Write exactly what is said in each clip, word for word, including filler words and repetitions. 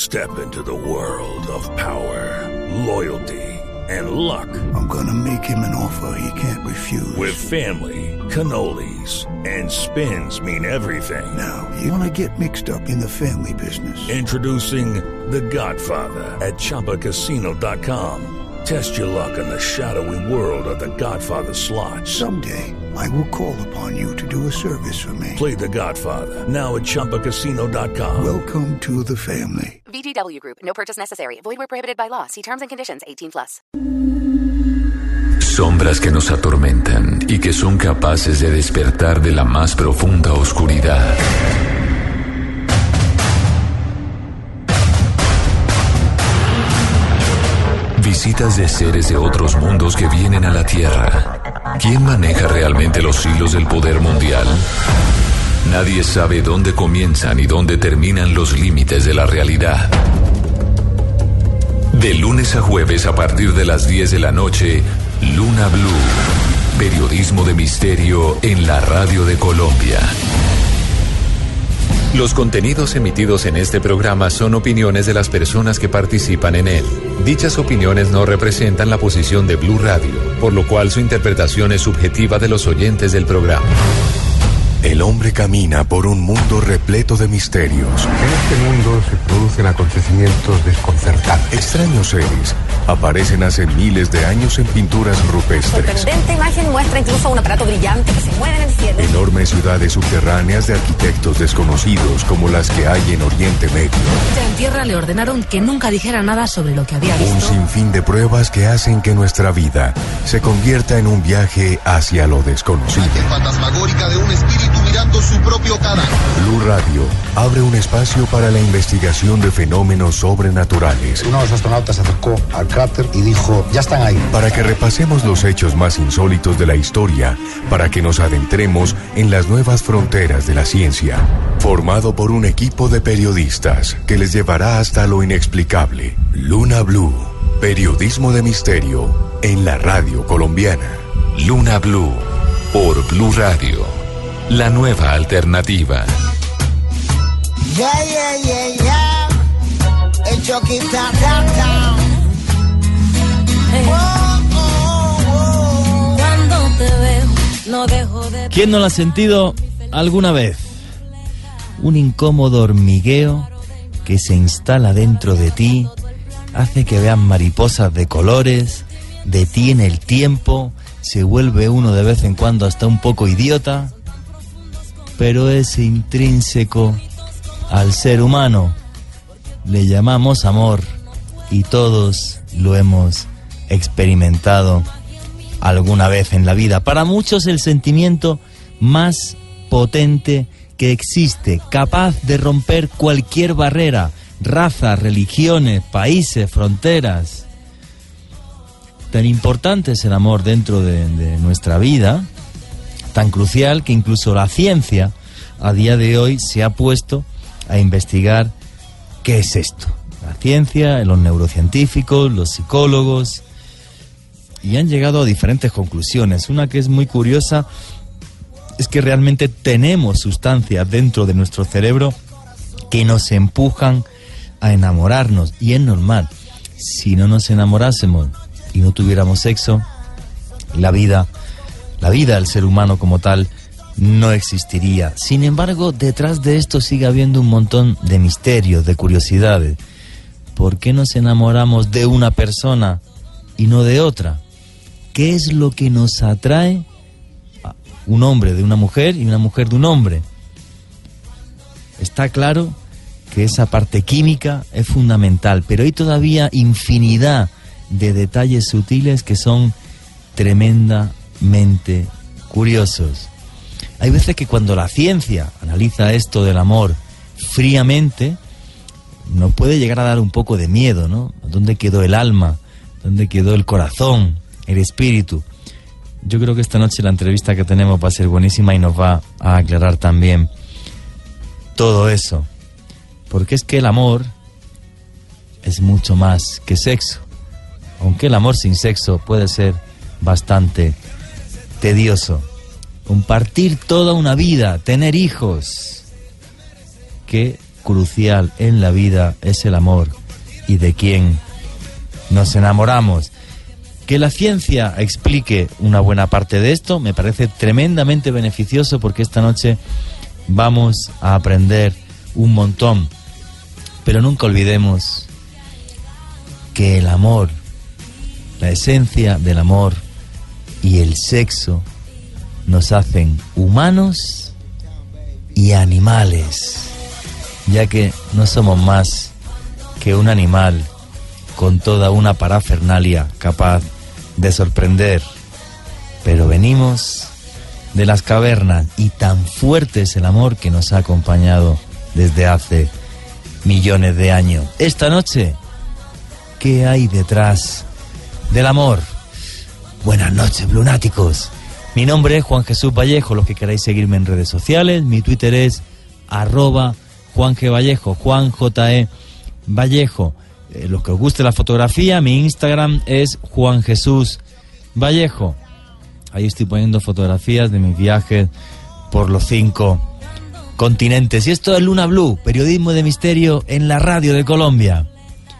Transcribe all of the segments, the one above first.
Step into the world of power, loyalty, and luck. I'm gonna make him an offer he can't refuse. With family, cannolis, and spins mean everything. Now, you wanna get mixed up in the family business. Introducing The Godfather at Chumba Casino dot com. Test your luck in the shadowy world of The Godfather slot. Someday, I will call upon you to do a service for me. Play The Godfather, now at Chumba Casino dot com. Welcome to the family. V G W Group. No purchase necessary. Void where prohibited by law. See terms and conditions. eighteen plus. Sombras que nos atormentan y que son capaces de despertar de la más profunda oscuridad. Visitas de seres de otros mundos que vienen a la Tierra. ¿Quién maneja realmente los hilos del poder mundial? Nadie sabe dónde comienzan y dónde terminan los límites de la realidad. De lunes a jueves a partir de las diez de la noche, Luna Blue. Periodismo de misterio en la radio de Colombia. Los contenidos emitidos en este programa son opiniones de las personas que participan en él. Dichas opiniones no representan la posición de Blue Radio, por lo cual su interpretación es subjetiva de los oyentes del programa. El hombre camina por un mundo repleto de misterios. En este mundo se producen acontecimientos desconcertantes. Extraños seres aparecen hace miles de años en pinturas rupestres. Sorprendente imagen muestra incluso un aparato brillante que se mueve en el cielo. Enormes ciudades subterráneas de arquitectos desconocidos como las que hay en Oriente Medio. Ya en tierra le ordenaron que nunca dijera nada sobre lo que había visto. Un sinfín de pruebas que hacen que nuestra vida se convierta en un viaje hacia lo desconocido. La imagen fantasmagórica de un espíritu mirando su propio cadáver. Blue Radio abre un espacio para la investigación de fenómenos sobrenaturales. Uno de los astronautas se acercó al cráter y dijo, ya están ahí. Para que repasemos los hechos más insólitos de la historia, para que nos adentremos en las nuevas fronteras de la ciencia. Formado por un equipo de periodistas que les llevará hasta lo inexplicable. Luna Blue, periodismo de misterio en la radio colombiana. Luna Blue, por Blue Radio. La nueva alternativa. Yeah, yeah, yeah, yeah. El Chucky ta, ta, ta. Hey. Whoa, oh, oh. Cuando te veo, no dejo de... ¿Quién no lo ha sentido alguna vez? Un incómodo hormigueo que se instala dentro de ti, hace que veas mariposas de colores, detiene el tiempo, se vuelve uno de vez en cuando hasta un poco idiota, pero es intrínseco al ser humano. Le llamamos amor y todos lo hemos experimentado alguna vez en la vida. Para muchos el sentimiento más potente que existe, capaz de romper cualquier barrera, razas, religiones, países, fronteras. Tan importante es el amor dentro de, de nuestra vida, tan crucial que incluso la ciencia a día de hoy se ha puesto a investigar qué es esto. La ciencia, los neurocientíficos, los psicólogos, y han llegado a diferentes conclusiones. Una que es muy curiosa es que realmente tenemos sustancias dentro de nuestro cerebro que nos empujan a enamorarnos, y es normal. Si no nos enamorásemos y no tuviéramos sexo, la vida, la vida del ser humano como tal no existiría. Sin embargo, detrás de esto sigue habiendo un montón de misterios, de curiosidades. ¿Por qué nos enamoramos de una persona y no de otra? ¿Qué es lo que nos atrae a un hombre de una mujer y una mujer de un hombre? Está claro que esa parte química es fundamental, pero hay todavía infinidad de detalles sutiles que son tremendamente curiosos. Hay veces que cuando la ciencia analiza esto del amor fríamente, nos puede llegar a dar un poco de miedo, ¿no? ¿Dónde quedó el alma? ¿Dónde quedó el corazón? El espíritu. Yo creo que esta noche la entrevista que tenemos va a ser buenísima y nos va a aclarar también todo eso. Porque es que el amor es mucho más que sexo. Aunque el amor sin sexo puede ser bastante tedioso. Compartir toda una vida, tener hijos, que crucial en la vida es el amor y de quién nos enamoramos. Que la ciencia explique una buena parte de esto me parece tremendamente beneficioso, porque esta noche vamos a aprender un montón. Pero nunca olvidemos que el amor, la esencia del amor y el sexo nos hacen humanos y animales, ya que no somos más que un animal con toda una parafernalia capaz de sorprender, pero venimos de las cavernas y tan fuerte es el amor que nos ha acompañado desde hace millones de años. Esta noche, ¿qué hay detrás del amor? Buenas noches, lunáticos. Mi nombre es Juan Jesús Vallejo. Los que queráis seguirme en redes sociales, mi Twitter es arroba Juan G. Vallejo, Juan J. E. Vallejo. Eh, los que os guste la fotografía, mi Instagram es Juan Jesús Vallejo. Ahí estoy poniendo fotografías de mis viajes por los cinco continentes. Y esto es Luna Blue, periodismo de misterio en la radio de Colombia.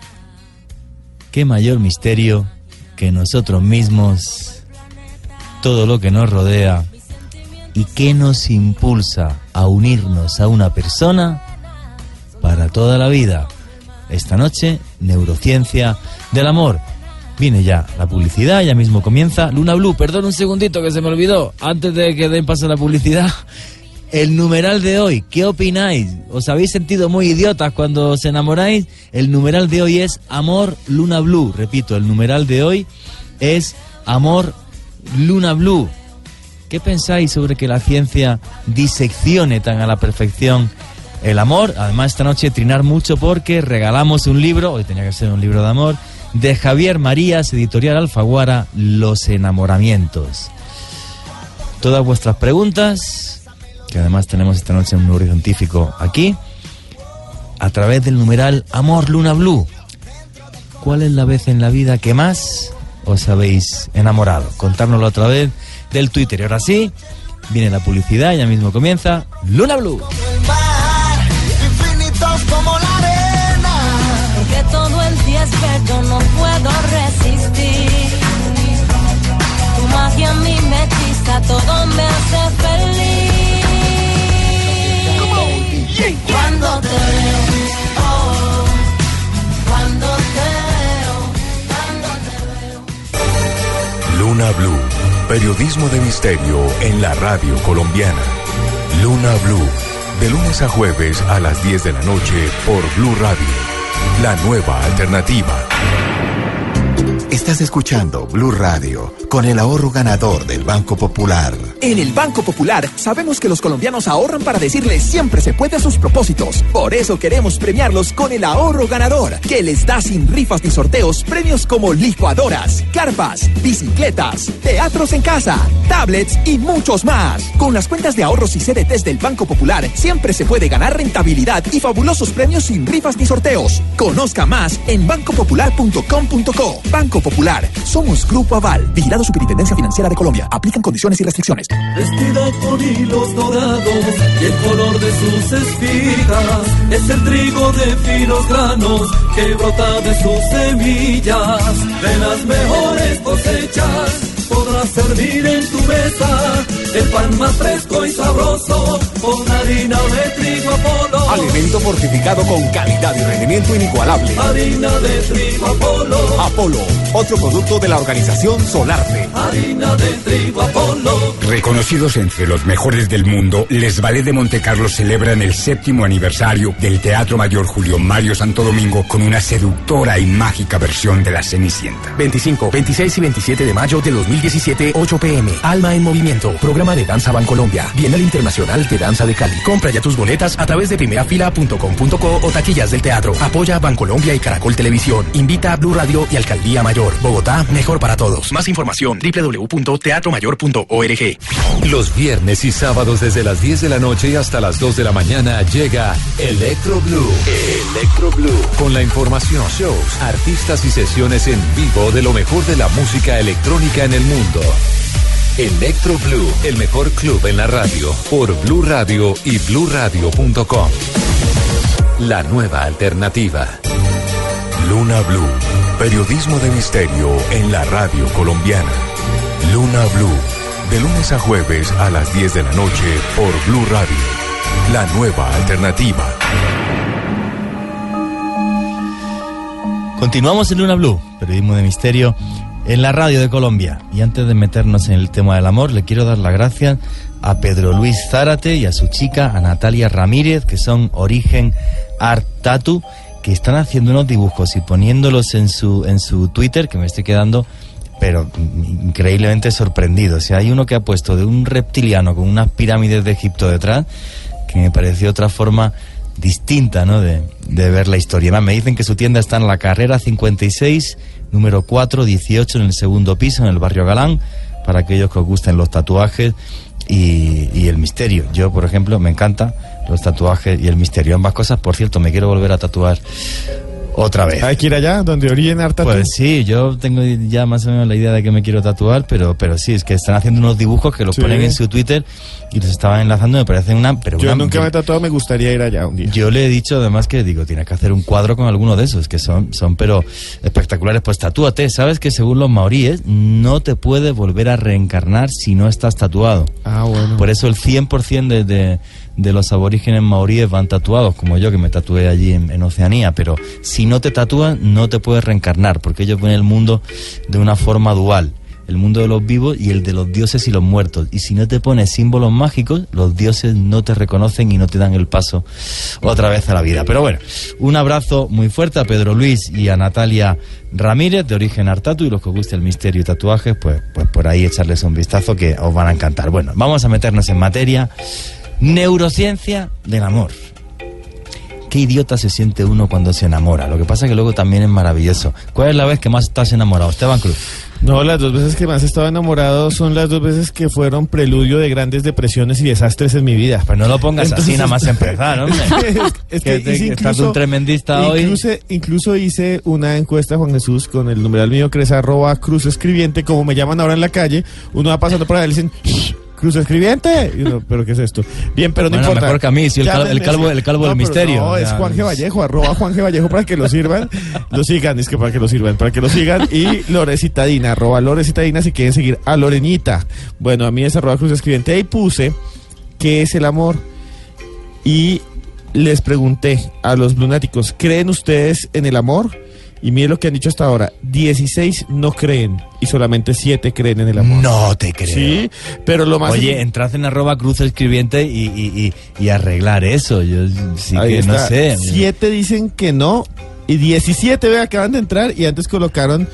Qué mayor misterio que nosotros mismos, todo lo que nos rodea y que nos impulsa a unirnos a una persona para toda la vida. Esta noche, neurociencia del amor. Viene ya la publicidad, ya mismo comienza Luna Blue. Perdón un segundito que se me olvidó, antes de que den paso a la publicidad. El numeral de hoy, ¿qué opináis? ¿Os habéis sentido muy idiotas cuando os enamoráis? El numeral de hoy es Amor Luna Blue. Repito, el numeral de hoy es Amor Luna Blue. ¿Qué pensáis sobre que la ciencia diseccione tan a la perfección el amor? Además, esta noche trinar mucho porque regalamos un libro, hoy tenía que ser un libro de amor, de Javier Marías, editorial Alfaguara, Los enamoramientos. Todas vuestras preguntas, que además tenemos esta noche un neurocientífico aquí, a través del numeral Amor Luna Blue. ¿Cuál es la vez en la vida que más os habéis enamorado? Contárnoslo a través del Twitter. Y ahora sí, viene la publicidad, ya mismo comienza Luna Blue. Como la arena, porque todo el día es verde, no puedo resistir. Tu magia a mí me hechiza, todo me hace feliz. Cuando te veo, oh, cuando te veo, cuando te veo. Luna Blue, periodismo de misterio en la radio colombiana. Luna Blue. De lunes a jueves a las diez de la noche por Blue Radio, la nueva alternativa. Estás escuchando Blue Radio con el ahorro ganador del Banco Popular. En el Banco Popular sabemos que los colombianos ahorran para decirles siempre se puede a sus propósitos. Por eso queremos premiarlos con el ahorro ganador, que les da sin rifas ni sorteos premios como licuadoras, carpas, bicicletas, teatros en casa, tablets y muchos más. Con las cuentas de ahorros y C D Ts del Banco Popular siempre se puede ganar rentabilidad y fabulosos premios sin rifas ni sorteos. Conozca más en banco popular punto com punto co. Banco Popular, somos Grupo Aval, vigilado Superintendencia Financiera de Colombia. Aplican condiciones y restricciones. Vestida con hilos dorados y el color de sus espigas es el trigo de finos granos que brota de sus semillas. De las mejores cosechas podrás servir en tu mesa el pan más fresco y sabroso con harina de trigo Apolo. Alimento fortificado con calidad y rendimiento inigualable. Harina de trigo Apolo. Apolo, otro producto de la organización Solarte. Harina de trigo Apolo. Reconocidos entre los mejores del mundo, Les Ballets de Montecarlo celebran el séptimo aniversario del Teatro Mayor Julio Mario Santo Domingo con una seductora y mágica versión de La Cenicienta. veinticinco, veintiséis y veintisiete de mayo de dos mil diecisiete, ocho p m Alma en Movimiento. Programa de Danza Bancolombia. Bienal Internacional de Danza de Cali. Compra ya tus boletas a través de primerafila punto com punto co o taquillas del teatro. Apoya Bancolombia y Caracol Televisión. Invita a Blue Radio y Alcaldía Mayor. Bogotá, mejor para todos. Más información, doble u doble u doble u punto teatro mayor punto org. Los viernes y sábados desde las diez de la noche y hasta las dos de la mañana llega Electro Blue. Electro Blue. Con la información, shows, artistas y sesiones en vivo de lo mejor de la música electrónica en el mundo. Electro Blue, el mejor club en la radio, por Blue Radio y blue radio punto com. la nueva alternativa. Luna Blue, periodismo de misterio en la radio colombiana. Luna Blue, de lunes a jueves a las diez de la noche por Blue Radio, la nueva alternativa. Continuamos en Luna Blue, periodismo de misterio en la radio de Colombia. Y antes de meternos en el tema del amor, le quiero dar las gracias a Pedro Luis Zárate y a su chica, a Natalia Ramírez, que son Origen Art Tattoo, que están haciendo unos dibujos y poniéndolos en su en su Twitter, que me estoy quedando pero increíblemente sorprendido. O sea, hay uno que ha puesto de un reptiliano con unas pirámides de Egipto detrás, que me pareció otra forma distinta, ¿no?, de, de ver la historia. Además, me dicen que su tienda está en la Carrera cincuenta y seis, número cuatro dieciocho, en el segundo piso, en el barrio Galán, para aquellos que os gusten los tatuajes y, y el misterio. Yo, por ejemplo, me encantan los tatuajes y el misterio. Ambas cosas, por cierto, me quiero volver a tatuar otra vez. ¿Hay que ir allá, donde Origen Art Tattoo? Pues sí, yo tengo ya más o menos la idea de que me quiero tatuar, pero pero sí, es que están haciendo unos dibujos que los sí. ponen en su Twitter y los estaban enlazando, me parecen una... Pero yo una, nunca me he tatuado, me gustaría ir allá un día. Yo le he dicho además que, digo, tienes que hacer un cuadro con alguno de esos, que son, son pero espectaculares. Pues tatúate, sabes que según los maoríes, no te puedes volver a reencarnar si no estás tatuado. Ah, bueno. Por eso el cien por ciento de... de de los aborígenes maoríes van tatuados, como yo, que me tatué allí en, en Oceanía, pero si no te tatúas no te puedes reencarnar, porque ellos ven el mundo de una forma dual, el mundo de los vivos y el de los dioses y los muertos, y si no te pones símbolos mágicos, los dioses no te reconocen y no te dan el paso otra vez a la vida. Pero bueno, un abrazo muy fuerte a Pedro Luis y a Natalia Ramírez, de Origen Art Tattoo, y los que os guste el misterio y tatuajes, pues, pues por ahí echarles un vistazo que os van a encantar. Bueno, vamos a meternos en materia. Neurociencia del amor. Qué idiota se siente uno cuando se enamora. Lo que pasa es que luego también es maravilloso. ¿Cuál es la vez que más estás enamorado, Esteban Cruz? No, las dos veces que más he estado enamorado son las dos veces que fueron preludio de grandes depresiones y desastres en mi vida. Pues no lo pongas Entonces, así nada más empezar, hombre. es, es que, que incluso, estás un tremendista incluso, hoy. Incluso hice una encuesta, Juan Jesús, con el numeral mío que es arroba Cruz Escribiente, como me llaman ahora en la calle. Uno va pasando por ahí y dicen... Cruz Escribiente. Y uno, ¿pero qué es esto? Bien, pero no bueno, importa. Mejor que a mí, si el, cal, el calvo, el calvo no, del misterio. No, es Juan G. Vallejo, arroba Juan G. Vallejo para que lo sirvan. Lo sigan, es que para que lo sirvan, para que lo sigan. Y Lorecitadina, arroba Lorecitadina si quieren seguir a Lorenita. Bueno, a mí es arroba Cruz Escribiente. Ahí puse qué es el amor. Y les pregunté a los lunáticos, ¿creen ustedes en el amor? Y miren lo que han dicho hasta ahora, dieciséis no creen y solamente siete creen en el amor. No te creo. Sí, pero lo más... Oye, entrad en arroba Cruz Escribiente y, y, y, y arreglar eso. Yo sí Ahí que está. no sé. siete dicen que no y diecisiete, ve, acaban de entrar y antes colocaron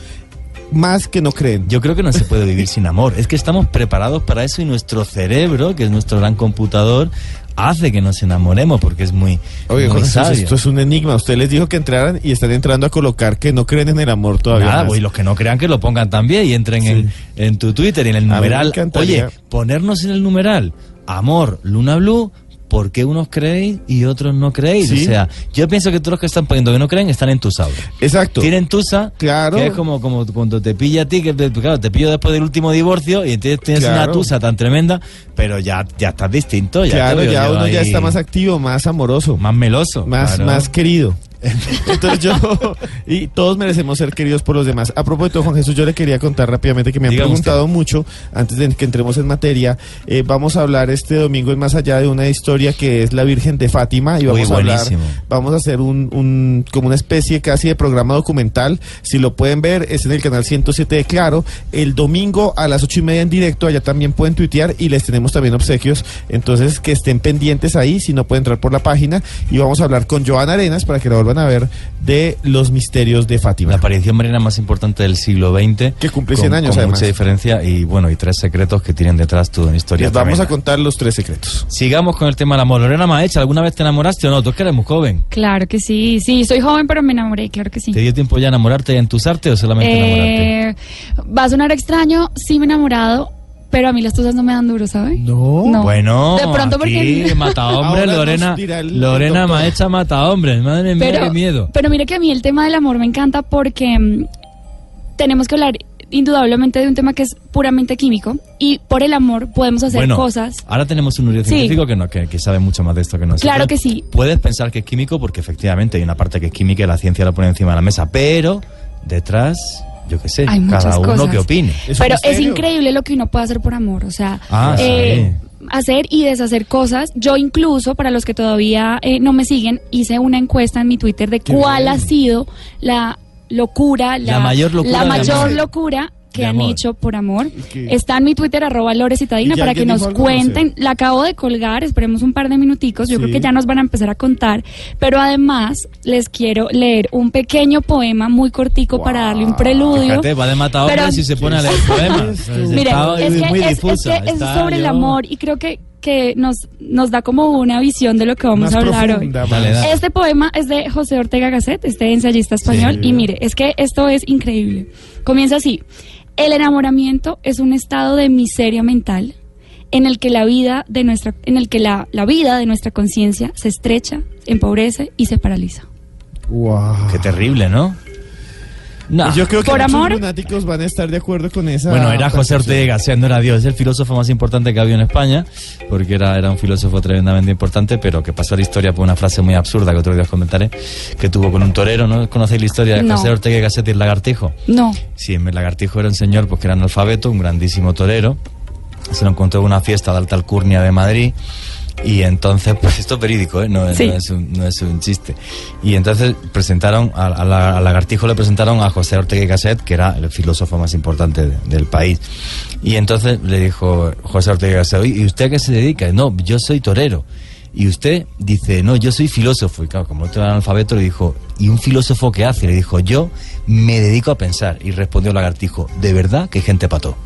más que no creen. Yo creo que no se puede vivir sin amor. Es que estamos preparados para eso y nuestro cerebro, que es nuestro gran computador, hace que nos enamoremos porque es muy, Oye, muy sabio. Esto es un enigma. Usted les dijo que entraran y están entrando a colocar que no creen en el amor todavía. Nada, pues, y los que no crean que lo pongan también y entren sí. en, en tu Twitter y en el numeral. Oye, ponernos en el numeral amor, Luna Blue. ¿Por qué unos creéis y otros no creéis? ¿Sí? O sea, yo pienso que todos los que están poniendo que no creen están entusados. Exacto. Tienen tusa, claro. Que es como, como cuando te pilla a ti, que te, claro, te pillo después del último divorcio y entonces tienes claro. una tusa tan tremenda, pero ya, ya estás distinto. Ya claro, ya uno ahí... ya está más activo, más amoroso. Más meloso. Más, claro. más querido. Entonces yo, y todos merecemos ser queridos por los demás. A propósito, Juan Jesús, yo le quería contar rápidamente que me han Dígame preguntado usted. mucho, antes de que entremos en materia, eh, vamos a hablar este domingo en Más Allá de una historia que es la Virgen de Fátima, y vamos Uy, a hablar, vamos a hacer un, un, como una especie casi de programa documental. Si lo pueden ver, es en el canal ciento siete de Claro, el domingo a las ocho y media en directo, allá también pueden tuitear y les tenemos también obsequios, entonces que estén pendientes ahí, si no pueden entrar por la página, y vamos a hablar con Joana Arenas para que la vuelvan a ver de los misterios de Fátima. La aparición mariana más importante del siglo veinte. Que cumple cien años, con además. mucha diferencia y bueno, y tres secretos que tienen detrás toda una historia. Les vamos tremenda. a contar los tres secretos. Sigamos con el tema del amor. Lorena Maecha, ¿alguna vez te enamoraste o no? Tú es que eres muy joven. Claro que sí, sí, soy joven pero me enamoré, claro que sí. ¿Te dio tiempo ya a enamorarte y a entusarte o solamente eh, enamorarte? Va a sonar extraño, sí me he enamorado, pero a mí las tusas no me dan duro, ¿sabes? No. no. Bueno, de pronto aquí porque... mata hombres, Lorena, Lorena Maecha mata hombres. Madre mía, pero, qué miedo. Pero mire que a mí el tema del amor me encanta porque mmm, tenemos que hablar indudablemente de un tema que es puramente químico y por el amor podemos hacer bueno, cosas. Ahora tenemos un neurocientífico sí. que, no, que, que sabe mucho más de esto que nosotros. Claro que sí. Puedes pensar que es químico porque efectivamente hay una parte que es química y la ciencia la pone encima de la mesa, pero detrás, yo qué sé, hay cada uno cosas. que opine. ¿Es Pero es increíble lo que uno puede hacer por amor, o sea, ah, eh, sí. hacer y deshacer cosas. Yo incluso, para los que todavía eh, no me siguen, hice una encuesta en mi Twitter de Qué cuál bien. ha sido la locura, la, la mayor locura, la mayor de locura que de han amor. hecho por amor. ¿Qué? Está en mi Twitter, arroba lorecitadina, para que nos cuenten. La acabo de colgar, esperemos un par de minuticos, yo sí. creo que ya nos van a empezar a contar, pero además les quiero leer un pequeño poema muy cortico wow. para darle un preludio. Fíjate, va de matadores pero, si se pone a leer poemas. Miren, es que, muy es, difusa, es, que es está sobre yo... el amor y creo que que nos, nos da como una visión de lo que vamos Más a hablar profunda, hoy. Dale, dale. Este poema es de José Ortega Gasset, este ensayista español, sí. y mire, es que esto es increíble. Comienza así: el enamoramiento es un estado de miseria mental en el que la vida de nuestra, en el que la, la vida de nuestra conciencia se estrecha, empobrece y se paraliza. Wow. Qué terrible, ¿no? No. Yo creo que por muchos amor, lunáticos van a estar de acuerdo con esa. Bueno, era José Ortega Gasset, no era Dios, es el filósofo más importante que había en España, porque era, era un filósofo tremendamente importante, pero que pasó a la historia por una frase muy absurda que otro día os comentaré, que tuvo con un torero, ¿no? ¿Conocéis la historia de no. José Ortega Gasset y el lagartijo? No. Sí, el lagartijo era un señor pues, que era analfabeto, un grandísimo torero, se lo encontró en una fiesta de alta alcurnia de Madrid. Y entonces, pues esto es verídico, ¿eh? no, sí. no, es un, no es un chiste. Y entonces presentaron, a, a la, al lagartijo le presentaron a José Ortega y Gasset, que era el filósofo más importante de, del país. Y entonces le dijo José Ortega y Gasset: ¿y usted a qué se dedica? No, yo soy torero. Y usted dice: no, yo soy filósofo. Y claro, como otro era analfabeto, le dijo: ¿y un filósofo qué hace? Le dijo: yo me dedico a pensar. Y respondió el lagartijo: ¿de verdad que gente pató?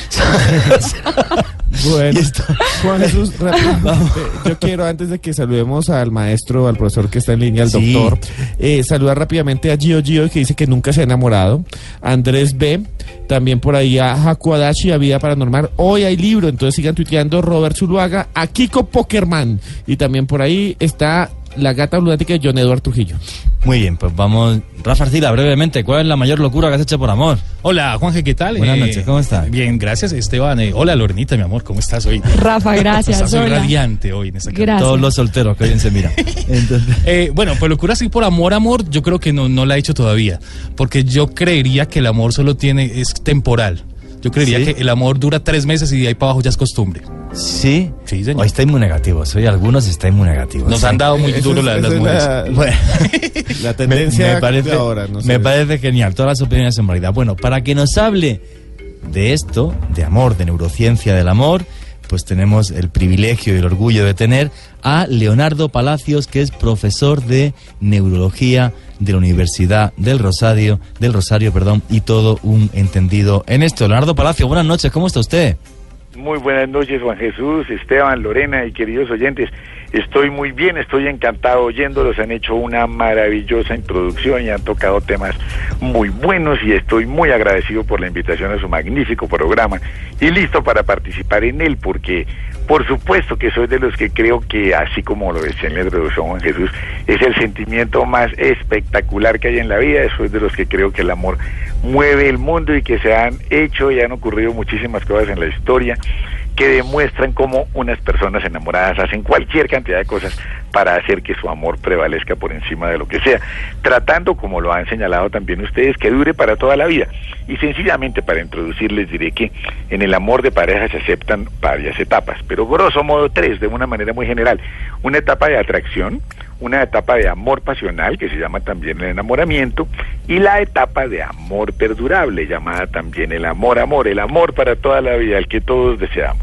Bueno, Juan Jesús, rápidamente, yo quiero, antes de que saludemos al maestro, al profesor que está en línea, al sí. doctor, eh, saludar rápidamente a Gio Gio, que dice que nunca se ha enamorado, Andrés B, también por ahí a Jaco Adachi, a Vida Paranormal. Hoy hay libro, entonces sigan tuiteando. Robert Zuluaga, a Kiko Pokerman, y también por ahí está la gata lunática de John Eduardo Trujillo. Muy bien, pues vamos. Rafa Arcila, brevemente, ¿cuál es la mayor locura que has hecho por amor? Hola, Juanje, ¿qué tal? Buenas eh, noches, ¿cómo estás? Bien, gracias, Esteban. Eh, hola, Lorenita, mi amor, ¿cómo estás hoy? Rafa, gracias. Estás hola. radiante hoy en esta Gracias. Todos los solteros que hoy se miran. Entonces... eh, bueno, pues locura así por amor, amor, yo creo que no, no la he hecho todavía, porque yo creería que el amor solo tiene, es temporal. Yo creería ¿Sí? que el amor dura tres meses y de ahí para abajo ya es costumbre. ¿Sí? Sí, señor. Hoy estáis muy negativos, hoy algunos estáis muy negativos. Nos ¿sí? han dado muy Eso duro es, las, las es mujeres. La, bueno, la tendencia me, me parece, de ahora. No sé. Me parece genial, todas las opiniones son válidas. Bueno, para que nos hable de esto, de amor, de neurociencia del amor, pues tenemos el privilegio y el orgullo de tener a Leonardo Palacios, que es profesor de neurología de la Universidad del Rosario, del Rosario, perdón, y todo un entendido en esto. Leonardo Palacios, buenas noches, ¿cómo está usted? Muy buenas noches, Juan Jesús, Esteban, Lorena y queridos oyentes. Estoy muy bien, estoy encantado oyéndolos, han hecho una maravillosa introducción y han tocado temas muy buenos y estoy muy agradecido por la invitación a su magnífico programa y listo para participar en él, porque por supuesto que soy de los que creo que, así como lo decía en la introducción Juan Jesús, es el sentimiento más espectacular que hay en la vida. Soy de los que creo que el amor mueve el mundo y que se han hecho y han ocurrido muchísimas cosas en la historia que demuestran cómo unas personas enamoradas hacen cualquier cantidad de cosas para hacer que su amor prevalezca por encima de lo que sea, tratando, como lo han señalado también ustedes, que dure para toda la vida. Y sencillamente, para introducirles, diré que en el amor de pareja se aceptan varias etapas, pero grosso modo tres, de una manera muy general. Una etapa de atracción, una etapa de amor pasional, que se llama también el enamoramiento, y la etapa de amor perdurable, llamada también el amor-amor, el amor para toda la vida, el que todos deseamos.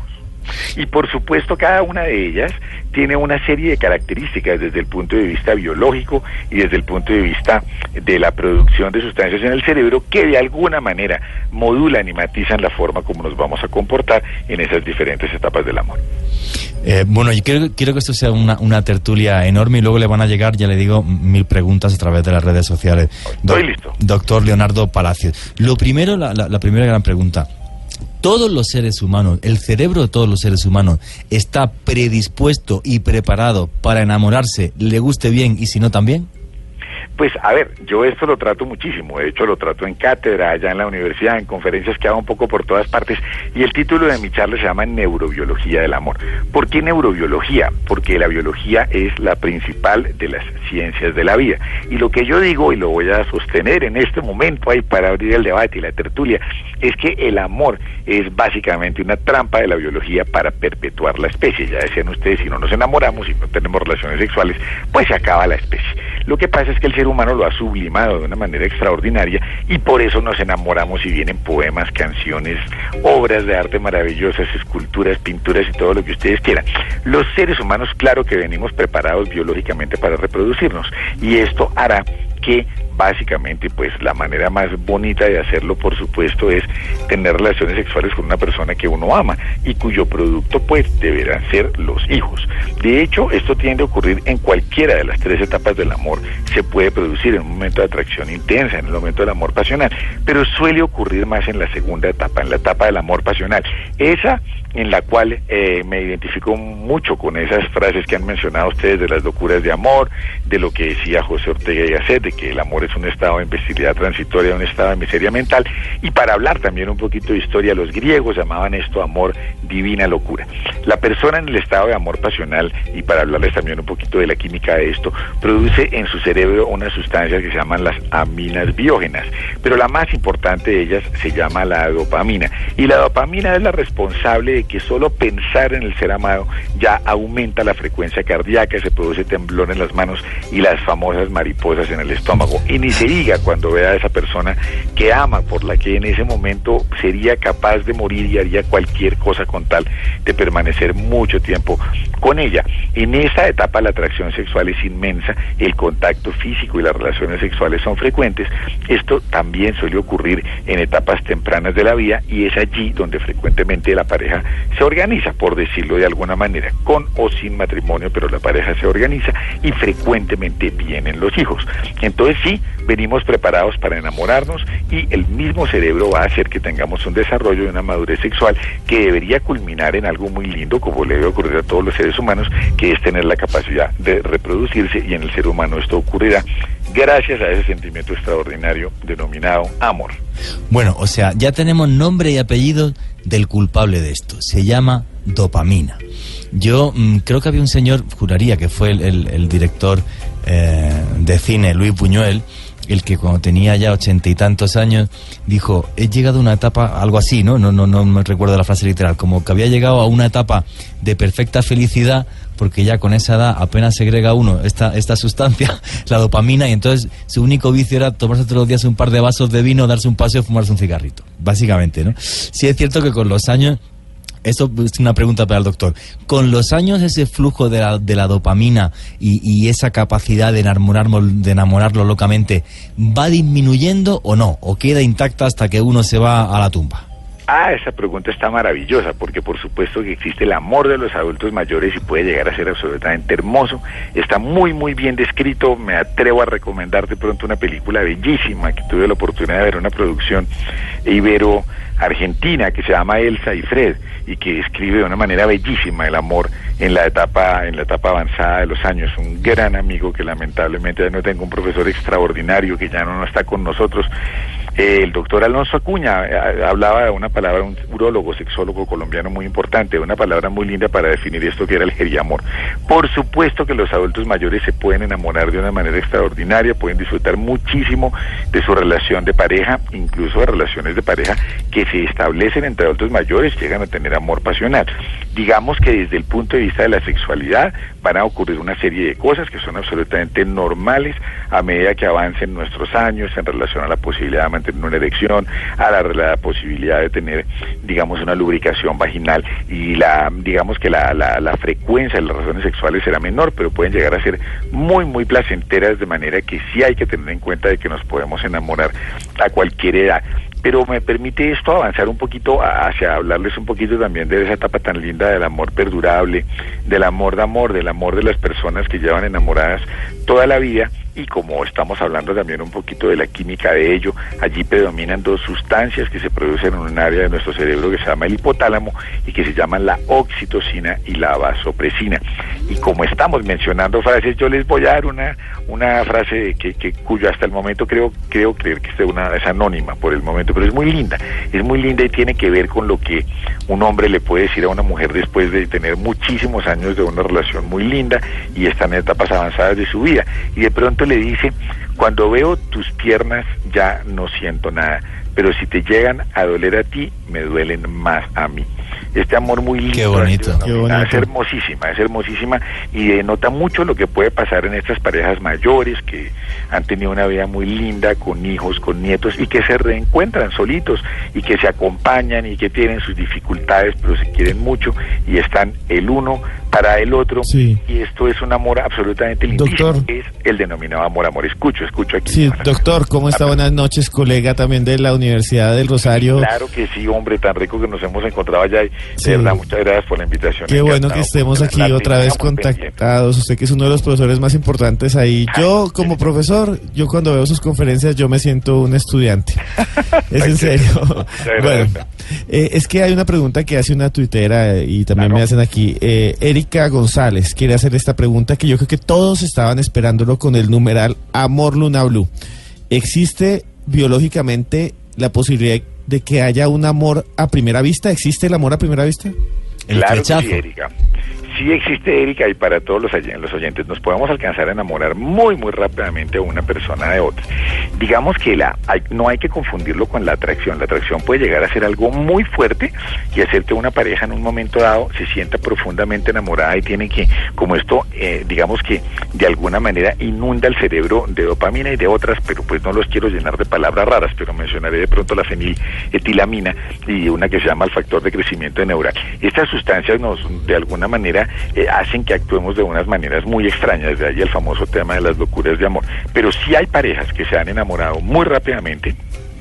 Y por supuesto cada una de ellas tiene una serie de características desde el punto de vista biológico y desde el punto de vista de la producción de sustancias en el cerebro que de alguna manera modulan y matizan la forma como nos vamos a comportar en esas diferentes etapas del amor. Eh, bueno, yo quiero, quiero que esto sea una, una tertulia enorme y luego le van a llegar, ya le digo, mil preguntas a través de las redes sociales. Do- Estoy listo. Doctor Leonardo Palacios. Lo primero, la, la, la primera gran pregunta. ¿Todos los seres humanos, el cerebro de todos los seres humanos, está predispuesto y preparado para enamorarse, le guste bien y si no también? Pues, a ver, yo esto lo trato muchísimo, de hecho lo trato en cátedra, allá en la universidad, en conferencias que hago un poco por todas partes, y el título de mi charla se llama Neurobiología del amor. ¿Por qué neurobiología? Porque la biología es la principal de las ciencias de la vida, y lo que yo digo, y lo voy a sostener en este momento ahí para abrir el debate y la tertulia, es que el amor es básicamente una trampa de la biología para perpetuar la especie. Ya decían ustedes, si no nos enamoramos y no tenemos relaciones sexuales, pues se acaba la especie. Lo que pasa es que el ser humano lo ha sublimado de una manera extraordinaria y por eso nos enamoramos y vienen poemas, canciones, obras de arte maravillosas, esculturas, pinturas y todo lo que ustedes quieran. Los seres humanos, claro que venimos preparados biológicamente para reproducirnos y esto hará que básicamente pues la manera más bonita de hacerlo, por supuesto, es tener relaciones sexuales con una persona que uno ama y cuyo producto pues deberán ser los hijos. De hecho, esto tiende a ocurrir en cualquiera de las tres etapas del amor. Se puede producir en un momento de atracción intensa, en el momento del amor pasional, pero suele ocurrir más en la segunda etapa, en la etapa del amor pasional. Esa en la cual eh, me identifico mucho con esas frases que han mencionado ustedes de las locuras de amor, de lo que decía José Ortega y Gasset, de que el amor es un estado de imbecilidad transitoria, un estado de miseria mental, y para hablar también un poquito de historia, los griegos llamaban esto amor, divina locura. La persona en el estado de amor pasional, y para hablarles también un poquito de la química de esto, produce en su cerebro unas sustancias que se llaman las aminas biógenas, pero la más importante de ellas se llama la dopamina, y la dopamina es la responsable de que solo pensar en el ser amado ya aumenta la frecuencia cardíaca, se produce temblor en las manos y las famosas mariposas en el estómago. Y ni se diga cuando vea a esa persona que ama, por la que en ese momento sería capaz de morir y haría cualquier cosa con tal de permanecer mucho tiempo con ella. En esa etapa la atracción sexual es inmensa, el contacto físico y las relaciones sexuales son frecuentes. Esto también suele ocurrir en etapas tempranas de la vida y es allí donde frecuentemente la pareja se organiza, por decirlo de alguna manera, con o sin matrimonio, pero la pareja se organiza y frecuentemente vienen los hijos. Entonces sí, venimos preparados para enamorarnos y el mismo cerebro va a hacer que tengamos un desarrollo de una madurez sexual que debería culminar en algo muy lindo, como le debe ocurrir a todos los seres humanos, que es tener la capacidad de reproducirse, y en el ser humano esto ocurrirá gracias a ese sentimiento extraordinario denominado amor. Bueno, o sea, ya tenemos nombre y apellido del culpable de esto. Se llama dopamina. Yo mmm, creo que había un señor, juraría que fue el, el, el director eh, de cine, Luis Buñuel, el que cuando tenía ya ochenta y tantos años dijo, he llegado a una etapa, algo así, ¿no? No, no, no me recuerdo la frase literal, como que había llegado a una etapa de perfecta felicidad, porque ya con esa edad apenas segrega uno esta, esta sustancia, la dopamina, y entonces su único vicio era tomarse todos los días un par de vasos de vino, darse un paseo y fumarse un cigarrito, básicamente, ¿no? Sí es cierto que con los años, esto es una pregunta para el doctor, con los años ese flujo de la, de la dopamina y, y esa capacidad de enamorarlo, de enamorarlo locamente, ¿va disminuyendo o no? ¿O queda intacta hasta que uno se va a la tumba? Ah, esa pregunta está maravillosa, porque por supuesto que existe el amor de los adultos mayores y puede llegar a ser absolutamente hermoso. Está muy muy bien descrito. Me atrevo a recomendar de pronto una película bellísima que tuve la oportunidad de ver, una producción ibero-argentina que se llama Elsa y Fred, y que describe de una manera bellísima el amor en la etapa en la etapa avanzada de los años. Un gran amigo que lamentablemente ya no tengo, un profesor extraordinario que ya no, no está con nosotros. Eh, el doctor Alonso Acuña eh, hablaba de una palabra, un urólogo, sexólogo colombiano muy importante, de una palabra muy linda para definir esto, que era el geriamor. Por supuesto que los adultos mayores se pueden enamorar de una manera extraordinaria, pueden disfrutar muchísimo de su relación de pareja, incluso de relaciones de pareja que se establecen entre adultos mayores, llegan a tener amor pasional. Digamos que desde el punto de vista de la sexualidad van a ocurrir una serie de cosas que son absolutamente normales a medida que avancen nuestros años en relación a la posibilidad de mantener una erección, a la, la posibilidad de tener, digamos, una lubricación vaginal, y la, digamos que la, la, la frecuencia de las relaciones sexuales será menor, pero pueden llegar a ser muy, muy placenteras, de manera que sí hay que tener en cuenta de que nos podemos enamorar a cualquier edad. Pero me permite esto avanzar un poquito hacia hablarles un poquito también de esa etapa tan linda del amor perdurable, del amor de amor, del amor de las personas que llevan enamoradas toda la vida, y como estamos hablando también un poquito de la química de ello, allí predominan dos sustancias que se producen en un área de nuestro cerebro que se llama el hipotálamo y que se llaman la oxitocina y la vasopresina. Y como estamos mencionando frases, yo les voy a dar una una frase que, que cuyo hasta el momento creo creo creer que es, una, es anónima por el momento, pero es muy linda, es muy linda y tiene que ver con lo que un hombre le puede decir a una mujer después de tener muchísimos años de una relación muy linda y está en etapas avanzadas de su vida, y de pronto le dice: cuando veo tus piernas ya no siento nada, pero si te llegan a doler a ti, me duelen más a mí. Este amor muy lindo. Qué bonito. Qué bonito. Es hermosísima, es hermosísima y denota mucho lo que puede pasar en estas parejas mayores que han tenido una vida muy linda, con hijos, con nietos, y que se reencuentran solitos y que se acompañan y que tienen sus dificultades, pero se quieren mucho y están el uno para el otro. Sí. Y esto es un amor absolutamente lindísimo. Doctor. Es el denominado amor, amor. Escucho, escucho aquí. Sí, doctor, ¿cómo está? Buenas noches, colega también de la Universidad del Rosario. Claro que sí, hombre, tan rico que nos hemos encontrado allá. Y Sí. de verdad, muchas gracias por la invitación. Qué bueno que estemos aquí otra vez contactados. Usted que es uno de los profesores más importantes ahí. Yo, como profesor, yo cuando veo sus conferencias, yo me siento un estudiante. Es en serio. Bueno, eh, es que hay una pregunta que hace una tuitera eh, y también Claro. me hacen aquí. Eh, Erika González quiere hacer esta pregunta que yo creo que todos estaban esperándolo con el numeral Amor Luna Blue. ¿Existe biológicamente la posibilidad de que haya un amor a primera vista? ¿Existe el amor a primera vista? El Claro que flechazo. sí, Erika. Sí existe, Erika, y para todos los, oy- los oyentes nos podemos alcanzar a enamorar muy, muy rápidamente a una persona de otra. Digamos que la hay- no hay que confundirlo con la atracción. La atracción puede llegar a ser algo muy fuerte y hacer que una pareja en un momento dado se sienta profundamente enamorada y tiene que, como esto, eh, digamos que de alguna manera inunda el cerebro de dopamina y de otras, pero pues no los quiero llenar de palabras raras, pero mencionaré de pronto la feniletilamina y una que se llama el factor de crecimiento neural. Estas sustancias nos, de alguna manera, eh, hacen que actuemos de unas maneras muy extrañas, de ahí el famoso tema de las locuras de amor. Pero sí hay parejas que se han enamorado muy rápidamente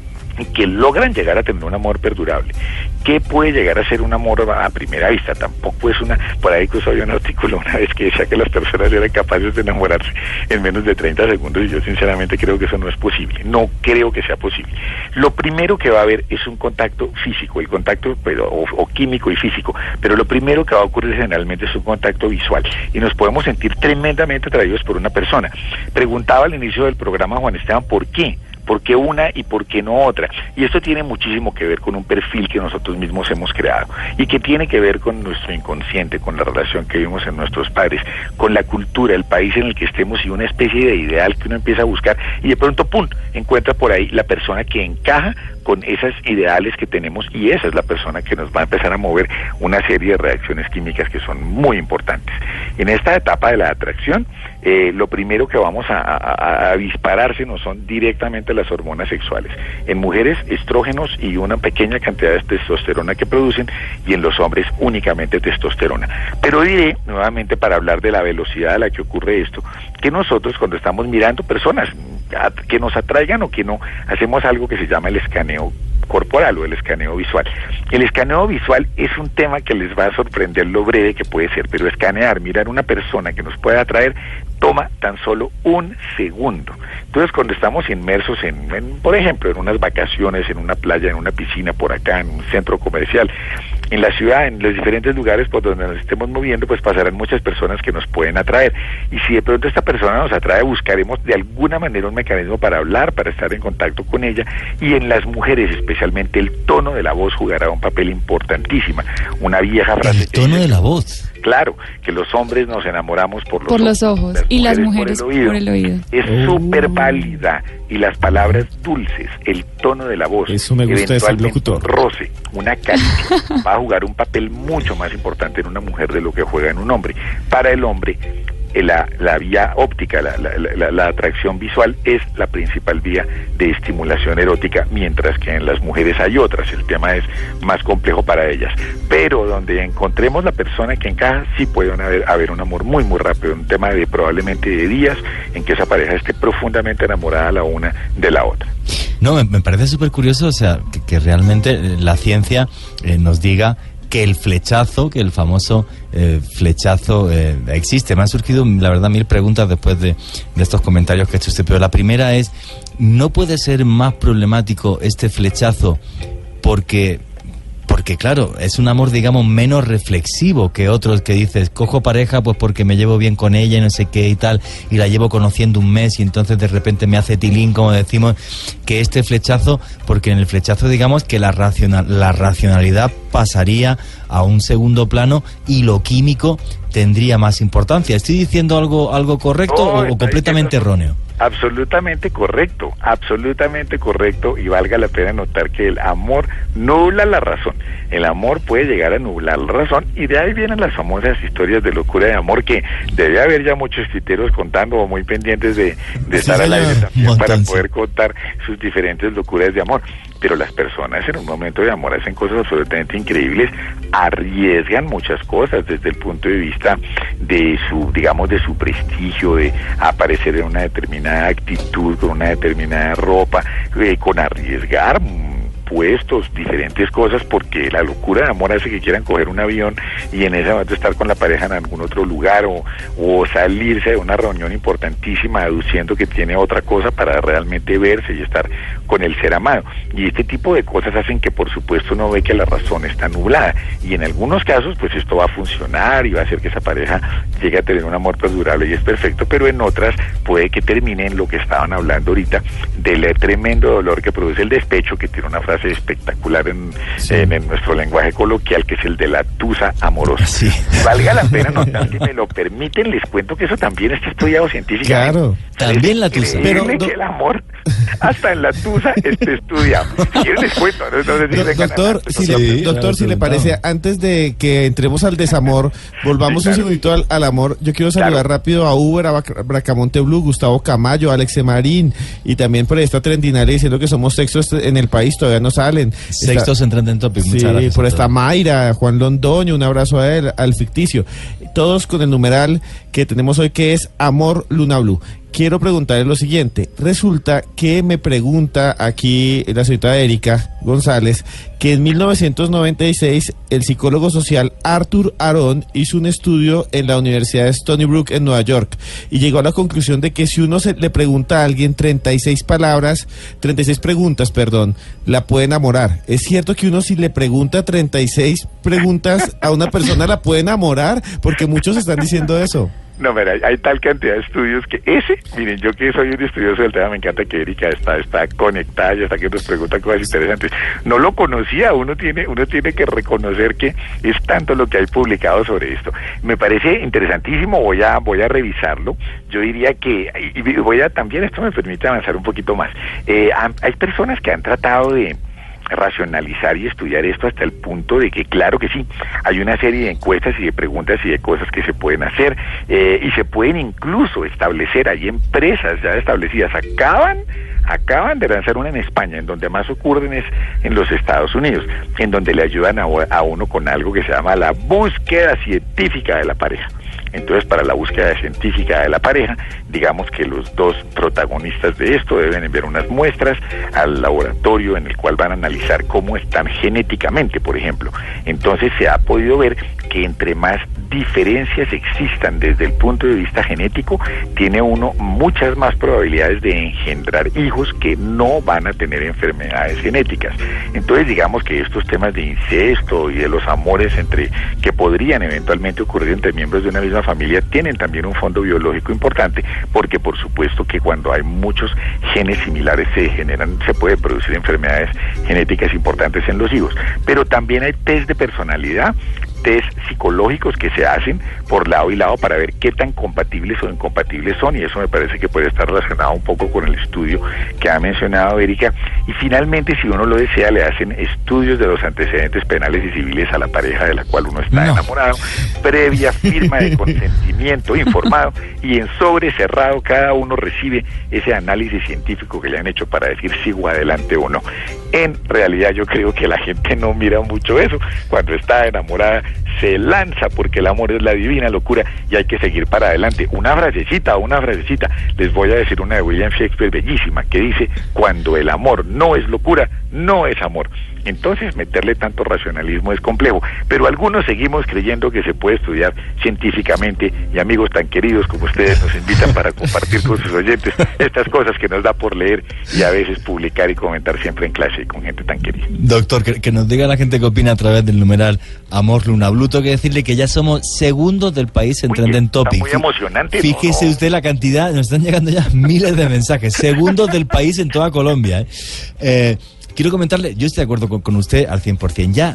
y que logran llegar a tener un amor perdurable. ¿Qué puede llegar a ser un amor a primera vista? Tampoco es una... Por ahí incluso había un artículo una vez que decía que las personas eran capaces de enamorarse en menos de treinta segundos y yo sinceramente creo que eso no es posible. No creo que sea posible. Lo primero que va a haber es un contacto físico, el contacto pero, o, o químico y físico, pero lo primero que va a ocurrir generalmente es un contacto visual y nos podemos sentir tremendamente atraídos por una persona. Preguntaba al inicio del programa Juan Esteban, ¿por qué? ¿Por qué una y por qué no otra? Y esto tiene muchísimo que ver con un perfil que nosotros mismos hemos creado y que tiene que ver con nuestro inconsciente, con la relación que vimos en nuestros padres, con la cultura, el país en el que estemos y una especie de ideal que uno empieza a buscar y de pronto, ¡pum!, encuentra por ahí la persona que encaja con esos ideales que tenemos y esa es la persona que nos va a empezar a mover una serie de reacciones químicas que son muy importantes. En esta etapa de la atracción, eh, lo primero que vamos a, a, a dispararse no son directamente las hormonas sexuales. En mujeres, estrógenos y una pequeña cantidad de testosterona que producen y en los hombres únicamente testosterona. Pero diré, nuevamente para hablar de la velocidad a la que ocurre esto, que nosotros cuando estamos mirando personas que nos atraigan o que no, hacemos algo que se llama el escaneo corporal o el escaneo visual. El escaneo visual es un tema que les va a sorprender lo breve que puede ser, pero escanear, mirar una persona que nos puede atraer, toma tan solo un segundo. Entonces, cuando estamos inmersos en, en, por ejemplo, en unas vacaciones, en una playa, en una piscina por acá, en un centro comercial, en la ciudad, en los diferentes lugares por donde nos estemos moviendo, pues pasarán muchas personas que nos pueden atraer. Y si de pronto esta persona nos atrae, buscaremos de alguna manera un mecanismo para hablar, para estar en contacto con ella. Y en las mujeres, especialmente, el tono de la voz jugará un papel importantísimo. Una vieja frase... El tono de la voz. Claro, que los hombres nos enamoramos por los por ojos. los ojos las y las mujeres mujeres por el oído. Por el oído. Es súper válida. Y las palabras dulces, el tono de la voz, eso me gusta de ser locutor. Roce, una caricia, va a jugar un papel mucho más importante en una mujer de lo que juega en un hombre. Para el hombre, la, la vía óptica, la, la, la, la atracción visual es la principal vía de estimulación erótica, mientras que en las mujeres hay otras. El tema es más complejo para ellas. Pero donde encontremos la persona que encaja, sí puede haber, haber un amor muy, muy rápido. Un tema de probablemente de días en que esa pareja esté profundamente enamorada la una de la otra. No, me, me parece súper curioso, o sea, que, que realmente la ciencia eh, nos diga que el flechazo, que el famoso eh, flechazo eh, existe. Me han surgido, la verdad, mil preguntas después de, de estos comentarios que ha hecho usted, pero la primera es, ¿no puede ser más problemático este flechazo porque... Porque claro, es un amor, digamos, menos reflexivo que otros que dices, cojo pareja pues porque me llevo bien con ella y no sé qué y tal, y la llevo conociendo un mes y entonces de repente me hace tilín, como decimos, que este flechazo, porque en el flechazo digamos que la, racional, la racionalidad pasaría a un segundo plano y lo químico tendría más importancia. ¿Estoy diciendo algo, algo correcto oh, o, o completamente erróneo? Absolutamente correcto, absolutamente correcto, y valga la pena notar que el amor nubla la razón. El amor puede llegar a nublar la razón, y de ahí vienen las famosas historias de locura de amor, que debe haber ya muchos tuiteros contando o muy pendientes de, de estar sí, al aire también montón, para poder contar sus diferentes locuras de amor. Pero las personas en un momento de amor hacen cosas absolutamente increíbles, arriesgan muchas cosas desde el punto de vista de su, digamos, de su prestigio, de aparecer en una determinada actitud, con una determinada ropa, eh, con arriesgar puestos, diferentes cosas, porque la locura de amor hace que quieran coger un avión y en ese momento estar con la pareja en algún otro lugar, o, o salirse de una reunión importantísima aduciendo que tiene otra cosa para realmente verse y estar con el ser amado. Y este tipo de cosas hacen que por supuesto uno ve que la razón está nublada, y en algunos casos pues esto va a funcionar y va a hacer que esa pareja llegue a tener un amor perdurable y es perfecto, pero en otras puede que termine en lo que estaban hablando ahorita, del tremendo dolor que produce el despecho, que tiene una frase espectacular en, sí. en, en nuestro lenguaje coloquial, que es el de la tusa amorosa. Sí. Valga la pena notar, que me lo permiten, les cuento que eso también está estudiado científicamente. Claro, también la tusa. Pero que el amor, hasta en la tusa, está estudiado. Yo les cuento, no, no, no, Do, doctor, si sí, le, doctor, si le parece, antes de que entremos al desamor, volvamos sí, claro. un segundito al, al amor. Yo quiero saludar claro. rápido a Uber, a Bracamonte Blue, Gustavo Camayo, Alex Marín, y también por ahí está Trendinaria diciendo que somos sextos en el país, todavía no salen. Sextos está, en Trending Topic, muchas sí, gracias. Por está Mayra, Juan Londoño, un abrazo a él, al ficticio. Todos con el numeral que tenemos hoy, que es Amor Luna Blue. Quiero preguntarle lo siguiente. Resulta que me pregunta aquí la señorita Erika González que en mil novecientos noventa y seis el psicólogo social Arthur Aron hizo un estudio en la Universidad de Stony Brook en Nueva York y llegó a la conclusión de que si uno se le pregunta a alguien treinta y seis palabras, treinta y seis preguntas, perdón, la puede enamorar. ¿Es cierto que uno si le pregunta treinta y seis preguntas a una persona la puede enamorar? Porque muchos están diciendo eso. No, mira, hay tal cantidad de estudios que ese, miren, yo que soy un estudioso del tema, me encanta que Erika está, está conectada y hasta que nos pregunta cosas interesantes. No lo conocía, uno tiene, uno tiene que reconocer que es tanto lo que hay publicado sobre esto. Me parece interesantísimo, voy a, voy a revisarlo. Yo diría que, y voy a también, esto me permite avanzar un poquito más. Eh, hay personas que han tratado de racionalizar y estudiar esto hasta el punto de que claro que sí, hay una serie de encuestas y de preguntas y de cosas que se pueden hacer eh, y se pueden incluso establecer, hay empresas ya establecidas, acaban acaban de lanzar una en España, en donde más ocurren es en los Estados Unidos, en donde le ayudan a, a uno con algo que se llama la búsqueda científica de la pareja. Entonces, para la búsqueda científica de la pareja, digamos que los dos protagonistas de esto deben enviar unas muestras al laboratorio en el cual van a analizar cómo están genéticamente, por ejemplo. Entonces, se ha podido ver que entre más diferencias existan desde el punto de vista genético, tiene uno muchas más probabilidades de engendrar hijos que no van a tener enfermedades genéticas. Entonces, digamos que estos temas de incesto y de los amores entre que podrían eventualmente ocurrir entre miembros de una misma familia tienen también un fondo biológico importante, porque por supuesto que cuando hay muchos genes similares se generan, se puede producir enfermedades genéticas importantes en los hijos. Pero también hay test de personalidad, test psicológicos que se hacen por lado y lado para ver qué tan compatibles o incompatibles son, y eso me parece que puede estar relacionado un poco con el estudio que ha mencionado Erika. Y finalmente, si uno lo desea, le hacen estudios de los antecedentes penales y civiles a la pareja de la cual uno está no. enamorado, previa firma de consentimiento informado, y en sobre cerrado cada uno recibe ese análisis científico que le han hecho para decir si sigo adelante o no. En realidad yo creo que la gente no mira mucho eso. Cuando está enamorada se lanza, porque el amor es la divina locura y hay que seguir para adelante. Una frasecita, una frasecita, les voy a decir una de William Shakespeare bellísima, que dice: cuando el amor no es locura, no es amor. Entonces meterle tanto racionalismo es complejo, pero algunos seguimos creyendo que se puede estudiar científicamente, y amigos tan queridos como ustedes nos invitan para compartir con sus oyentes estas cosas que nos da por leer y a veces publicar y comentar siempre en clase con gente tan querida. Doctor, que, que nos diga la gente qué opina a través del numeral Amor Luna Blue. Tengo que decirle que ya somos segundos del país en Trending Topic. Muy emocionante. Fíjese ¿no? usted la cantidad, nos están llegando ya miles de mensajes, segundos del país en toda Colombia. ¿eh? Eh, quiero comentarle, yo estoy de acuerdo con, con usted al cien por ciento. Ya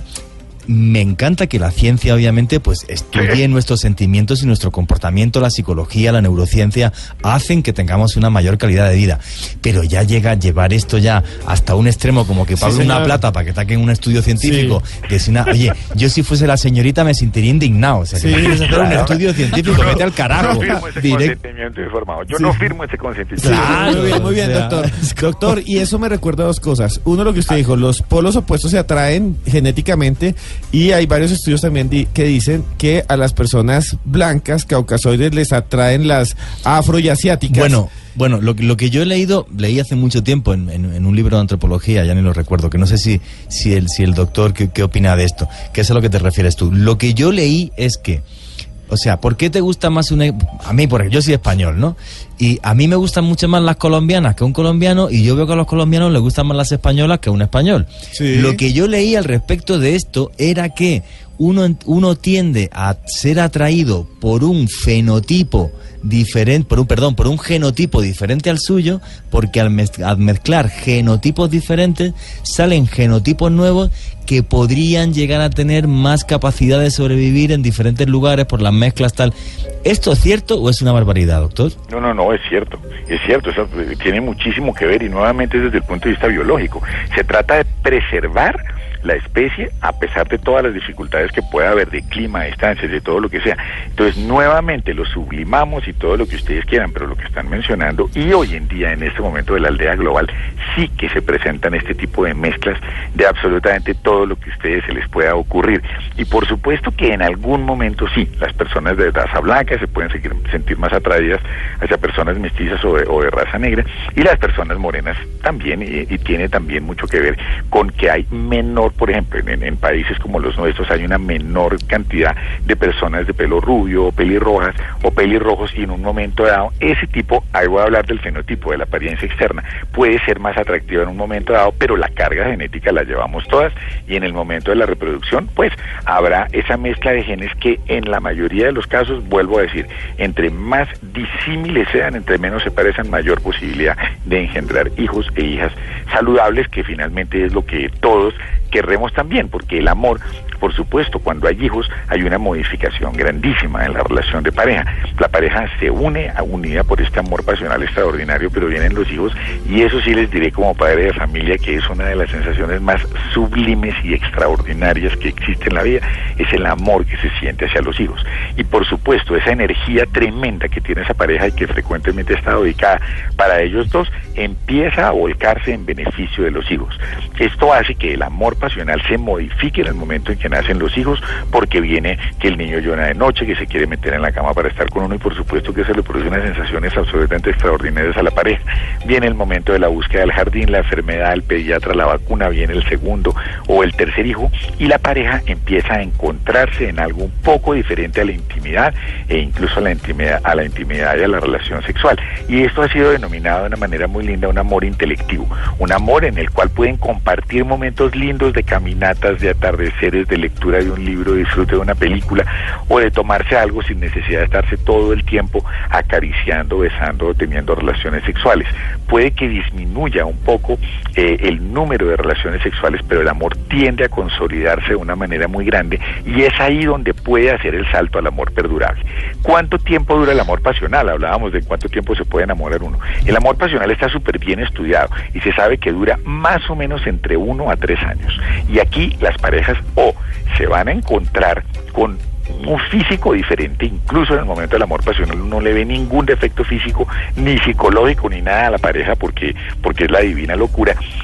me encanta que la ciencia, obviamente, pues estudie nuestros sentimientos y nuestro comportamiento. La psicología, la neurociencia hacen que tengamos una mayor calidad de vida. Pero ya llega a llevar esto ya hasta un extremo, como que pague sí, una plata para que saquen un estudio científico. Sí. Que si una, oye, yo si fuese la señorita me sentiría indignado. O sea, que sí, quieres hacer claro. un estudio científico, vete al carajo. Yo no firmo ese Direct... consentimiento informado. Yo sí. no firmo ese consentimiento. Claro, muy bien, muy bien, o sea... doctor. Doctor, y eso me recuerda a dos cosas. Uno, lo que usted dijo, los polos opuestos se atraen genéticamente. Y hay varios estudios también di que dicen que a las personas blancas, caucasoides, les atraen las afro y asiáticas. Bueno, bueno, lo, lo que yo he leído, leí hace mucho tiempo en, en, en un libro de antropología, ya ni lo recuerdo, que no sé si, si, el, si el doctor qué, qué opina de esto, que es a lo que te refieres tú. Lo que yo leí es que, o sea, ¿por qué te gusta más una...? A mí, porque yo soy español, ¿no? Y a mí me gustan mucho más las colombianas que un colombiano, y yo veo que a los colombianos les gustan más las españolas que a un español. Sí. Lo que yo leí al respecto de esto era que uno, uno tiende a ser atraído por un fenotipo diferente, por un, perdón, por un genotipo diferente al suyo, porque al, mez, al mezclar genotipos diferentes salen genotipos nuevos que podrían llegar a tener más capacidad de sobrevivir en diferentes lugares por las mezclas tal. ¿Esto es cierto o es una barbaridad, doctor? No, no, no, es cierto, es cierto, eso tiene muchísimo que ver y nuevamente desde el punto de vista biológico. Se trata de preservar la especie a pesar de todas las dificultades que pueda haber de clima, de distancias, de todo lo que sea. Entonces nuevamente lo sublimamos y todo lo que ustedes quieran, pero lo que están mencionando, y hoy en día en este momento de la aldea global sí que se presentan este tipo de mezclas de absolutamente todo lo que a ustedes se les pueda ocurrir. Y por supuesto que en algún momento sí, las personas de raza blanca se pueden seguir, sentir más atraídas hacia personas mestizas o de, o de raza negra, y las personas morenas también, y, y tiene también mucho que ver con que hay menor, por ejemplo, en, en países como los nuestros hay una menor cantidad de personas de pelo rubio, o pelirrojas, o pelirrojos, y en un momento dado, ese tipo, ahí voy a hablar del fenotipo, de la apariencia externa, puede ser más atractiva en un momento dado, pero la carga genética la llevamos todas, y en el momento de la reproducción, pues, habrá esa mezcla de genes que en la mayoría de los casos, vuelvo a decir, entre más disímiles sean, entre menos se parecen, mayor posibilidad de engendrar hijos e hijas saludables, que finalmente es lo que todos querremos también, porque el amor, por supuesto, cuando hay hijos hay una modificación grandísima en la relación de pareja. La pareja se une a unida por este amor pasional extraordinario, pero vienen los hijos, y eso sí les diré como padre de familia que es una de las sensaciones más sublimes y extraordinarias que existe en la vida, es el amor que se siente hacia los hijos. Y por supuesto, esa energía tremenda que tiene esa pareja y que frecuentemente está dedicada para ellos dos, empieza a volcarse en beneficio de los hijos. Esto hace que el amor pasional se modifique en el momento en que nacen los hijos, porque viene que el niño llora de noche, que se quiere meter en la cama para estar con uno, y por supuesto que se le produce unas sensaciones absolutamente extraordinarias a la pareja. Viene el momento de la búsqueda del jardín, la enfermedad, el pediatra, la vacuna, viene el segundo o el tercer hijo, y la pareja empieza a encontrarse en algo un poco diferente a la intimidad, e incluso a la intimidad, a la intimidad y a la relación sexual. Y esto ha sido denominado de una manera muy linda un amor intelectivo, un amor en el cual pueden compartir momentos lindos de caminatas, de atardeceres, de lectura de un libro, de disfrute de una película, o de tomarse algo sin necesidad de estarse todo el tiempo acariciando, besando o teniendo relaciones sexuales. Puede que disminuya un poco eh, el número de relaciones sexuales, pero el amor tiende a consolidarse de una manera muy grande, y es ahí donde puede hacer el salto al amor perdurable. ¿Cuánto tiempo dura el amor pasional? Hablábamos de cuánto tiempo se puede enamorar uno. El amor pasional está súper bien estudiado y se sabe que dura más o menos entre uno a tres años. Y aquí las parejas o se van a encontrar con un físico diferente, incluso en el momento del amor pasional no le ve ningún defecto físico, ni psicológico, ni nada a la pareja, porque, porque es la divina locura, pero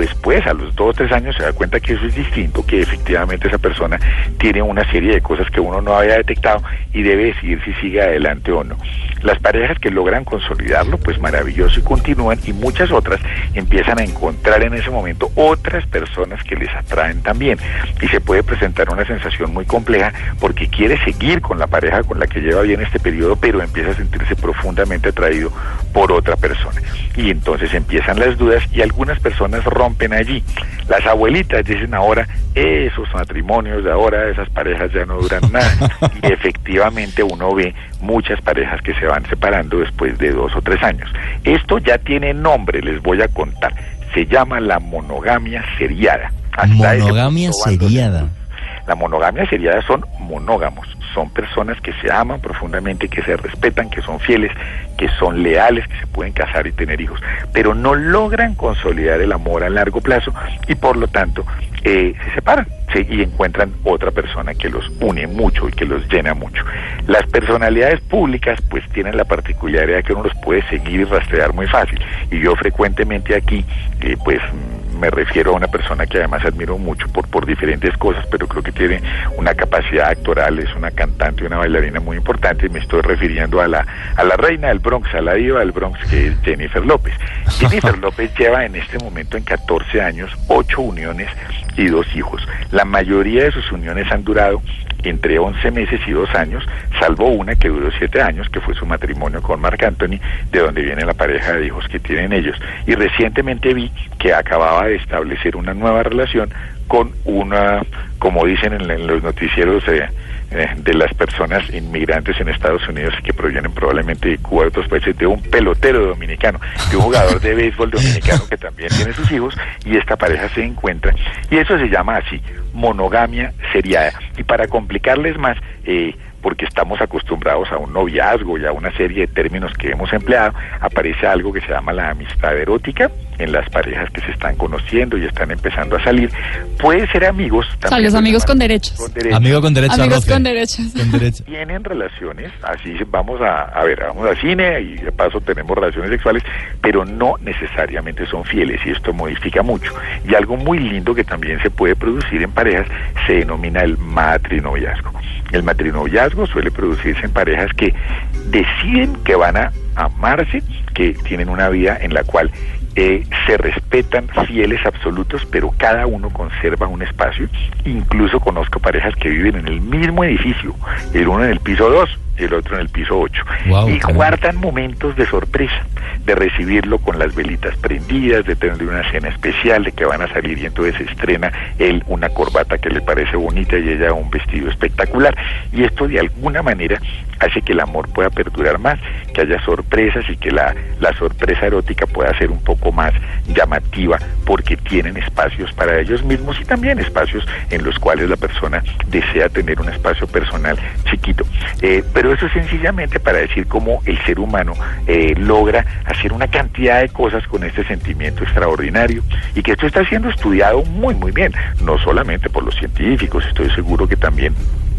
después, a los dos o tres años, se da cuenta que eso es distinto, que efectivamente esa persona tiene una serie de cosas que uno no había detectado y debe decidir si sigue adelante o no. Las parejas que logran consolidarlo, pues maravilloso, y continúan, y muchas otras empiezan a encontrar en ese momento otras personas que les atraen también, y se puede presentar una sensación muy compleja porque quiere seguir con la pareja con la que lleva bien este periodo, pero empieza a sentirse profundamente atraído por otra persona, y entonces empiezan las dudas y algunas personas rompen allí. Las abuelitas dicen ahora, esos matrimonios de ahora, esas parejas ya no duran nada, y efectivamente uno ve muchas parejas que se van separando después de dos o tres años. Esto ya tiene nombre, les voy a contar, se llama la monogamia seriada. Hasta monogamia seriada. La monogamia seriada son monógamos, son personas que se aman profundamente, que se respetan, que son fieles, que son leales, que se pueden casar y tener hijos, pero no logran consolidar el amor a largo plazo y por lo tanto eh, se separan, ¿sí? Y encuentran otra persona que los une mucho y que los llena mucho. Las personalidades públicas pues tienen la particularidad que uno los puede seguir y rastrear muy fácil, y yo frecuentemente aquí eh, pues me refiero a una persona que además admiro mucho por, por diferentes cosas, pero creo que tiene una capacidad actoral, es una cantante y una bailarina muy importante, y me estoy refiriendo a la, a la reina del Bronx, a la diva del Bronx, que es Jennifer López. Jennifer López lleva en este momento en catorce años, ocho uniones y dos hijos. La mayoría de sus uniones han durado entre once meses y dos años, salvo una que duró siete años, que fue su matrimonio con Marc Anthony, de donde viene la pareja de hijos que tienen ellos. Y recientemente vi que acababa de establecer una nueva relación con una, como dicen en, en los noticieros eh, eh, de las personas inmigrantes en Estados Unidos que provienen probablemente de Cuba y otros países, de un pelotero dominicano, de un jugador de béisbol dominicano que también tiene sus hijos, y esta pareja se encuentra, y eso se llama así, monogamia seriada. Y para complicarles más, eh, porque estamos acostumbrados a un noviazgo y a una serie de términos que hemos empleado, aparece algo que se llama la amistad erótica en las parejas que se están conociendo y están empezando a salir. Puede ser amigos. O sea, los amigos con derechos. con derechos. Amigo con derechos. Amigos con derechos. Con derecho. Tienen relaciones, así vamos a, a ver, vamos al cine y de paso tenemos relaciones sexuales, pero no necesariamente son fieles, y esto modifica mucho. Y algo muy lindo que también se puede producir en parejas se denomina el matrinoviazgo. El matrinoviazgo suele producirse en parejas que deciden que van a amarse, que tienen una vida en la cual eh, se respetan, fieles absolutos, pero cada uno conserva un espacio. Incluso conozco parejas que viven en el mismo edificio, el uno en el piso dos, el otro en el piso ocho, wow, y guardan momentos de sorpresa, de recibirlo con las velitas prendidas, de tenerle una cena especial, de que van a salir y entonces estrena él una corbata que le parece bonita y ella un vestido espectacular, y esto de alguna manera hace que el amor pueda perdurar más, que haya sorpresas y que la, la sorpresa erótica pueda ser un poco más llamativa, porque tienen espacios para ellos mismos y también espacios en los cuales la persona desea tener un espacio personal chiquito, eh, pero eso es sencillamente para decir cómo el ser humano eh, logra hacer una cantidad de cosas con este sentimiento extraordinario, y que esto está siendo estudiado muy muy bien, no solamente por los científicos, estoy seguro que también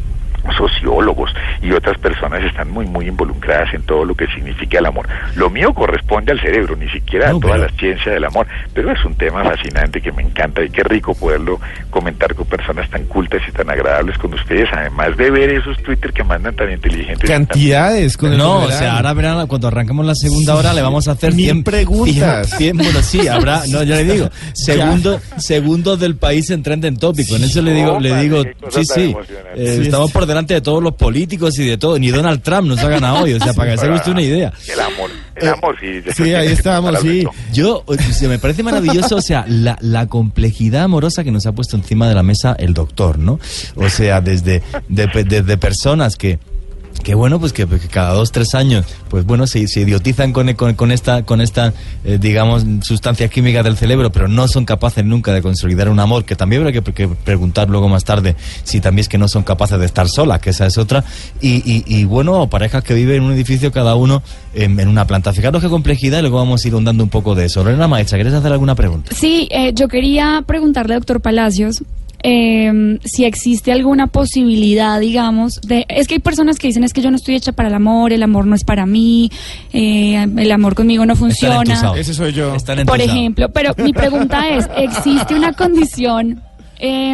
sociólogos y otras personas están muy muy involucradas en todo lo que significa el amor. Lo mío corresponde al cerebro, ni siquiera no, a toda pero... la ciencia del amor, pero es un tema fascinante que me encanta, y qué rico poderlo comentar con personas tan cultas y tan agradables como ustedes, además de ver esos Twitter que mandan tan inteligentes. Cantidades con el No, o sea, ahora verán, cuando arranquemos la segunda hora le vamos a hacer cien preguntas. cien, bueno, sí, habrá, no, yo le digo, segundo, segundos del país en Trending Topic, con eso le digo, le digo, sí, sí, eh, sí, estamos por delante de todos los políticos y de todo, ni Donald Trump nos ha ganado hoy, o sea, para que se haga usted una idea. El amor, el amor, sí. Sí, ahí estábamos, sí. Yo, o sea, me parece maravilloso, o sea, la, la complejidad amorosa que nos ha puesto encima de la mesa el doctor, ¿no? O sea, desde, de, desde personas que que bueno, pues que, que cada dos, tres años, pues bueno, se, se idiotizan con, con, con esta, con esta eh, digamos, sustancias químicas del cerebro, pero no son capaces nunca de consolidar un amor, que también habrá que, que preguntar luego más tarde si también es que no son capaces de estar solas, que esa es otra, y, y, y bueno, parejas que viven en un edificio cada uno en, en una planta. Fijaros qué complejidad, y luego vamos a ir ondando un poco de eso. Lorena Maecha, ¿quieres hacer alguna pregunta? Sí, eh, yo quería preguntarle, doctor Palacios, eh, si existe alguna posibilidad, digamos, de... Es que hay personas que dicen, es que yo no estoy hecha para el amor, el amor no es para mí, eh, el amor conmigo no funciona. Ese soy yo. Por ejemplo, pero mi pregunta es, ¿existe una condición eh,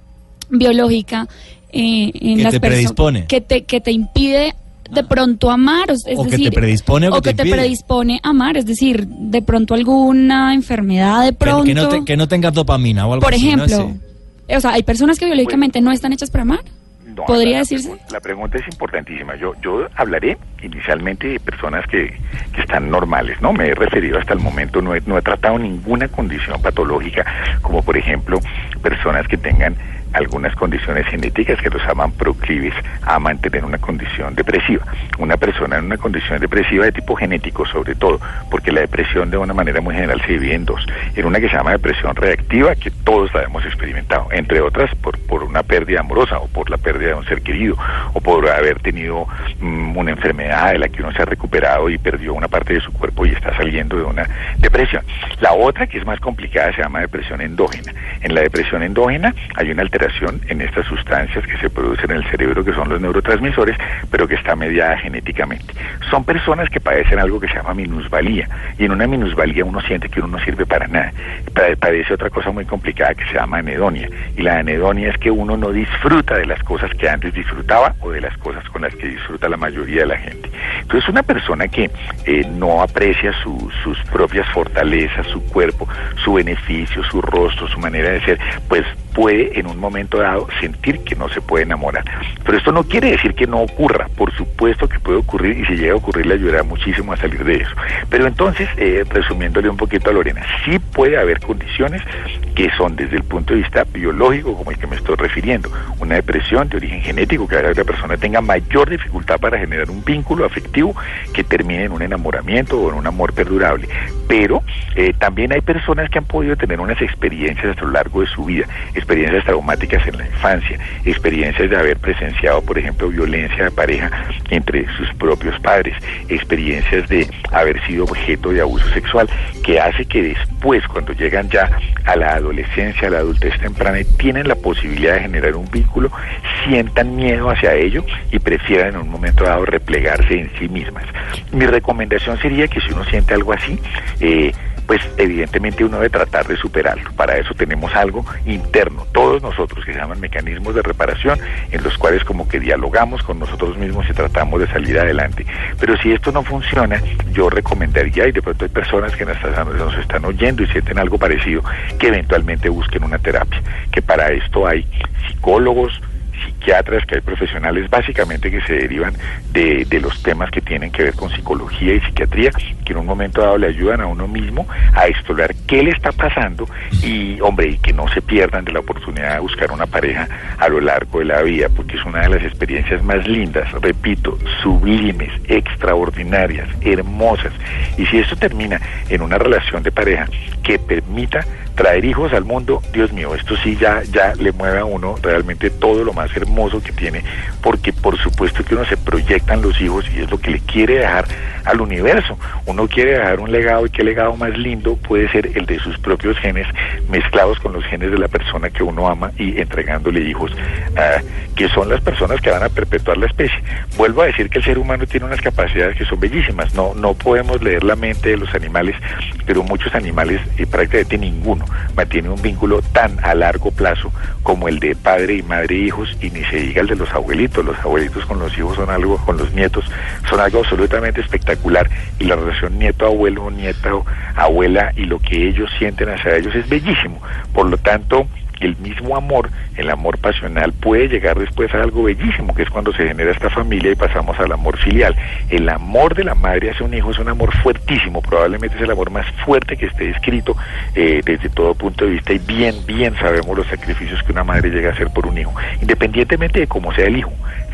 biológica eh, en que las te predispone que te que te impide de pronto amar, es o decir, que te predispone o, o que, que te, te predispone a amar, es decir, de pronto alguna enfermedad, de pronto que, que, no, te, que no tengas dopamina o algo por así, ejemplo, ¿no? O sea, hay personas que biológicamente no están hechas para amar. No, ¿Podría la, decirse? La, la pregunta es importantísima. Yo yo hablaré inicialmente de personas que, que están normales, ¿no? Me he referido hasta el momento, no he, no he tratado ninguna condición patológica, como por ejemplo personas que tengan algunas condiciones genéticas que los hagan proclives a mantener una condición depresiva. Una persona en una condición depresiva de tipo genético, sobre todo, porque la depresión de una manera muy general se divide en dos. En una que se llama depresión reactiva, que todos la hemos experimentado, entre otras por, por una pérdida amorosa o por la pérdida de un ser querido o por haber tenido mmm, una enfermedad de la que uno se ha recuperado y perdió una parte de su cuerpo y está saliendo de una depresión. La otra, que es más complicada, se llama depresión endógena. En la depresión endógena hay una alteración en estas sustancias que se producen en el cerebro, que son los neurotransmisores, pero que está mediada genéticamente. Son personas que padecen algo que se llama minusvalía, y en una minusvalía uno siente que uno no sirve para nada. Padece otra cosa muy complicada que se llama anedonia, y la anedonia es que uno no disfruta de las cosas que antes disfrutaba o de las cosas con las que disfruta la mayoría de la gente. Entonces una persona que eh, no aprecia su, sus propias fortalezas, su cuerpo, su beneficio, su rostro, su manera de ser, pues puede en un momento dado sentir que no se puede enamorar. Pero esto no quiere decir que no ocurra, por supuesto que puede ocurrir, y si llega a ocurrir le ayudará muchísimo a salir de eso. Pero entonces, eh, resumiéndole un poquito a Lorena, sí puede haber condiciones que son desde el punto de vista biológico, como el que me estoy refiriendo, una depresión de origen genético, que haga que la persona tenga mayor dificultad para generar un vínculo afectivo que termine en un enamoramiento o en un amor perdurable. Pero eh, también hay personas que han podido tener unas experiencias a lo largo de su vida, experiencias traumáticas en la infancia, experiencias de haber presenciado, por ejemplo, violencia de pareja entre sus propios padres, experiencias de haber sido objeto de abuso sexual, que hace que después, cuando llegan ya a la adolescencia, a la adultez temprana y tienen la posibilidad de generar un vínculo, sientan miedo hacia ello y prefieran en un momento dado replegarse en sí mismas. Mi recomendación sería que si uno siente algo así, eh, pues evidentemente uno debe tratar de superarlo. Para eso tenemos algo interno, todos nosotros, que se llaman mecanismos de reparación, en los cuales como que dialogamos con nosotros mismos y tratamos de salir adelante. Pero si esto no funciona, yo recomendaría, y de pronto hay personas que nos están, nos están oyendo y sienten algo parecido, que eventualmente busquen una terapia, que para esto hay psicólogos, psiquiatras, que hay profesionales básicamente que se derivan de, de los temas que tienen que ver con psicología y psiquiatría, que en un momento dado le ayudan a uno mismo a explorar qué le está pasando y, hombre, y que no se pierdan de la oportunidad de buscar una pareja a lo largo de la vida, porque es una de las experiencias más lindas, repito, sublimes, extraordinarias, hermosas. Y si esto termina en una relación de pareja que permita traer hijos al mundo, Dios mío, esto sí ya, ya le mueve a uno realmente todo lo más hermoso que tiene, porque por supuesto que uno se proyectan los hijos y es lo que le quiere dejar al universo. Uno quiere dejar un legado, y qué legado más lindo puede ser el de sus propios genes mezclados con los genes de la persona que uno ama y entregándole hijos, uh, que son las personas que van a perpetuar la especie. Vuelvo a decir que el ser humano tiene unas capacidades que son bellísimas. No, no podemos leer la mente de los animales, pero muchos animales, y prácticamente ninguno, mantiene un vínculo tan a largo plazo como el de padre y madre e hijos, y ni se diga el de los abuelitos. Los abuelitos con los hijos son algo, con los nietos son algo absolutamente espectacular, y la relación nieto-abuelo, nieto-abuela y lo que ellos sienten hacia ellos es bellísimo. Por lo tanto, el mismo amor, el amor pasional, puede llegar después a algo bellísimo, que es cuando se genera esta familia y pasamos al amor filial. El amor de la madre hacia un hijo es un amor fuertísimo, probablemente es el amor más fuerte que esté escrito eh, desde todo punto de vista, y bien, bien sabemos los sacrificios que una madre llega a hacer por un hijo, independientemente de cómo sea el hijo.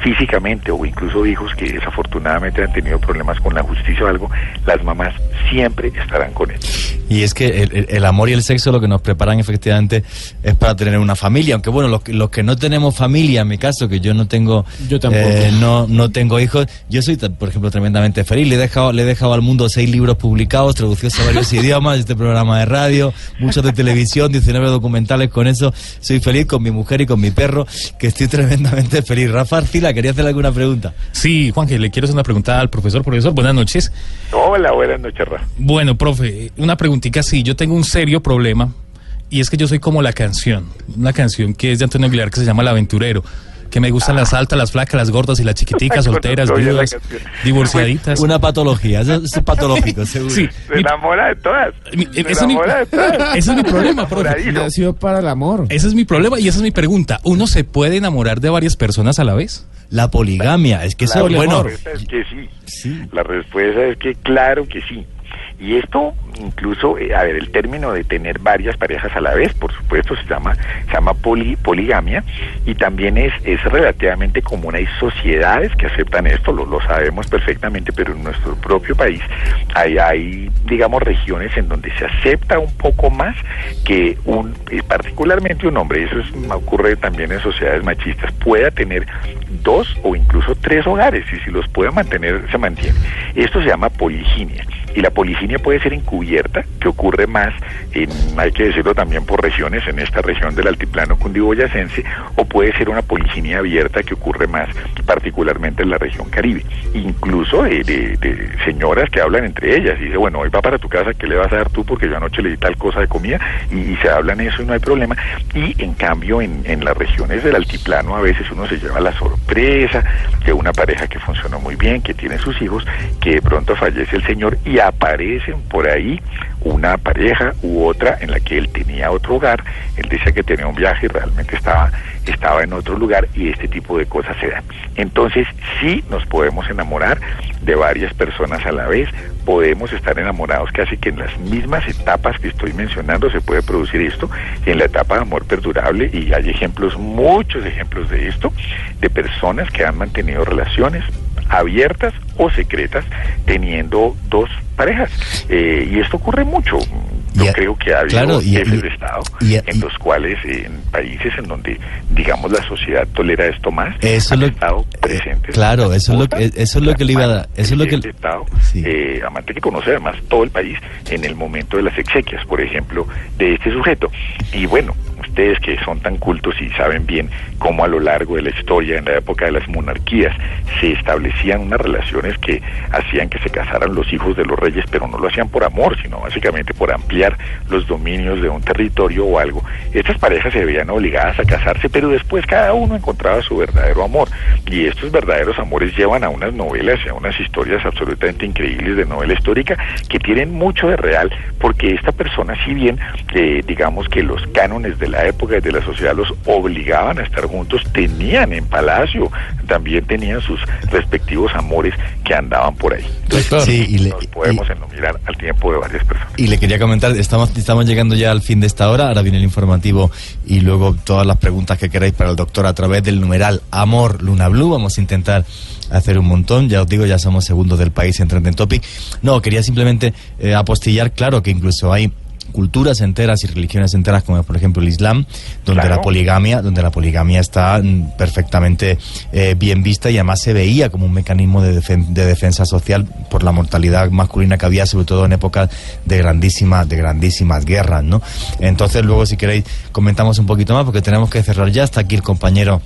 físicamente o incluso hijos que desafortunadamente han tenido problemas con la justicia o algo, las mamás siempre estarán con él. Y es que el, el amor y el sexo lo que nos preparan efectivamente es para tener una familia, aunque bueno, los, los que no tenemos familia, en mi caso, que yo no tengo yo tampoco. Eh, no, no tengo hijos, yo soy, por ejemplo, tremendamente feliz. Le he dejado, le he dejado al mundo seis libros publicados, traducidos a varios idiomas, este programa de radio, muchos de televisión, diecinueve documentales. Con eso soy feliz, con mi mujer y con mi perro, que estoy tremendamente feliz. Rafa Arcila, ¿quería hacerle alguna pregunta? Sí, Juanje, le quiero hacer una pregunta al profesor. Profesor, buenas noches. Hola, buenas noches, Rafa. Bueno, profe, una preguntita, sí, yo tengo un serio problema, y es que yo soy como la canción, una canción que es de Antonio Aguilar que se llama El Aventurero, que me gustan ah. las altas, las flacas, las gordas y las chiquiticas, solteras, viudas, divorciaditas. Una patología, eso es patológico, seguro. Sí. Se enamora de todas. Mi, se ese, enamora es mi, de todas. Ese es mi problema, profe. Nació para el amor. Ese es mi problema y esa es mi pregunta. ¿Uno se puede enamorar de varias personas a la vez? La poligamia, es que eso es bueno. La respuesta es que sí. sí. La respuesta es que claro que sí. Y esto incluso, eh, a ver, el término de tener varias parejas a la vez, por supuesto, se llama se llama poli, poligamia, y también es, es relativamente común. Hay sociedades que aceptan esto, lo, lo sabemos perfectamente, pero en nuestro propio país hay, hay, digamos, regiones en donde se acepta un poco más que un, eh, particularmente un hombre, eso es, ocurre también en sociedades machistas, pueda tener dos o incluso tres hogares, y si los puede mantener, se mantiene. Esto se llama poliginia. Y la poliginia puede ser encubierta, que ocurre más, en, hay que decirlo también por regiones, en esta región del altiplano cundiboyacense, o puede ser una poliginia abierta que ocurre más particularmente en la región Caribe. Incluso de, de, de señoras que hablan entre ellas y dice, bueno, hoy va para tu casa, ¿qué le vas a dar tú? Porque yo anoche le di tal cosa de comida, y, y se hablan eso y no hay problema. Y en cambio en, en las regiones del altiplano a veces uno se lleva la sorpresa de una pareja que funcionó muy bien, que tiene sus hijos, que de pronto fallece el señor y aparecen por ahí una pareja u otra en la que él tenía otro hogar, él decía que tenía un viaje y realmente estaba, estaba en otro lugar, y este tipo de cosas se dan. Entonces sí nos podemos enamorar de varias personas a la vez, podemos estar enamorados casi que en las mismas etapas que estoy mencionando se puede producir esto, en la etapa de amor perdurable, y hay ejemplos, muchos ejemplos de esto, de personas que han mantenido relaciones abiertas o secretas teniendo dos parejas, eh, y esto ocurre mucho. Yo yeah, creo que ha habido claro, jefes y, de Estado y, en los cuales, eh, en países en donde, digamos, la sociedad tolera esto más, eso han lo, estado presentes. Eh, claro, eso es lo que eso es lo que le iba a dar. Eso es lo que el Estado, sí. eh, amante que conoce además todo el país en el momento de las exequias, por ejemplo, de este sujeto. Y bueno, ustedes que son tan cultos y saben bien cómo a lo largo de la historia, en la época de las monarquías, se establecían unas relaciones que hacían que se casaran los hijos de los reyes, pero no lo hacían por amor, sino básicamente por ampliar los dominios de un territorio o algo. Estas parejas se veían obligadas a casarse, pero después cada uno encontraba su verdadero amor, y estos verdaderos amores llevan a unas novelas y a unas historias absolutamente increíbles de novela histórica que tienen mucho de real, porque esta persona, si bien eh, digamos que los cánones de la época y de la sociedad los obligaban a estar juntos, tenían en palacio, también tenían sus respectivos amores que andaban por ahí. Entonces, sí, y le, nos podemos y, enumerar al tiempo de varias personas. Y le quería comentar, estamos, estamos llegando ya al fin de esta hora, ahora viene el informativo y luego todas las preguntas que queráis para el doctor a través del numeral Amor Luna Blue. Vamos a intentar hacer un montón, ya os digo, ya somos segundos del país en Trending Topic. No, quería simplemente eh, apostillar, claro, que incluso hay culturas enteras y religiones enteras, como por ejemplo el Islam, donde claro. la poligamia, donde la poligamia está perfectamente eh, bien vista, y además se veía como un mecanismo de, defen de defensa social por la mortalidad masculina que había, sobre todo en épocas de grandísimas, de grandísimas guerras, ¿no? Entonces luego, si queréis, comentamos un poquito más, porque tenemos que cerrar ya. Está aquí el compañero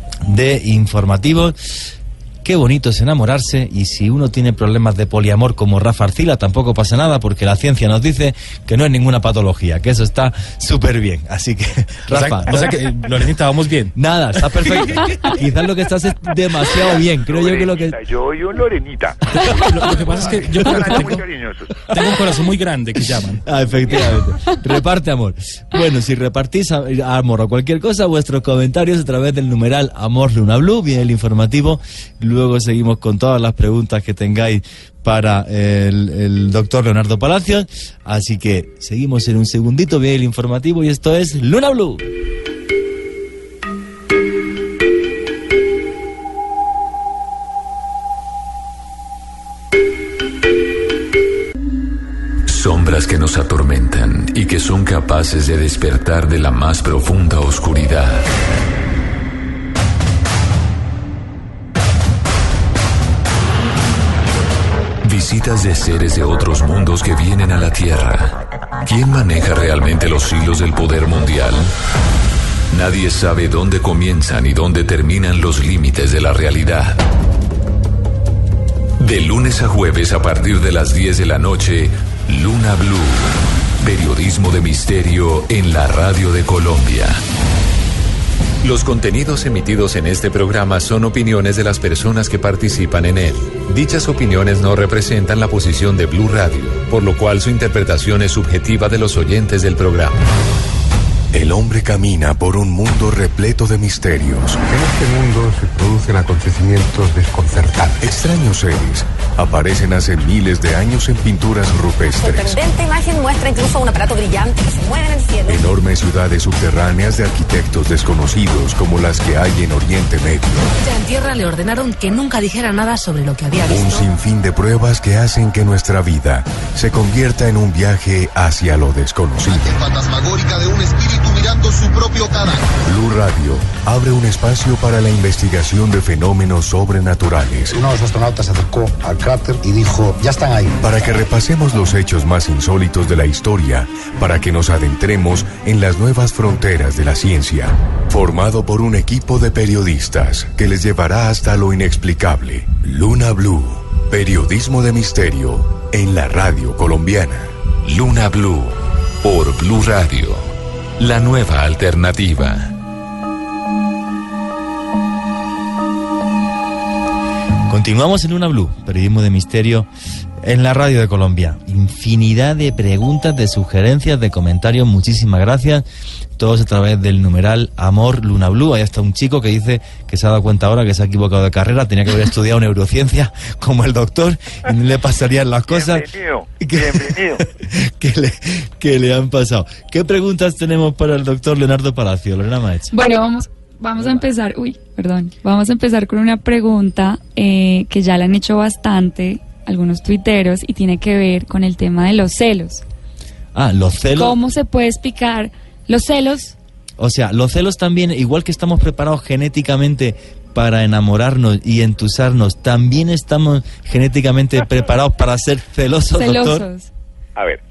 de informativos. Qué bonito es enamorarse, y si uno tiene problemas de poliamor como Rafa Arcila, tampoco pasa nada, porque la ciencia nos dice que no es ninguna patología, que eso está súper bien. Así que, Rafa... O sea, o sea que, Lorenita, vamos bien. Nada, está perfecto. Quizás lo que estás es demasiado bien, creo Lorenita, yo que lo que... Yo oí un Lorenita. Lo, lo que pasa es que yo creo que tengo, tengo un corazón muy grande, que llaman. Ah, efectivamente. Reparte amor. Bueno, si repartís amor o cualquier cosa, vuestros comentarios a través del numeral Amor Luna Blue, viene el informativo. Luego seguimos con todas las preguntas que tengáis para el, el doctor Leonardo Palacios. Así que seguimos en un segundito, viene el informativo, y esto es Luna Blue. nos atormentan y que son capaces de despertar de la más profunda oscuridad. Visitas de seres de otros mundos que vienen a la Tierra. ¿Quién maneja realmente los hilos del poder mundial? Nadie sabe dónde comienzan y dónde terminan los límites de la realidad. De lunes a jueves a partir de las diez de la noche, Luna Blue. Periodismo de misterio en la radio de Colombia. Los contenidos emitidos en este programa son opiniones de las personas que participan en él. Dichas opiniones no representan la posición de Blue Radio, por lo cual su interpretación es subjetiva de los oyentes del programa. El hombre camina por un mundo repleto de misterios. En este mundo se producen acontecimientos desconcertantes. Extraños seres aparecen hace miles de años en pinturas rupestres. La sorprendente imagen muestra incluso un aparato brillante que se mueve en el cielo. Enormes ciudades subterráneas de arquitectos desconocidos como las que hay en Oriente Medio. Ya en tierra le ordenaron que nunca dijera nada sobre lo que había visto. Un sinfín de pruebas que hacen que nuestra vida se convierta en un viaje hacia lo desconocido. La fantasmagórica de un espíritu mirando su propio cadáver. Blue Radio abre un espacio para la investigación de fenómenos sobrenaturales. Uno de los astronautas se acercó al cráter y dijo, ya están ahí. Para que repasemos los hechos más insólitos de la historia, para que nos adentremos en las nuevas fronteras de la ciencia. Formado por un equipo de periodistas que les llevará hasta lo inexplicable. Luna Blue, periodismo de misterio en la radio colombiana. Luna Blue, por Blue Radio, la nueva alternativa. Continuamos en Luna Blue, periodismo de misterio en la radio de Colombia. Infinidad de preguntas, de sugerencias, de comentarios. Muchísimas gracias. Todos a través del numeral Amor Luna Blue. Ahí está un chico que dice que se ha dado cuenta ahora que se ha equivocado de carrera. Tenía que haber estudiado neurociencia como el doctor y no le pasarían las cosas Bienvenido, que, bienvenido. que, le, que le han pasado. ¿Qué preguntas tenemos para el doctor Leonardo Palacio? Lorena Maech. Bueno, vamos, vamos a empezar. Uy, perdón. Vamos a empezar con una pregunta eh, que ya la han hecho bastante algunos tuiteros y tiene que ver con el tema de los celos. Ah, los celos. ¿Cómo se puede explicar los celos? O sea, los celos también, igual que estamos preparados genéticamente para enamorarnos y entusarnos, también estamos genéticamente preparados para ser celosos, celosos. doctor. A ver,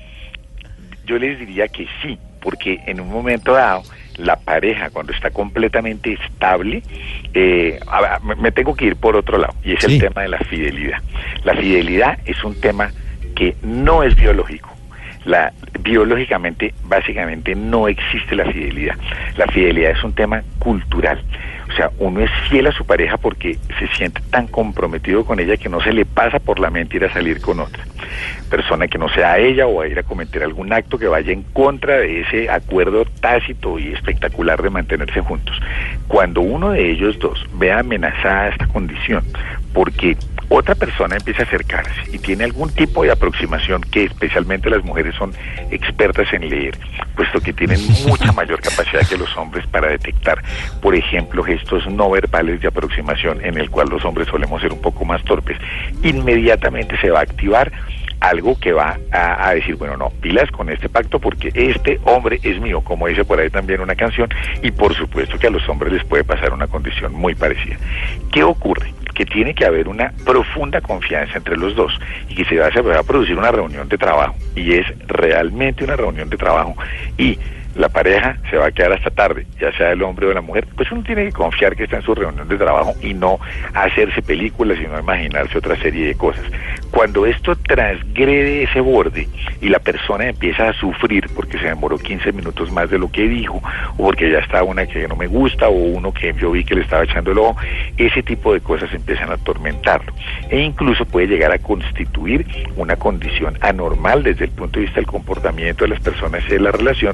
yo les diría que sí, porque en un momento dado la pareja, cuando está completamente estable, eh, a ver, me tengo que ir por otro lado, y es sí. el tema de la fidelidad. La fidelidad es un tema que no es biológico. La, biológicamente, básicamente, no existe la fidelidad. La fidelidad es un tema cultural. O sea, uno es fiel a su pareja porque se siente tan comprometido con ella que no se le pasa por la mente ir a salir con otra persona que no sea ella o a ir a cometer algún acto que vaya en contra de ese acuerdo tácito y espectacular de mantenerse juntos. Cuando uno de ellos dos ve amenazada esta condición porque otra persona empieza a acercarse y tiene algún tipo de aproximación que especialmente las mujeres son expertas en leer, puesto que tienen mucha mayor capacidad que los hombres para detectar, por ejemplo, gestos no verbales de aproximación en el cual los hombres solemos ser un poco más torpes, inmediatamente se va a activar algo que va a, a decir, bueno, no, pilas con este pacto porque este hombre es mío, como dice por ahí también una canción, y por supuesto que a los hombres les puede pasar una condición muy parecida. ¿Qué ocurre? Que tiene que haber una profunda confianza entre los dos y que se va, se va a producir una reunión de trabajo, y es realmente una reunión de trabajo, y la pareja se va a quedar hasta tarde, ya sea el hombre o la mujer, pues uno tiene que confiar que está en su reunión de trabajo y no hacerse películas, sino imaginarse otra serie de cosas. Cuando esto transgrede ese borde y la persona empieza a sufrir porque se demoró quince minutos más de lo que dijo, o porque ya está una que no me gusta, o uno que yo vi que le estaba echando el ojo, ese tipo de cosas empiezan a atormentarlo, e incluso puede llegar a constituir una condición anormal desde el punto de vista del comportamiento de las personas y de la relación, que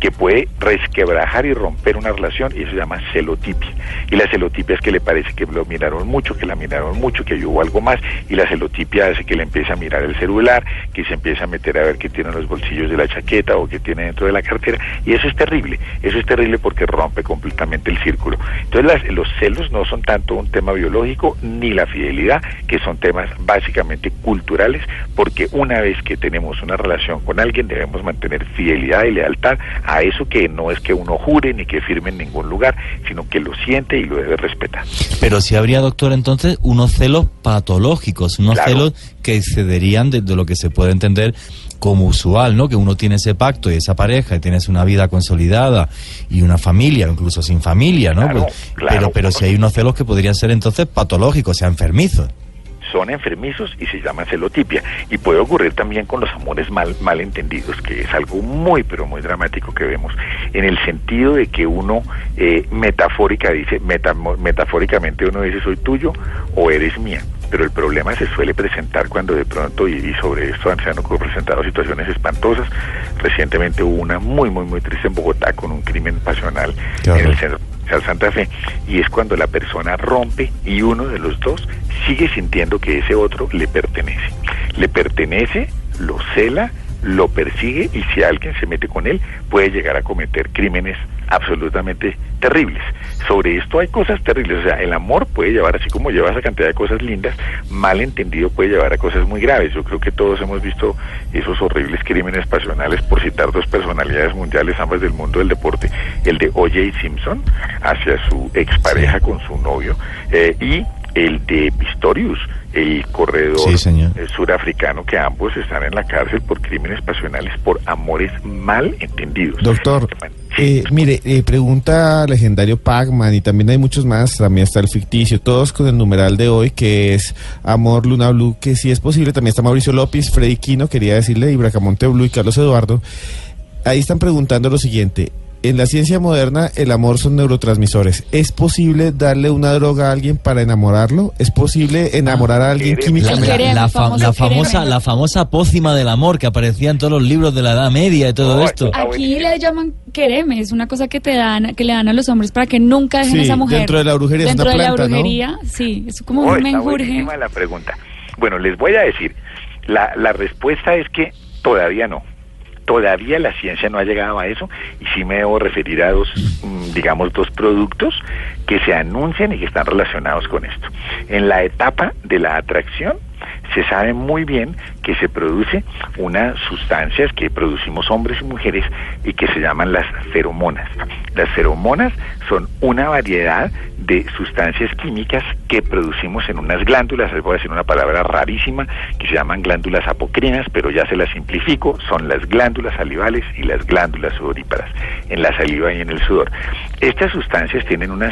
que puede resquebrajar y romper una relación, y eso se llama celotipia. Y la celotipia es que le parece que lo miraron mucho, que la miraron mucho, que hubo algo más, y la celotipia hace que le empiece a mirar el celular, que se empieza a meter a ver qué tiene en los bolsillos de la chaqueta o qué tiene dentro de la cartera, y eso es terrible, eso es terrible porque rompe completamente el círculo. Entonces las, los celos no son tanto un tema biológico ni la fidelidad, que son temas básicamente culturales, porque una vez que tenemos una relación con alguien debemos mantener fidelidad y lealtad a eso que no es que uno jure ni que firme en ningún lugar, sino que lo siente y lo debe respetar. Pero si habría, doctor, entonces unos celos patológicos, unos claro. celos que excederían de, de lo que se puede entender como usual, ¿no? Que uno tiene ese pacto y esa pareja y tienes una vida consolidada y una familia, incluso sin familia, ¿no? Claro, pues, claro, pero pero si hay unos celos que podrían ser entonces patológicos, o sea, enfermizos. Son enfermizos y se llama celotipia, y puede ocurrir también con los amores mal malentendidos, que es algo muy pero muy dramático que vemos, en el sentido de que uno eh, metafórica dice meta, metafóricamente uno dice soy tuyo o eres mía, pero el problema se suele presentar cuando de pronto, y, y sobre esto se han presentado situaciones espantosas. Recientemente hubo una muy muy muy triste en Bogotá con un crimen pasional claro. en el centro al Santa Fe, y es cuando la persona rompe y uno de los dos sigue sintiendo que ese otro le pertenece. Le pertenece, lo cela, lo persigue, y si alguien se mete con él puede llegar a cometer crímenes absolutamente terribles. Sobre esto hay cosas terribles, o sea, el amor puede llevar, así como lleva esa cantidad de cosas lindas, mal entendido puede llevar a cosas muy graves. Yo creo que todos hemos visto esos horribles crímenes pasionales, por citar dos personalidades mundiales, ambas del mundo del deporte, el de O J Simpson hacia su expareja con su novio, eh, y el de Pistorius, el corredor sí, señor. surafricano, que ambos están en la cárcel por crímenes pasionales, por amores mal entendidos. Doctor, eh, mire, eh, pregunta legendario Pac-Man, y también hay muchos más, también está el ficticio, todos con el numeral de hoy, que es Amor Luna Blue, que si es posible, también está Mauricio López, Freddy Quino, quería decirle, y Bracamonte Blue y Carlos Eduardo. Ahí están preguntando lo siguiente: en la ciencia moderna, el amor son neurotransmisores. ¿Es posible darle una droga a alguien para enamorarlo? ¿Es posible enamorar a alguien químicamente? La, la, fa la, famosa, la famosa pócima del amor que aparecía en todos los libros de la Edad Media y todo oh, esto. Aquí le llaman quereme, es una cosa que te dan, que le dan a los hombres para que nunca dejen sí, a esa mujer. Dentro de la brujería Dentro es una de planta, la brujería, ¿no? Sí, es como oh, un menjurje. Está buenísima la pregunta. Bueno, les voy a decir, la, la respuesta es que todavía no. Todavía la ciencia no ha llegado a eso, y sí me debo referir a dos, digamos, dos productos que se anuncian y que están relacionados con esto. En la etapa de la atracción se sabe muy bien que se produce unas sustancias que producimos hombres y mujeres y que se llaman las feromonas. Las feromonas son una variedad de sustancias químicas que producimos en unas glándulas, les voy a decir una palabra rarísima, que se llaman glándulas apocrinas, pero ya se las simplifico, son las glándulas salivales y las glándulas sudoríparas, en la saliva y en el sudor. Estas sustancias tienen unas...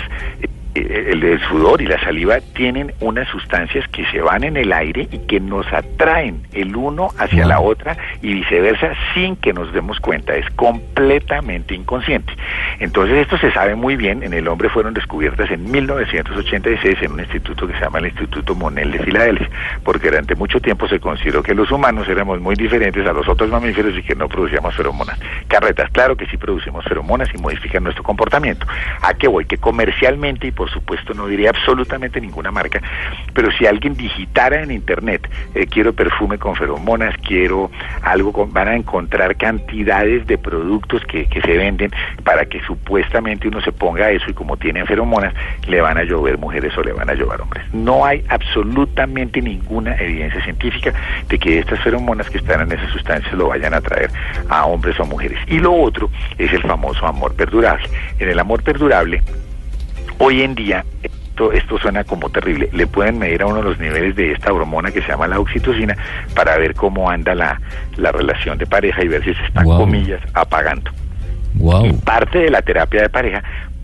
El, el sudor y la saliva tienen unas sustancias que se van en el aire y que nos atraen el uno hacia wow. la otra y viceversa sin que nos demos cuenta. Es completamente inconsciente. Entonces esto se sabe muy bien. En el hombre fueron descubiertas en mil novecientos ochenta y seis en un instituto que se llama el Instituto Monell de Filadelfia, porque durante mucho tiempo se consideró que los humanos éramos muy diferentes a los otros mamíferos y que no producíamos feromonas. Carretas, claro que sí producimos feromonas y modifican nuestro comportamiento. ¿A qué voy? Que comercialmente y por Por supuesto no diría absolutamente ninguna marca, pero si alguien digitara en internet, eh, quiero perfume con feromonas, quiero algo con, van a encontrar cantidades de productos que, que se venden para que supuestamente uno se ponga eso, y como tienen feromonas, le van a llover mujeres o le van a llover hombres. No hay absolutamente ninguna evidencia científica de que estas feromonas que están en esas sustancias lo vayan a traer a hombres o mujeres. Y lo otro es el famoso amor perdurable. En el amor perdurable, hoy en día, esto, esto suena como terrible, le pueden medir a uno los niveles de esta hormona que se llama la oxitocina para ver cómo anda la, la relación de pareja y ver si se están, wow. comillas, apagando. Wow. Y parte de la terapia de pareja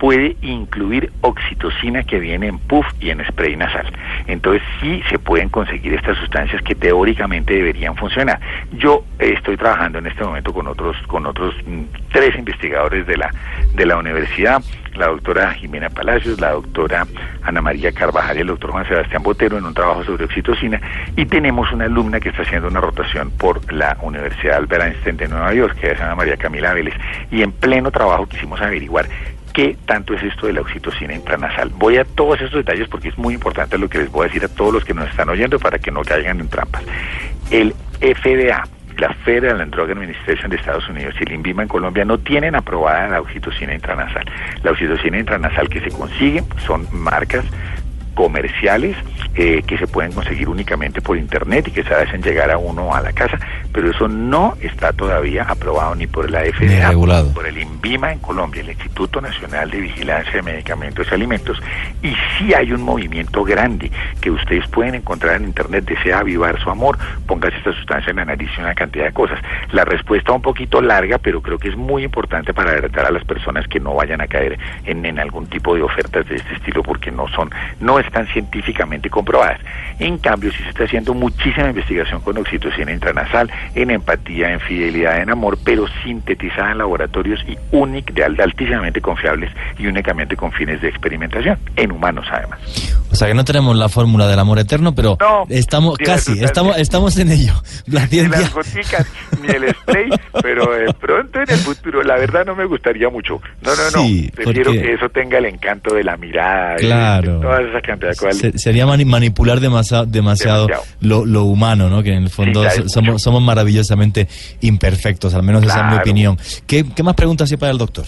puede incluir oxitocina que viene en puff y en spray nasal. Entonces sí se pueden conseguir estas sustancias que teóricamente deberían funcionar. Yo eh, estoy trabajando en este momento con otros con otros mm, tres investigadores de la de la universidad, la doctora Jimena Palacios, la doctora Ana María Carvajal y el doctor Juan Sebastián Botero, en un trabajo sobre oxitocina, y tenemos una alumna que está haciendo una rotación por la Universidad Albert Einstein de Nueva York, que es Ana María Camila Vélez, y en pleno trabajo quisimos averiguar qué tanto es esto de la oxitocina intranasal. Voy a todos estos detalles porque es muy importante lo que les voy a decir a todos los que nos están oyendo para que no caigan en trampas. El F D A, la Federal Drug Administration de Estados Unidos, y el INVIMA en Colombia no tienen aprobada la oxitocina intranasal. La oxitocina intranasal que se consigue son marcas comerciales eh, que se pueden conseguir únicamente por internet y que se hacen llegar a uno a la casa, pero eso no está todavía aprobado ni por la F D A, ni por el INVIMA en Colombia, el Instituto Nacional de Vigilancia de Medicamentos y Alimentos, y sí hay un movimiento grande que ustedes pueden encontrar en internet. Desea avivar su amor, póngase esta sustancia en la nariz y una cantidad de cosas. La respuesta un poquito larga, pero creo que es muy importante para alertar a las personas que no vayan a caer en, en algún tipo de ofertas de este estilo, porque no son, no están científicamente comprobadas. En cambio, sí se está haciendo muchísima investigación con oxitocina intranasal, en empatía, en fidelidad, en amor, pero sintetizada en laboratorios y únic, de altísimamente confiables y únicamente con fines de experimentación, en humanos además. O sea que no tenemos la fórmula del amor eterno, pero no, estamos casi, estamos estamos en ello. La ciencia... Ni las goticas, ni el spray, pero de pronto en el futuro, la verdad no me gustaría mucho. No, no, sí, no, prefiero porque... que eso tenga el encanto de la mirada, claro, y todas esas cantidades de cosas. Se, sería mani manipular demasiado, demasiado, demasiado. Lo, lo humano, ¿no? Que en el fondo sí, somos, somos maravillosamente imperfectos, al menos claro. Esa es mi opinión. ¿Qué, qué más preguntas hay para el doctor?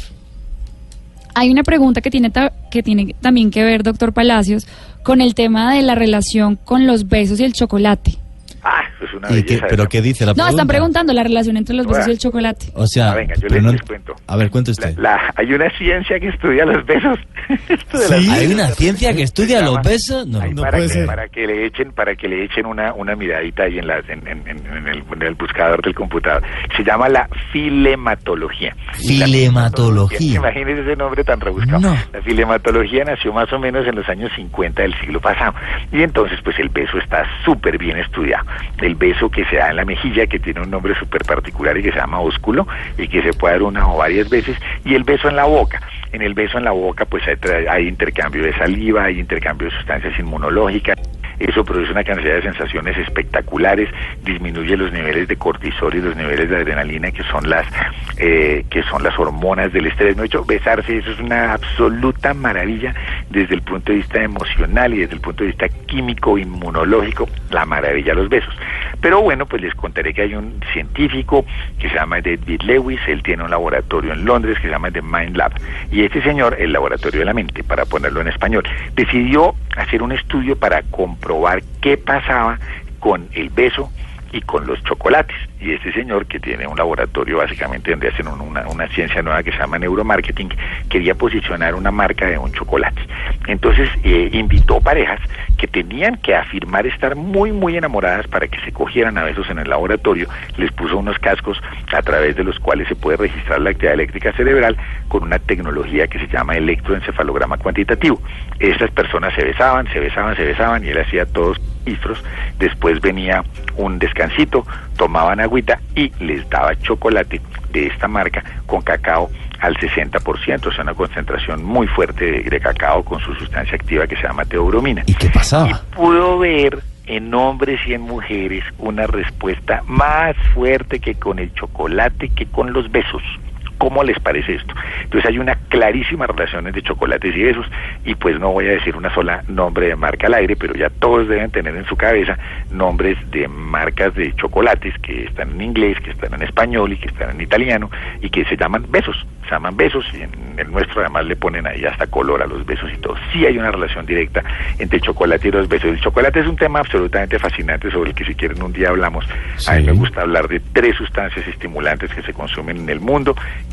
Hay una pregunta que tiene, que tiene también que ver, doctor Palacios, con el tema de la relación con los besos y el chocolate. Ah, eso es una ¿Y belleza. Qué, ¿Pero qué dice la no, pregunta? están preguntando la relación entre los besos y el chocolate. O sea, ah, venga, yo les, no, les cuento. A ver, cuente usted. La, la, hay una ciencia que estudia los besos. ¿Sí? ¿Hay una ciencia que estudia los besos? No, no para puede que, ser. Para que le echen, para que le echen una, una miradita ahí en, la, en, en, en, el, en el buscador del computador. Se llama la filematología. Filematología. Imagínense ese nombre tan rebuscado. No. La filematología nació más o menos en los años cincuenta del siglo pasado. Y entonces, pues el beso está súper bien estudiado. El beso que se da en la mejilla, que tiene un nombre súper particular y que se llama ósculo, y que se puede dar una o varias veces, y el beso en la boca. En el beso en la boca, pues hay, hay intercambio de saliva, hay intercambio de sustancias inmunológicas. Eso produce una cantidad de sensaciones espectaculares, disminuye los niveles de cortisol y los niveles de adrenalina, que son las eh, que son las hormonas del estrés. No, hecho, besarse, eso es una absoluta maravilla desde el punto de vista emocional y desde el punto de vista químico, inmunológico, la maravilla los besos. Pero bueno, pues les contaré que hay un científico que se llama David Lewis, él tiene un laboratorio en Londres que se llama The Mind Lab, y este señor, el laboratorio de la mente, para ponerlo en español, decidió hacer un estudio para comprobar qué pasaba con el beso y con los chocolates. Y este señor, que tiene un laboratorio básicamente donde hacen una, una ciencia nueva que se llama neuromarketing, quería posicionar una marca de un chocolate. Entonces eh, invitó parejas que tenían que afirmar estar muy muy enamoradas para que se cogieran a besos en el laboratorio. Les puso unos cascos a través de los cuales se puede registrar la actividad eléctrica cerebral con una tecnología que se llama electroencefalograma cuantitativo. Estas personas se besaban, se besaban, se besaban, y él hacía todos registros. Después venía un descansito, tomaban agüita y les daba chocolate de esta marca con cacao al sesenta por ciento, o sea, una concentración muy fuerte de, de cacao con su sustancia activa que se llama teobromina. ¿Y qué pasaba? Y pudo ver en hombres y en mujeres una respuesta más fuerte que con el chocolate, que con los besos. ¿Cómo les parece esto? Entonces hay una clarísima relación entre chocolates y besos, y pues no voy a decir una sola nombre de marca al aire, pero ya todos deben tener en su cabeza nombres de marcas de chocolates que están en inglés, que están en español y que están en italiano, y que se llaman besos, se llaman besos, y en el nuestro además le ponen ahí hasta color a los besos y todo. Sí hay una relación directa entre el chocolate y los besos. El chocolate es un tema absolutamente fascinante sobre el que, si quieren, un día hablamos. Sí. A mí me gusta hablar de tres sustancias estimulantes que se consumen en el mundo,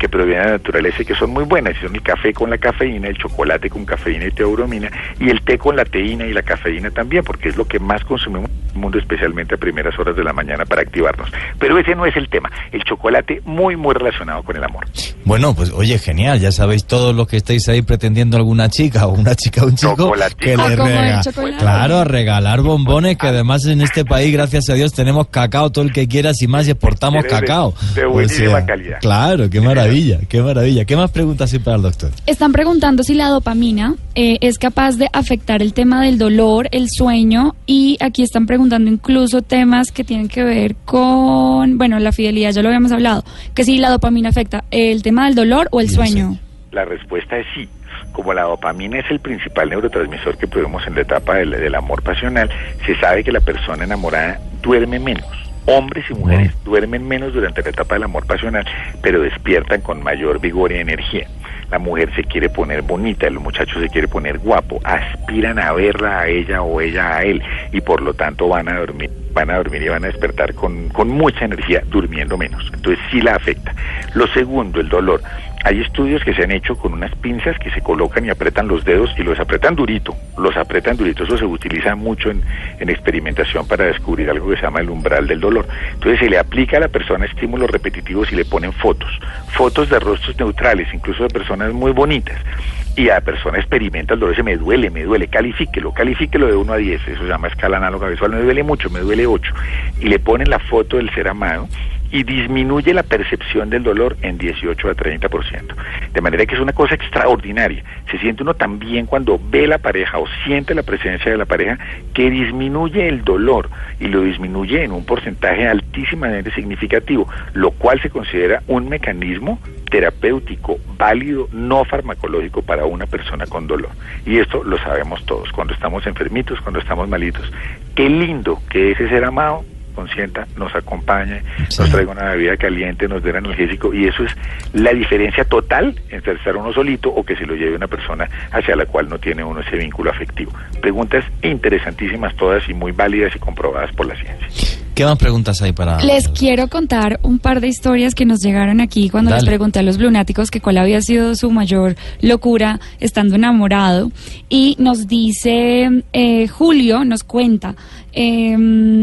que provienen de la naturaleza y que son muy buenas, y son el café con la cafeína, el chocolate con cafeína y teobromina, y el té con la teína y la cafeína también, porque es lo que más consumimos en el mundo, especialmente a primeras horas de la mañana para activarnos. Pero ese no es el tema. El chocolate muy, muy relacionado con el amor. Bueno, pues oye, genial, ya sabéis todos los que estáis ahí pretendiendo alguna chica o una chica o un chico chocolate. Que ah, le regala. Claro, a regalar bombones, que además en este país, gracias a Dios, tenemos cacao, todo el que quieras y más, y exportamos cacao. De, de buenísima o sea, calidad. Claro, qué maravilla, qué maravilla. ¿Qué más preguntas hay para el doctor? Están preguntando si la dopamina eh, es capaz de afectar el tema del dolor, el sueño, y aquí están preguntando incluso temas que tienen que ver con, bueno, la fidelidad, ya lo habíamos hablado, que si la dopamina afecta el tema del dolor o el sí, sueño. Sí. La respuesta es sí. Como la dopamina es el principal neurotransmisor que producimos en la etapa del, del amor pasional, se sabe que la persona enamorada duerme menos. Hombres y mujeres wow. duermen menos durante la etapa del amor pasional, pero despiertan con mayor vigor y energía. La mujer se quiere poner bonita, el muchacho se quiere poner guapo, aspiran a verla a ella o ella a él, y por lo tanto van a dormir, van a dormir y van a despertar con, con mucha energía, durmiendo menos. Entonces sí la afecta. Lo segundo, el dolor. Hay estudios que se han hecho con unas pinzas que se colocan y apretan los dedos y los apretan durito, los apretan durito. Eso se utiliza mucho en, en experimentación para descubrir algo que se llama el umbral del dolor. Entonces se le aplica a la persona estímulos repetitivos y le ponen fotos, fotos de rostros neutrales, incluso de personas muy bonitas. Y a la persona experimenta el dolor, dice, me duele, me duele, califíquelo, califíquelo de uno a diez, eso se llama escala análoga visual, me duele mucho, me duele ocho. Y le ponen la foto del ser amado, y disminuye la percepción del dolor en dieciocho a treinta por ciento. De manera que es una cosa extraordinaria. Se siente uno tan bien cuando ve la pareja o siente la presencia de la pareja, que disminuye el dolor, y lo disminuye en un porcentaje altísimamente significativo, lo cual se considera un mecanismo terapéutico válido, no farmacológico, para una persona con dolor. Y esto lo sabemos todos, cuando estamos enfermitos, cuando estamos malitos. Qué lindo que ese ser amado consienta, nos acompañe, sí. nos traiga una bebida caliente, nos dé analgésico, y eso es la diferencia total entre estar uno solito o que se lo lleve una persona hacia la cual no tiene uno ese vínculo afectivo. Preguntas interesantísimas todas y muy válidas y comprobadas por la ciencia. ¿Qué más preguntas hay para...? Les quiero contar un par de historias que nos llegaron aquí cuando Dale. les pregunté a los lunáticos que cuál había sido su mayor locura estando enamorado, y nos dice eh, Julio, nos cuenta, eh,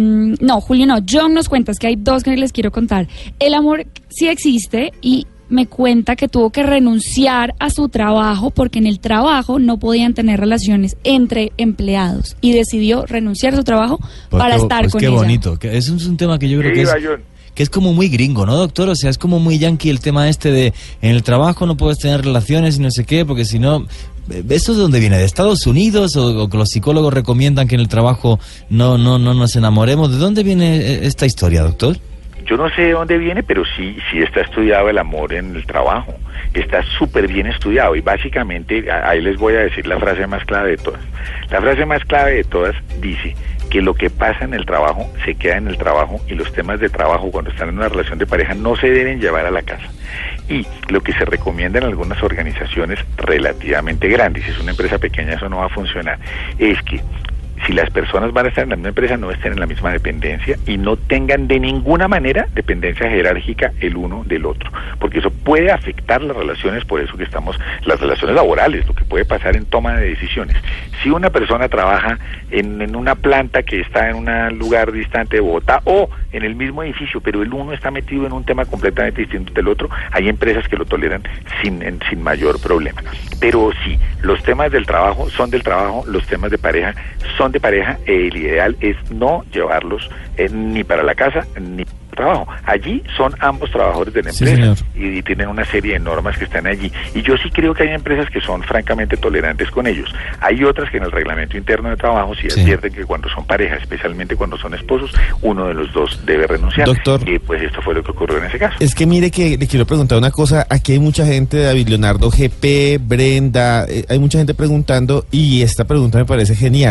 no, Julio no, John nos cuenta, es que hay dos que les quiero contar. El amor sí existe, y me cuenta que tuvo que renunciar a su trabajo porque en el trabajo no podían tener relaciones entre empleados, y decidió renunciar a su trabajo pues para qué, estar pues con qué ella. Qué bonito, que es un, un tema que yo creo sí, que es... John. Que es como muy gringo, ¿no, doctor? O sea, es como muy yankee el tema este de en el trabajo no puedes tener relaciones y no sé qué, porque si no... ¿Eso de dónde viene? ¿De Estados Unidos? ¿O, o que los psicólogos recomiendan que en el trabajo no, no, no nos enamoremos? ¿De dónde viene esta historia, doctor? Yo no sé de dónde viene, pero sí, sí está estudiado el amor en el trabajo. Está súper bien estudiado, y básicamente, ahí les voy a decir la frase más clave de todas. La frase más clave de todas dice que lo que pasa en el trabajo se queda en el trabajo, y los temas de trabajo cuando están en una relación de pareja no se deben llevar a la casa. Y lo que se recomienda en algunas organizaciones relativamente grandes, si es una empresa pequeña eso no va a funcionar, es que si las personas van a estar en la misma empresa, no estén en la misma dependencia y no tengan de ninguna manera dependencia jerárquica el uno del otro, porque eso puede afectar las relaciones, por eso que estamos, las relaciones laborales, lo que puede pasar en toma de decisiones. Si una persona trabaja en, en una planta que está en un lugar distante de Bogotá o en el mismo edificio, pero el uno está metido en un tema completamente distinto del otro, hay empresas que lo toleran sin, en, sin mayor problema. Pero sí, los temas del trabajo son del trabajo, los temas de pareja son de pareja, eh, el ideal es no llevarlos eh, ni para la casa ni para el trabajo. Allí son ambos trabajadores de la empresa, sí, y, y tienen una serie de normas que están allí, y yo sí creo que hay empresas que son francamente tolerantes con ellos. Hay otras que en el reglamento interno de trabajo sí, sí. advierten que cuando son parejas, especialmente cuando son esposos, uno de los dos debe renunciar. Doctor, y pues esto fue lo que ocurrió en ese caso. Es que mire que le quiero preguntar una cosa, aquí hay mucha gente, David Leonardo G P, Brenda, eh, hay mucha gente preguntando, y esta pregunta me parece genial.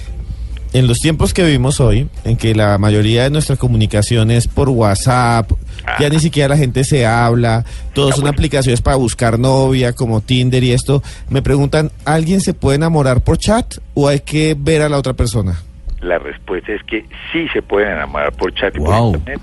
En los tiempos que vivimos hoy, en que la mayoría de nuestra comunicación es por WhatsApp, ah. ya ni siquiera la gente se habla, todos son aplicaciones para buscar novia, como Tinder y esto, me preguntan, ¿alguien se puede enamorar por chat o hay que ver a la otra persona? La respuesta es que sí se pueden enamorar por chat y wow. por internet.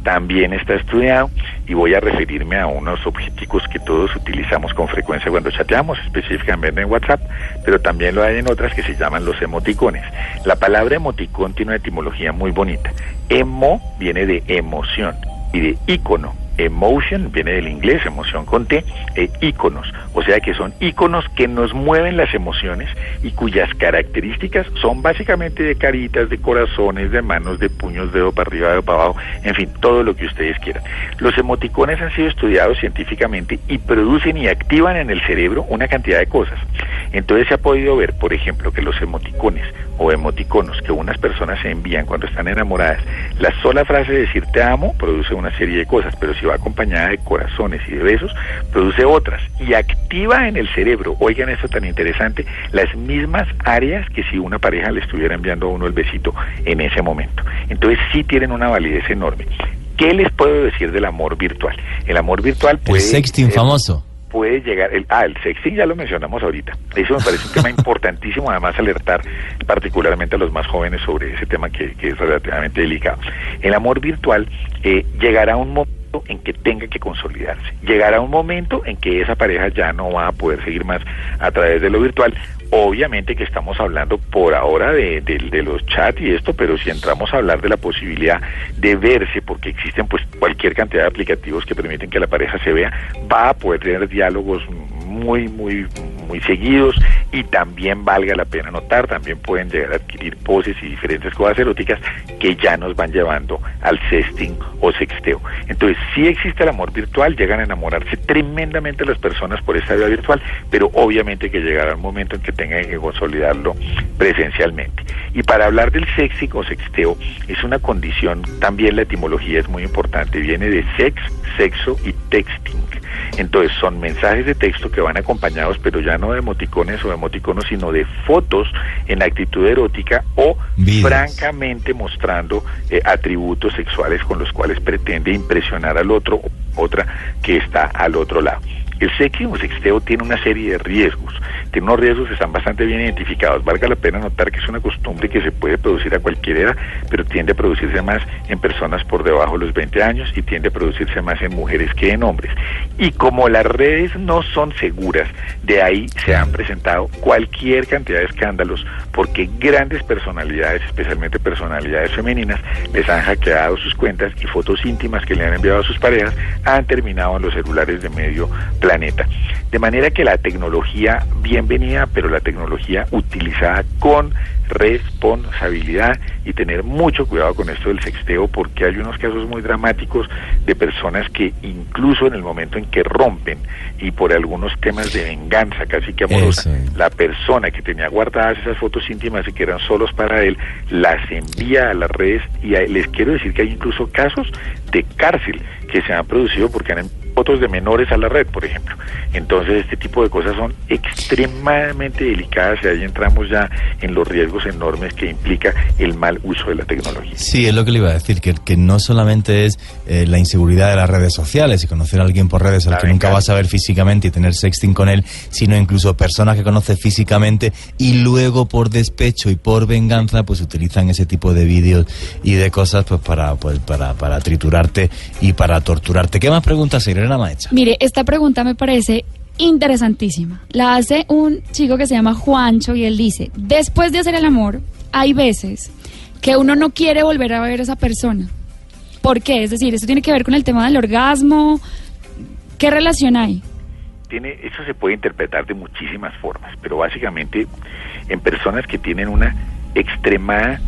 también está estudiado, y voy a referirme a unos objetivos que todos utilizamos con frecuencia cuando chateamos, específicamente en WhatsApp, pero también lo hay en otras que se llaman los emoticones. La palabra emoticón tiene una etimología muy bonita. Emo viene de emoción y de ícono. Emotion viene del inglés, emoción con T, e íconos, o sea que son íconos que nos mueven las emociones y cuyas características son básicamente de caritas, de corazones, de manos, de puños, dedo para arriba, dedo para abajo, en fin, todo lo que ustedes quieran. Los emoticones han sido estudiados científicamente y producen y activan en el cerebro una cantidad de cosas. Entonces se ha podido ver, por ejemplo, que los emoticones o emoticonos que unas personas se envían cuando están enamoradas, la sola frase de decir te amo produce una serie de cosas, pero si va acompañada de corazones y de besos, produce otras y activa en el cerebro, oigan esto tan interesante, las mismas áreas que si una pareja le estuviera enviando a uno el besito en ese momento. Entonces sí tienen una validez enorme. ¿Qué les puedo decir del amor virtual? El amor virtual puede... El sexting famoso. Puede llegar, el, ah, el sexting ya lo mencionamos ahorita, eso me parece un tema importantísimo, además alertar particularmente a los más jóvenes sobre ese tema que, que es relativamente delicado. El amor virtual eh, llegará a un momento en que tenga que consolidarse, llegará un momento en que esa pareja ya no va a poder seguir más a través de lo virtual. Obviamente que estamos hablando por ahora de, de, de los chats y esto, pero si entramos a hablar de la posibilidad de verse, porque existen pues cualquier cantidad de aplicativos que permiten que la pareja se vea, va a poder tener diálogos muy, muy, muy seguidos, y también valga la pena notar, también pueden llegar a adquirir poses y diferentes cosas eróticas que ya nos van llevando al sexting o sexteo. Entonces, sí existe el amor virtual, llegan a enamorarse tremendamente las personas por esta vía virtual, pero obviamente que llegará un momento en que tengan que consolidarlo presencialmente. Y para hablar del sexting o sexteo, es una condición, también la etimología es muy importante, viene de sex, sexo y texting. Entonces son mensajes de texto que van acompañados, pero ya no de emoticones o de emoticonos, sino de fotos en actitud erótica o Videos. francamente mostrando eh, atributos sexuales con los cuales pretende impresionar al otro o otra que está al otro lado. El sexting o sexteo tiene una serie de riesgos, tiene unos riesgos que están bastante bien identificados. Valga la pena notar que es una costumbre que se puede producir a cualquier edad, pero tiende a producirse más en personas por debajo de los veinte años y tiende a producirse más en mujeres que en hombres. Y como las redes no son seguras, de ahí se han presentado cualquier cantidad de escándalos, porque grandes personalidades, especialmente personalidades femeninas, les han hackeado sus cuentas y fotos íntimas que le han enviado a sus parejas han terminado en los celulares de medio planeta. De manera que la tecnología, bienvenida, pero la tecnología utilizada con responsabilidad y tener mucho cuidado con esto del sexteo, porque hay unos casos muy dramáticos de personas que incluso en el momento en que rompen y por algunos temas de venganza casi que amorosa, Eso. la persona que tenía guardadas esas fotos íntimas y que eran solos para él, las envía a las redes, y les quiero decir que hay incluso casos de cárcel que se han producido porque han enviado fotos de menores a la red, por ejemplo. Entonces este tipo de cosas son extremadamente delicadas y ahí entramos ya en los riesgos enormes que implica el mal uso de la tecnología. Sí, es lo que le iba a decir, que, que no solamente es eh, la inseguridad de las redes sociales y conocer a alguien por redes al la que venganza. Nunca vas a ver físicamente y tener sexting con él, sino incluso personas que conoces físicamente y luego por despecho y por venganza pues utilizan ese tipo de vídeos y de cosas pues para pues para, para triturarte y para torturarte. ¿Qué más preguntas, Irene Maecha? Mire, esta pregunta me parece interesantísima. La hace un chico que se llama Juancho y él dice: después de hacer el amor, hay veces que uno no quiere volver a ver a esa persona. ¿Por qué? Es decir, ¿eso tiene que ver con el tema del orgasmo? ¿Qué relación hay? Tiene, eso se puede interpretar de muchísimas formas, pero básicamente en personas que tienen una extrema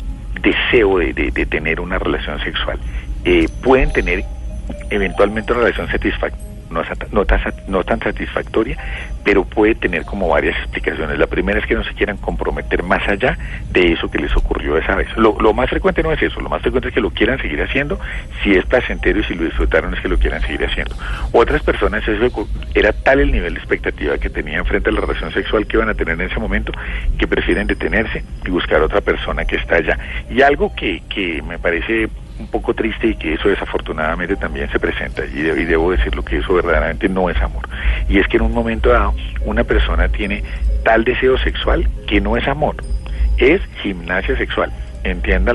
deseo de, de, de tener una relación sexual, eh, pueden tener eventualmente una relación satisfactoria, no, no, tan, no tan satisfactoria, pero puede tener como varias explicaciones. La primera es que no se quieran comprometer más allá de eso que les ocurrió esa vez. Lo, lo más frecuente no es eso, lo más frecuente es que lo quieran seguir haciendo. Si es placentero y si lo disfrutaron, es que lo quieran seguir haciendo. Otras personas, eso era tal el nivel de expectativa que tenían frente a la relación sexual que iban a tener en ese momento, que prefieren detenerse y buscar otra persona que está allá. Y algo que, que me parece un poco triste y que eso desafortunadamente también se presenta, y, de, y debo decirlo que eso verdaderamente no es amor, y es que en un momento dado una persona tiene tal deseo sexual que no es amor, es gimnasia sexual. Entiéndanlo, inter,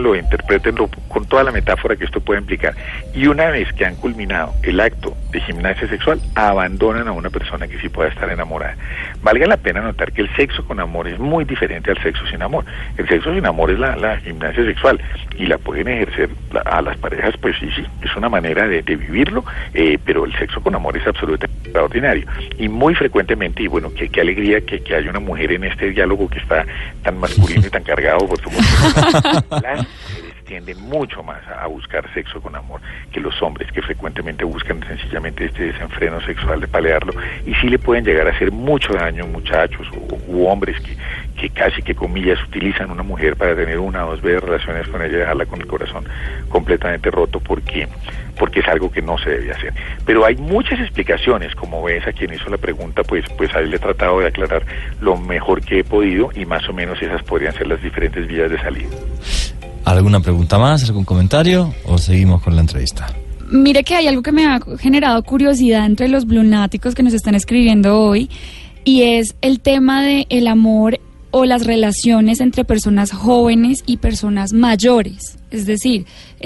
interprétenlo con toda la metáfora que esto puede implicar. Y una vez que han culminado el acto de gimnasia sexual, abandonan a una persona que sí pueda estar enamorada. Valga la pena notar que el sexo con amor es muy diferente al sexo sin amor. El sexo sin amor es la, la gimnasia sexual y la pueden ejercer la, a las parejas, pues sí, sí, es una manera de, de vivirlo, eh, pero el sexo con amor es absolutamente extraordinario. Y muy frecuentemente, y bueno, qué, qué alegría que, que haya una mujer en este diálogo que está tan masculino y tan cargado, por supuesto. Las mujeres tienden mucho más a buscar sexo con amor que los hombres, que frecuentemente buscan sencillamente este desenfreno sexual de palearlo, y sí le pueden llegar a hacer mucho daño muchachos o, u hombres que, que casi que comillas utilizan una mujer para tener una o dos veces relaciones con ella y dejarla con el corazón completamente roto porque porque es algo que no se debe hacer. Pero hay muchas explicaciones, como ves a quien hizo la pregunta, pues pues ahí le he tratado de aclarar lo mejor que he podido y más o menos esas podrían ser las diferentes vías de salida. ¿Alguna pregunta más, algún comentario o seguimos con la entrevista? Mire que hay algo que me ha generado curiosidad entre los blunáticos que nos están escribiendo hoy y es el tema de el amor o las relaciones entre personas jóvenes y personas mayores, es decir,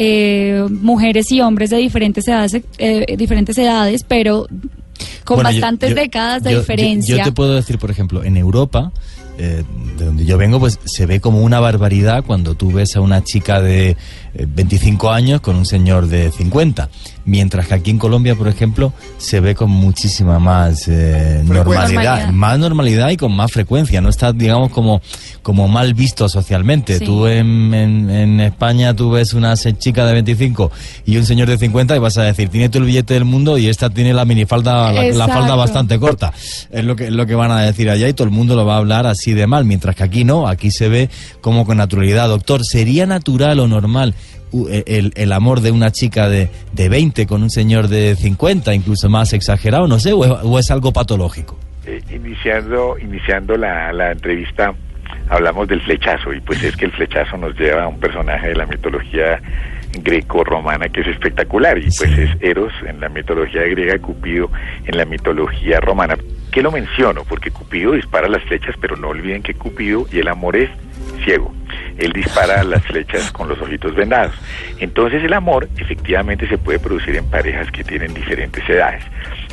eh, mujeres y hombres de diferentes edades, eh, diferentes edades, pero con bueno, bastantes yo, yo, décadas de yo, diferencia. Yo, yo te puedo decir, por ejemplo, en Europa, eh, de donde yo vengo, pues se ve como una barbaridad cuando tú ves a una chica de eh, veinticinco años con un señor de cincuenta. Mientras que aquí en Colombia, por ejemplo, se ve con muchísima más eh, normalidad, normalidad, más normalidad y con más frecuencia. No está, digamos, como, como mal visto socialmente. Sí. Tú en, en, en España tú ves una chica de veinticinco y un señor de cincuenta y vas a decir, tiene todo el billete del mundo y esta tiene la minifalda, la, la falda bastante corta. Es lo que, es lo que van a decir allá y todo el mundo lo va a hablar así de mal. Mientras que aquí no, aquí se ve como con naturalidad. Doctor, ¿sería natural o normal El, el amor de una chica de, de veinte con un señor de cincuenta, incluso más exagerado, no sé, o es, o es algo patológico? Eh, iniciando iniciando la, la entrevista hablamos del flechazo, y pues es que el flechazo nos lleva a un personaje de la mitología greco-romana que es espectacular, y pues sí. Es Eros en la mitología griega, Cupido en la mitología romana. ¿Qué lo menciono? Porque Cupido dispara las flechas, pero no olviden que Cupido y el amor es ciego. Él dispara las flechas con los ojitos vendados. Entonces el amor efectivamente se puede producir en parejas que tienen diferentes edades.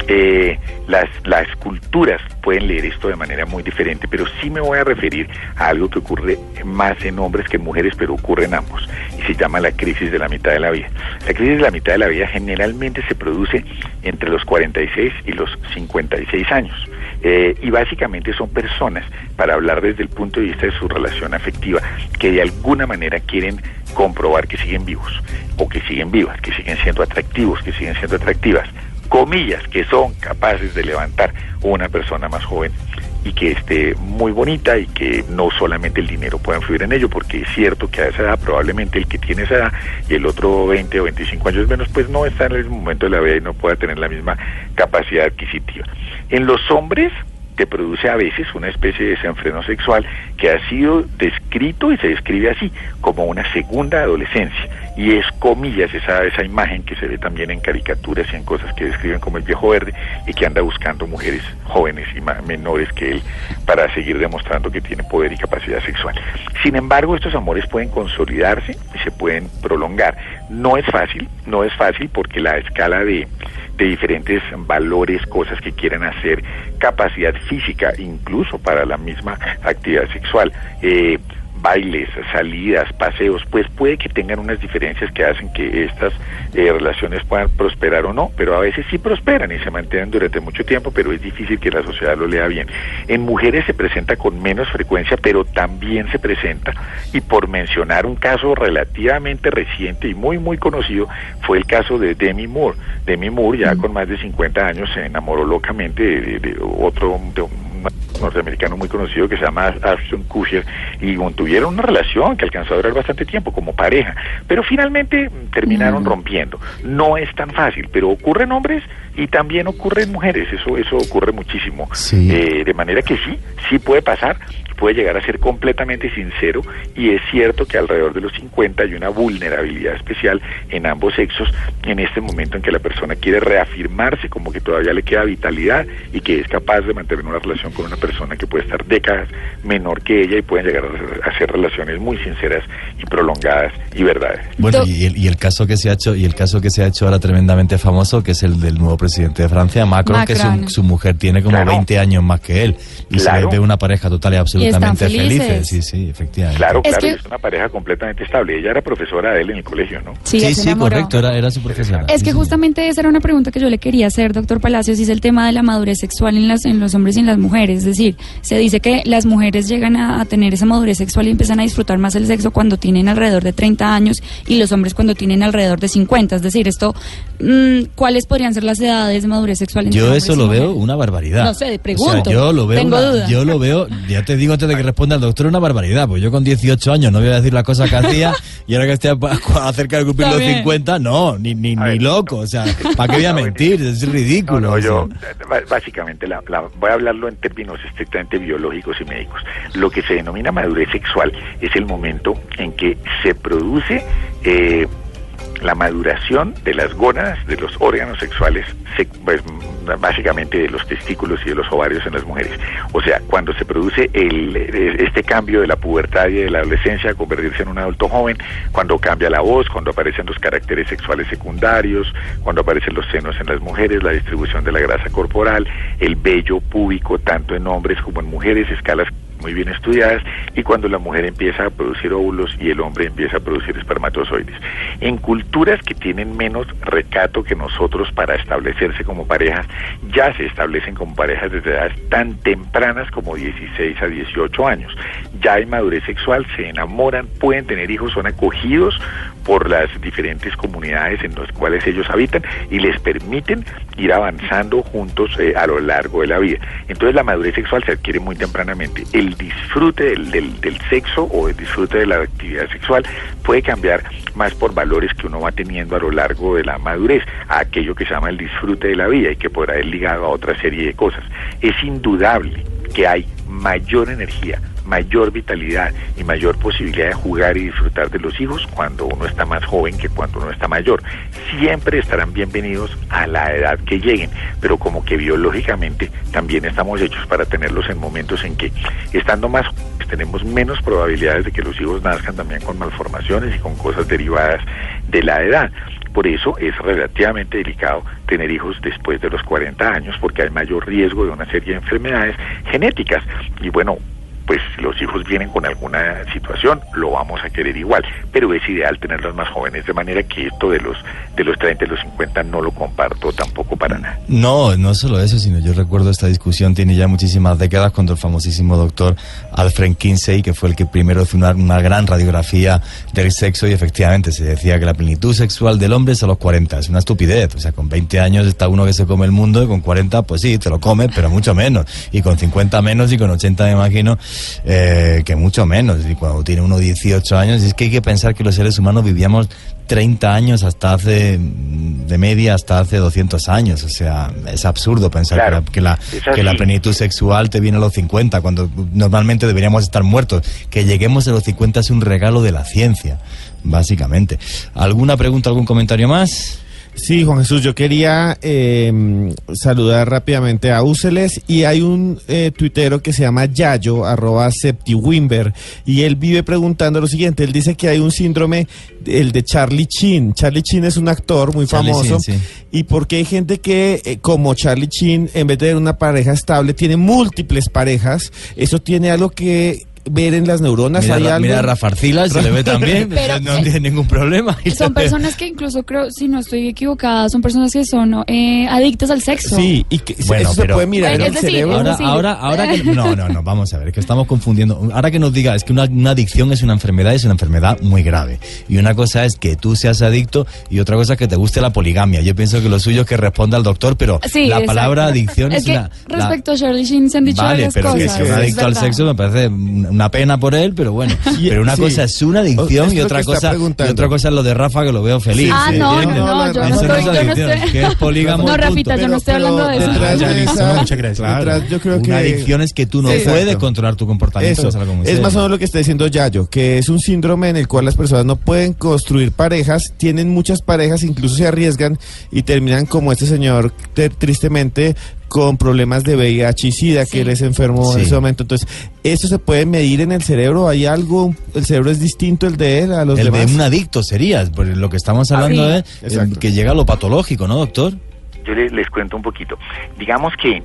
Eh, las, las culturas pueden leer esto de manera muy diferente, pero sí me voy a referir a algo que ocurre más en hombres que en mujeres, pero ocurre en ambos, y se llama la crisis de la mitad de la vida. La crisis de la mitad de la vida generalmente se produce entre los cuarenta y seis y los cincuenta y seis años. Eh, y básicamente son personas, para hablar desde el punto de vista de su relación afectiva, que de alguna manera quieren comprobar que siguen vivos, o que siguen vivas, que siguen siendo atractivos, que siguen siendo atractivas, comillas, que son capaces de levantar una persona más joven y que esté muy bonita, y que no solamente el dinero pueda influir en ello, porque es cierto que a esa edad probablemente el que tiene esa edad y el otro veinte o veinticinco años menos, pues no está en el momento de la vida y no pueda tener la misma capacidad adquisitiva. En los hombres te produce a veces una especie de desenfreno sexual que ha sido descrito y se describe así, como una segunda adolescencia, y es comillas esa, esa imagen que se ve también en caricaturas y en cosas que describen como el viejo verde, y que anda buscando mujeres jóvenes y más, menores que él para seguir demostrando que tiene poder y capacidad sexual. Sin embargo, estos amores pueden consolidarse y se pueden prolongar. No es fácil, no es fácil porque la escala de de diferentes valores, cosas que quieren hacer, capacidad física, incluso para la misma actividad sexual, eh, bailes, salidas, paseos, pues puede que tengan unas diferencias que hacen que estas eh, relaciones puedan prosperar o no, pero a veces sí prosperan y se mantienen durante mucho tiempo, pero es difícil que la sociedad lo lea bien. En mujeres se presenta con menos frecuencia, pero también se presenta, y por mencionar un caso relativamente reciente y muy muy conocido, fue el caso de Demi Moore. Demi Moore, ya con más de cincuenta años, se enamoró locamente de, de, de otro, de un norteamericano muy conocido que se llama Ashton Kutcher, y tuvieron una relación que alcanzó a durar bastante tiempo como pareja, pero finalmente terminaron mm. rompiendo. No es tan fácil, pero ocurre en hombres y también ocurre en mujeres. Eso eso ocurre muchísimo. Sí. Eh, de manera que sí, sí puede pasar. puede llegar a ser completamente sincero, y es cierto que alrededor de los cincuenta hay una vulnerabilidad especial en ambos sexos en este momento en que la persona quiere reafirmarse como que todavía le queda vitalidad y que es capaz de mantener una relación con una persona que puede estar décadas menor que ella y pueden llegar a hacer relaciones muy sinceras y prolongadas y verdaderas. Bueno, y el, y el caso que se ha hecho y el caso que se ha hecho ahora tremendamente famoso, que es el del nuevo presidente de Francia, Macron, Macron. que su, su mujer tiene como claro. veinte años más que él y claro. se ve una pareja total y absolutamente y felices. Sí, sí, efectivamente. Claro, claro, es, que... es una pareja completamente estable. Ella era profesora de él en el colegio, ¿no? Sí, sí, sí correcto, era, era su profesora. Es que justamente esa era una pregunta que yo le quería hacer, doctor Palacios, y es el tema de la madurez sexual en, las, en los hombres y en las mujeres. Es decir, se dice que las mujeres llegan a, a tener esa madurez sexual y empiezan a disfrutar más el sexo cuando tienen alrededor de treinta años y los hombres cuando tienen alrededor de cincuenta. Es decir, esto, mmm, ¿cuáles podrían ser las edades de madurez sexual entre Yo hombres eso y lo mujeres? veo una barbaridad. No sé, pregunto. O sea, yo lo veo Tengo una, duda. Yo lo veo, ya te digo antes de que responda el doctor, una barbaridad. Pues yo con dieciocho años no voy a decir las cosas que hacía y ahora que estoy acerca de cumplir los cincuenta, no, ni, ni, ni loco. O sea, ¿para qué voy a mentir? Es ridículo. No, no, yo, o sea. básicamente, la, la, voy a hablarlo en términos estrictamente biológicos y médicos. Lo que se denomina madurez sexual es el momento en que se produce eh, la maduración de las gónadas, de los órganos sexuales, se, pues, básicamente de los testículos y de los ovarios en las mujeres. O sea, cuando se produce el, este cambio de la pubertad y de la adolescencia a convertirse en un adulto joven, cuando cambia la voz, cuando aparecen los caracteres sexuales secundarios, cuando aparecen los senos en las mujeres, la distribución de la grasa corporal, el vello púbico, tanto en hombres como en mujeres, escalas muy bien estudiadas, y cuando la mujer empieza a producir óvulos y el hombre empieza a producir espermatozoides. En culturas que tienen menos recato que nosotros para establecerse como parejas, ya se establecen como parejas desde edades tan tempranas como dieciséis a dieciocho años. Ya hay madurez sexual, se enamoran, pueden tener hijos, son acogidos por las diferentes comunidades en las cuales ellos habitan y les permiten ir avanzando juntos eh, a lo largo de la vida. Entonces la madurez sexual se adquiere muy tempranamente. El disfrute del, del, del sexo o el disfrute de la actividad sexual puede cambiar más por valores que uno va teniendo a lo largo de la madurez, a aquello que se llama el disfrute de la vida y que podrá ir ligado a otra serie de cosas. Es indudable que hay mayor energía, mayor vitalidad y mayor posibilidad de jugar y disfrutar de los hijos cuando uno está más joven que cuando uno está mayor. Siempre estarán bienvenidos a la edad que lleguen, pero como que biológicamente también estamos hechos para tenerlos en momentos en que, estando más jóvenes, tenemos menos probabilidades de que los hijos nazcan también con malformaciones y con cosas derivadas de la edad. Por eso es relativamente delicado tener hijos después de los cuarenta años, porque hay mayor riesgo de una serie de enfermedades genéticas. Y bueno, pues si los hijos vienen con alguna situación, lo vamos a querer igual, pero es ideal tenerlos más jóvenes, de manera que esto de los de los treinta y los cincuenta no lo comparto tampoco para nada. No, no solo eso, sino yo recuerdo esta discusión, tiene ya muchísimas décadas, cuando el famosísimo doctor Alfred Kinsey, que fue el que primero hizo una, una gran radiografía del sexo, y efectivamente se decía que la plenitud sexual del hombre es a los cuarenta, es una estupidez. O sea, con veinte años está uno que se come el mundo, y con cuarenta, pues sí, te lo comes, pero mucho menos, y con cincuenta menos, y con ochenta me imagino Eh, que mucho menos. Y cuando tiene uno dieciocho años, es que hay que pensar que los seres humanos vivíamos treinta años hasta hace, de media hasta hace doscientos años. O sea, es absurdo pensar claro, que, la, que, la, que la plenitud sexual te viene a los cincuenta, cuando normalmente deberíamos estar muertos. Que lleguemos a los cincuenta es un regalo de la ciencia, básicamente. ¿Alguna pregunta, algún comentario más? Sí, Juan Jesús, yo quería eh, saludar rápidamente a Úceles, y hay un eh, tuitero que se llama Yayo, arroba Septiwimber, y él vive preguntando lo siguiente. Él dice que hay un síndrome, el de Charlie Sheen. Charlie Sheen es un actor muy Charlie famoso, Sheen, sí. Y porque hay gente que, eh, como Charlie Sheen, en vez de tener una pareja estable, tiene múltiples parejas. Eso tiene algo que ver en las neuronas. Mira, hay ra, algo... mira a Rafa Arcila, se le ve también, pero, no tiene ningún problema. Son personas que incluso, creo, si no estoy equivocada, son personas que son eh, adictas al sexo. Sí, y que bueno, eso pero, se puede mirar bueno, en el decir, cerebro. Ahora, ahora, ahora que, no, no, no, vamos a ver, es que estamos confundiendo. Ahora que nos diga, es que una, una adicción es una enfermedad, es una enfermedad muy grave. Y una cosa es que tú seas adicto, y otra cosa es que te guste la poligamia. Yo pienso que lo suyo es que responda al doctor, pero sí, la palabra exacto. adicción es, es que una... respecto la, a Charlie Sheen se han dicho vale, varias pero cosas. que si un adicto al sexo me parece una una pena por él, pero bueno. Sí, pero una sí. cosa es una adicción y otra cosa y otra cosa es lo de Rafa, que lo veo feliz. Ah, ¿sí? no, no, no, yo no estoy, yo no estoy. Que es polígamo. No, Rafita, yo no estoy pero, hablando de eso. Detrás de esa, muchas gracias. Claro. Detrás, yo creo que una adicción es que tú no sí, puedes exacto. controlar tu comportamiento. Eso. Es, es más o menos lo que está diciendo Yayo, que es un síndrome en el cual las personas no pueden construir parejas, tienen muchas parejas, incluso se arriesgan y terminan como este señor, tristemente, con problemas de V I H y SIDA, sí. que él es enfermo sí. en ese momento. Entonces, ¿esto se puede medir en el cerebro? ¿Hay algo? ¿El cerebro es distinto el de él a los el demás? El de un adicto sería, porque lo que estamos hablando ah, sí. es eh, que llega a lo patológico, ¿no, doctor? Yo les, les cuento un poquito. Digamos que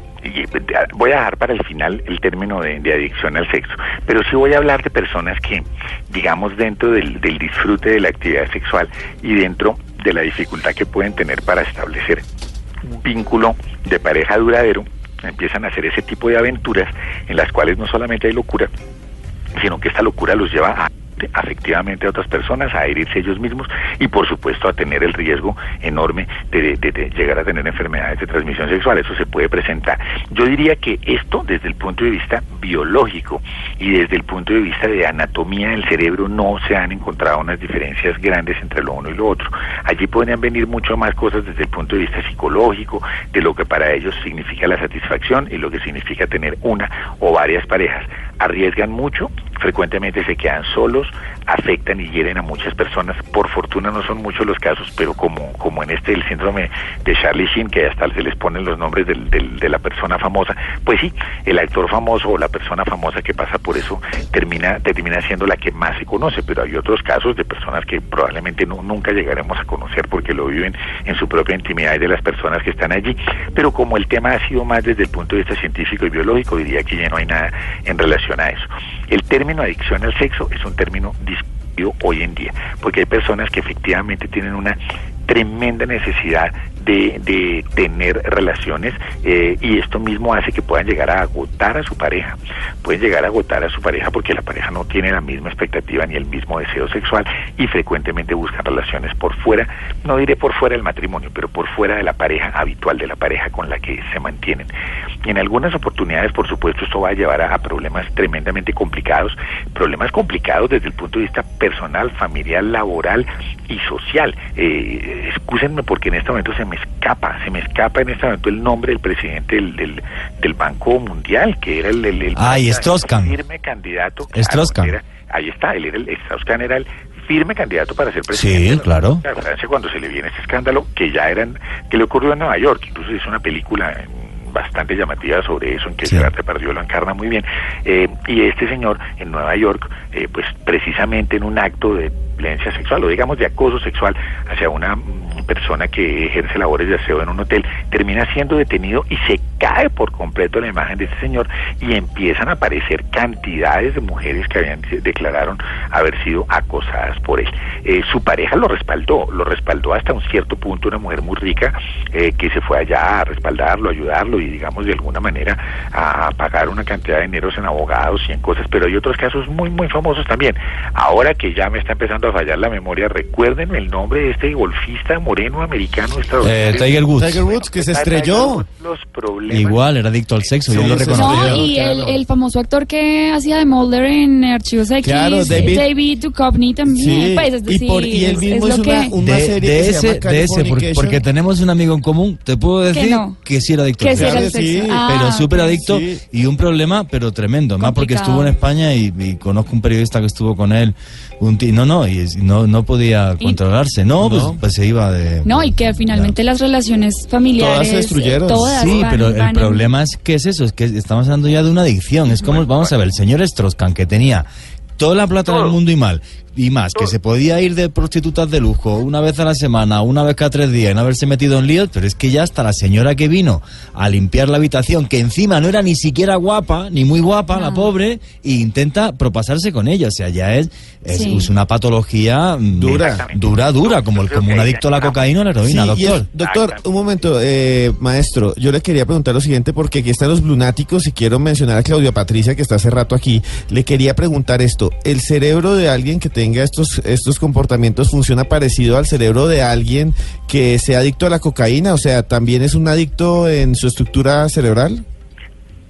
voy a dejar para el final el término de, de adicción al sexo, pero sí voy a hablar de personas que, digamos, dentro del, del disfrute de la actividad sexual y dentro de la dificultad que pueden tener para establecer un vínculo de pareja duradero, empiezan a hacer ese tipo de aventuras en las cuales no solamente hay locura, sino que esta locura los lleva a afectivamente a otras personas, a herirse ellos mismos y por supuesto a tener el riesgo enorme de, de, de llegar a tener enfermedades de transmisión sexual. Eso se puede presentar. Yo diría que esto desde el punto de vista biológico y desde el punto de vista de anatomía del cerebro no se han encontrado unas diferencias grandes entre lo uno y lo otro. Allí podrían venir mucho más cosas desde el punto de vista psicológico, de lo que para ellos significa la satisfacción y lo que significa tener una o varias parejas. Arriesgan mucho, frecuentemente se quedan solos, afectan y hieren a muchas personas. Por fortuna no son muchos los casos, pero como como en este el síndrome de Charlie Sheen, que hasta se les ponen los nombres del, del, de la persona famosa, pues sí, el actor famoso o la persona famosa que pasa por eso termina termina siendo la que más se conoce, pero hay otros casos de personas que probablemente no, nunca llegaremos a conocer porque lo viven en su propia intimidad y de las personas que están allí, pero como el tema ha sido más desde el punto de vista científico y biológico, diría que ya no hay nada en relación a eso. El término adicción al sexo es un término discutido hoy en día, porque hay personas que efectivamente tienen una tremenda necesidad de, de tener relaciones eh, y esto mismo hace que puedan llegar a agotar a su pareja, pueden llegar a agotar a su pareja porque la pareja no tiene la misma expectativa ni el mismo deseo sexual y frecuentemente buscan relaciones por fuera, no diré por fuera del matrimonio, pero por fuera de la pareja habitual, de la pareja con la que se mantienen. Y en algunas oportunidades, por supuesto, esto va a llevar a, a problemas tremendamente complicados, problemas complicados desde el punto de vista personal, familiar, laboral y social. Eh, excúsenme porque en este momento se me escapa, se me escapa en este momento el nombre del presidente del, del, del Banco Mundial, que era el, el, el Ay, Strauss-Kahn. firme candidato. Strauss-Kahn. Claro, ahí está, él era el Strauss-Kahn era el firme candidato para ser presidente. Sí, claro. De Francia cuando se le viene este escándalo que ya eran, que le ocurrió en Nueva York, incluso hizo una película bastante llamativa sobre eso, en que sí. Gerard Depardieu lo encarna muy bien, eh, y este señor en Nueva York, eh, pues precisamente en un acto de violencia sexual, o digamos de acoso sexual hacia una persona que ejerce labores de aseo en un hotel, termina siendo detenido y se cae por completo la imagen de este señor y empiezan a aparecer cantidades de mujeres que habían declararon haber sido acosadas por él. Eh, su pareja lo respaldó, lo respaldó hasta un cierto punto, una mujer muy rica eh, que se fue allá a respaldarlo, a ayudarlo y digamos de alguna manera a pagar una cantidad de dineros en abogados y en cosas, pero hay otros casos muy muy famosos también. Ahora que ya me está empezando a fallar la memoria, recuerden el nombre de este golfista moreno americano eh, Tiger Woods. Tiger Woods, que se estrelló. Los problemas. Igual, era adicto al sexo, sí, yo lo reconocí. No, y el, el famoso actor que hacía de Mulder en Archivos X, claro, David, David Duchovny también. Sí, pues, es decir, y, por, y él mismo es, es una, una de, serie de que ese, se llama de ese, porque, porque tenemos un amigo en común, te puedo decir que, no. que sí era adicto que al sexo. Claro, sí, ah, pero súper adicto sí. Y un problema, pero tremendo, más porque estuvo en España y, y conozco un periodista que estuvo con él, un t- no, no, y no, no podía y, controlarse, no, no. Pues, pues se iba de... No, y que finalmente ya. las relaciones familiares... Todas se destruyeron. Todas sí, van, pero van el en... problema es que es eso, es que estamos hablando ya de una adicción, es como, vamos a ver, el señor Strauss-Kahn que tenía toda la plata del mundo y mal, y más, que se podía ir de prostitutas de lujo una vez a la semana, una vez cada tres días, y no haberse metido en líos, pero es que ya hasta la señora que vino a limpiar la habitación, que encima no era ni siquiera guapa, ni muy guapa, no. La pobre, e intenta propasarse con ella, o sea, ya es, es, sí. es una patología dura, dura, dura, como, el, como un adicto a la cocaína o la heroína, sí, doctor. El, doctor, un momento, eh, maestro, yo le quería preguntar lo siguiente, porque aquí están los blunáticos y quiero mencionar a Claudia Patricia, que está hace rato aquí, le quería preguntar esto, ¿el cerebro de alguien que tenga estos, estos comportamientos funciona parecido al cerebro de alguien que sea adicto a la cocaína? O sea, ¿también es un adicto en su estructura cerebral?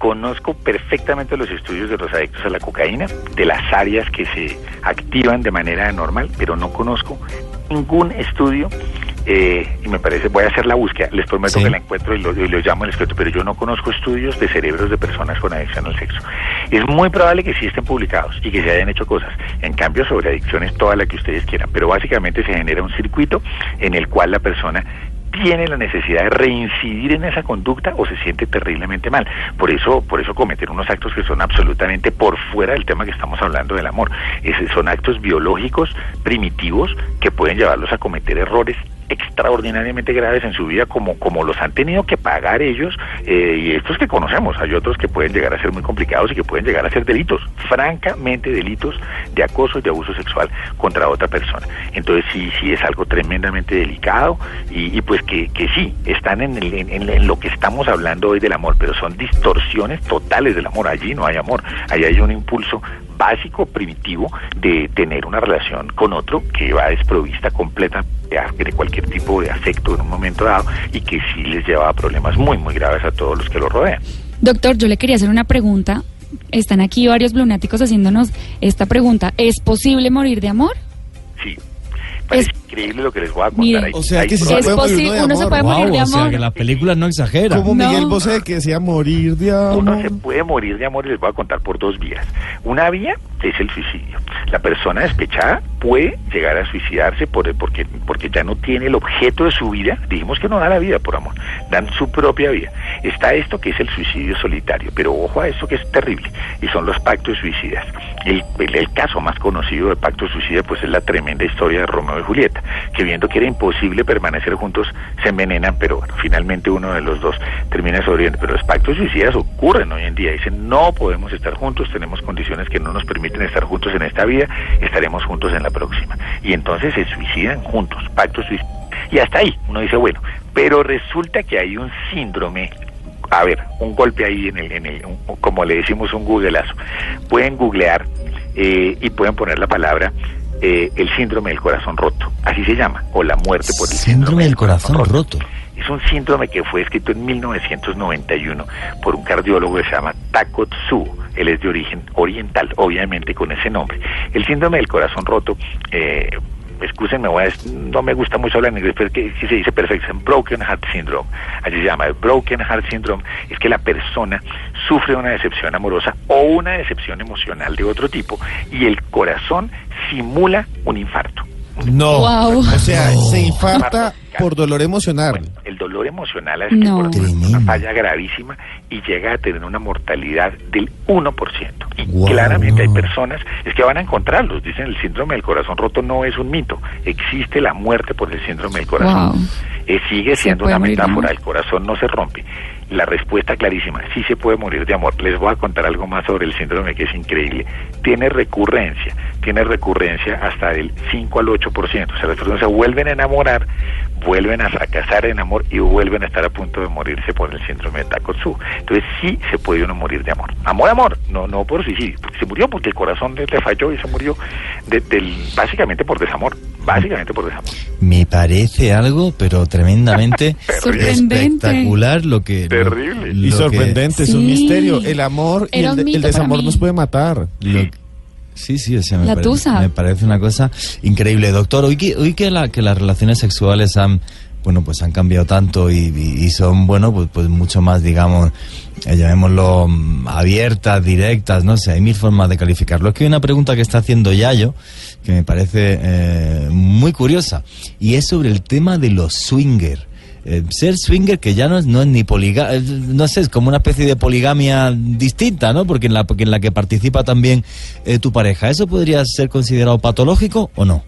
conozco perfectamente los estudios de los adictos a la cocaína, de las áreas que se activan de manera anormal, pero no conozco ningún estudio. Eh, y me parece, voy a hacer la búsqueda, les prometo sí. que la encuentro y lo, y lo llamo al escrito, pero yo no conozco estudios de cerebros de personas con adicción al sexo. Es muy probable que sí estén publicados y que se hayan hecho cosas. En cambio, sobre adicciones, toda la que ustedes quieran, pero básicamente se genera un circuito en el cual la persona tiene la necesidad de reincidir en esa conducta o se siente terriblemente mal. Por eso, por eso cometen unos actos que son absolutamente por fuera del tema que estamos hablando del amor. Es, son actos biológicos primitivos que pueden llevarlos a cometer errores extraordinariamente graves en su vida, como, como los han tenido que pagar ellos, eh, y estos que conocemos. Hay otros que pueden llegar a ser muy complicados y que pueden llegar a ser delitos, francamente delitos de acoso y de abuso sexual contra otra persona. Entonces sí, sí es algo tremendamente delicado y, y pues que, que sí, están en, el, en, en lo que estamos hablando hoy del amor, pero son distorsiones totales del amor. Allí no hay amor, allí hay un impulso básico, primitivo, de tener una relación con otro que va desprovista completa de cualquier tipo de afecto en un momento dado y que sí les lleva a problemas muy, muy graves a todos los que lo rodean. Doctor, yo le quería hacer una pregunta. Están aquí varios lunáticos haciéndonos esta pregunta. ¿Es posible morir de amor? Sí. Parece es increíble lo que les voy a contar. Mire, ahí. O sea, que si se puede morir uno, uno se puede wow, morir de amor. O sea, que las películas no exageran. Como no. Miguel Bosé, que decía morir de amor. Uno se puede morir de amor y les voy a contar por dos vías. Una vía es el suicidio. La persona despechada puede llegar a suicidarse por, porque, porque ya no tiene el objeto de su vida. Dijimos que no da la vida por amor, dan su propia vida. Está esto que es el suicidio solitario, pero ojo a esto que es terrible, y son los pactos suicidas. El, el, el caso más conocido de pacto suicida pues es la tremenda historia de Romeo y Julieta, que viendo que era imposible permanecer juntos, se envenenan, pero bueno, finalmente uno de los dos termina sobreviviendo. Pero los pactos suicidas ocurren hoy en día, dicen no podemos estar juntos, tenemos condiciones que no nos permiten estar juntos en esta vida, estaremos juntos en la próxima. Y entonces se suicidan juntos, pactos suicidas. Y hasta ahí, uno dice, bueno, pero resulta que hay un síndrome. A ver, un golpe ahí en el, en el un, como le decimos, un googleazo. Pueden googlear eh, y pueden poner la palabra eh, el síndrome del corazón roto, así se llama, o la muerte por el síndrome, síndrome del corazón, corazón roto. roto. Es un síndrome que fue escrito en mil novecientos noventa y uno por un cardiólogo que se llama Takotsubo. Él es de origen oriental, obviamente con ese nombre. El síndrome del corazón roto, eh, excúsenme, voy a, no me gusta mucho hablar en inglés, pero que, que se dice perfecto, es Broken Heart Syndrome, así se llama. El Broken Heart Syndrome es que la persona sufre una decepción amorosa o una decepción emocional de otro tipo y el corazón simula un infarto. No, wow. O sea, no. Se infarta por dolor emocional. Bueno, el dolor emocional es no. que por una falla gravísima y llega a tener una mortalidad del uno por ciento. Y wow. claramente hay personas, es que van a encontrarlos, dicen el síndrome del corazón roto no es un mito, existe la muerte por el síndrome del corazón. Wow. Eh, sigue siendo una metáfora, el corazón no se rompe. La respuesta clarísima, sí se puede morir de amor. Les voy a contar algo más sobre el síndrome que es increíble. Tiene recurrencia, tiene recurrencia hasta del cinco al ocho por ciento. O sea, las personas se vuelven a enamorar, vuelven a fracasar en amor y vuelven a estar a punto de morirse por el síndrome de Takotsubo. Entonces sí se puede uno morir de amor. Amor, amor, no no por suicidio, porque se murió porque el corazón le falló y se murió de, del, básicamente por desamor, básicamente por desamor. Me parece algo, pero tremendamente espectacular lo que... Terrible. Lo, y lo sorprendente, que... es un sí. misterio. El amor y el, el desamor nos puede matar. Lo... Sí, sí, o sea, me, la pare... me parece una cosa increíble. Doctor, hoy que, hoy que, la, que las relaciones sexuales han... bueno, pues han cambiado tanto y, y, y son, bueno, pues, pues mucho más, digamos, eh, llamémoslo, abiertas, directas, no sé, hay mil formas de calificarlo. Es que hay una pregunta que está haciendo Yayo, que me parece eh, muy curiosa, y es sobre el tema de los swinger. Eh, ser swinger, que ya no es, no es ni poligamia, no sé, es como una especie de poligamia distinta, ¿no? Porque en la, porque en la que participa también eh, tu pareja. ¿Eso podría ser considerado patológico o no?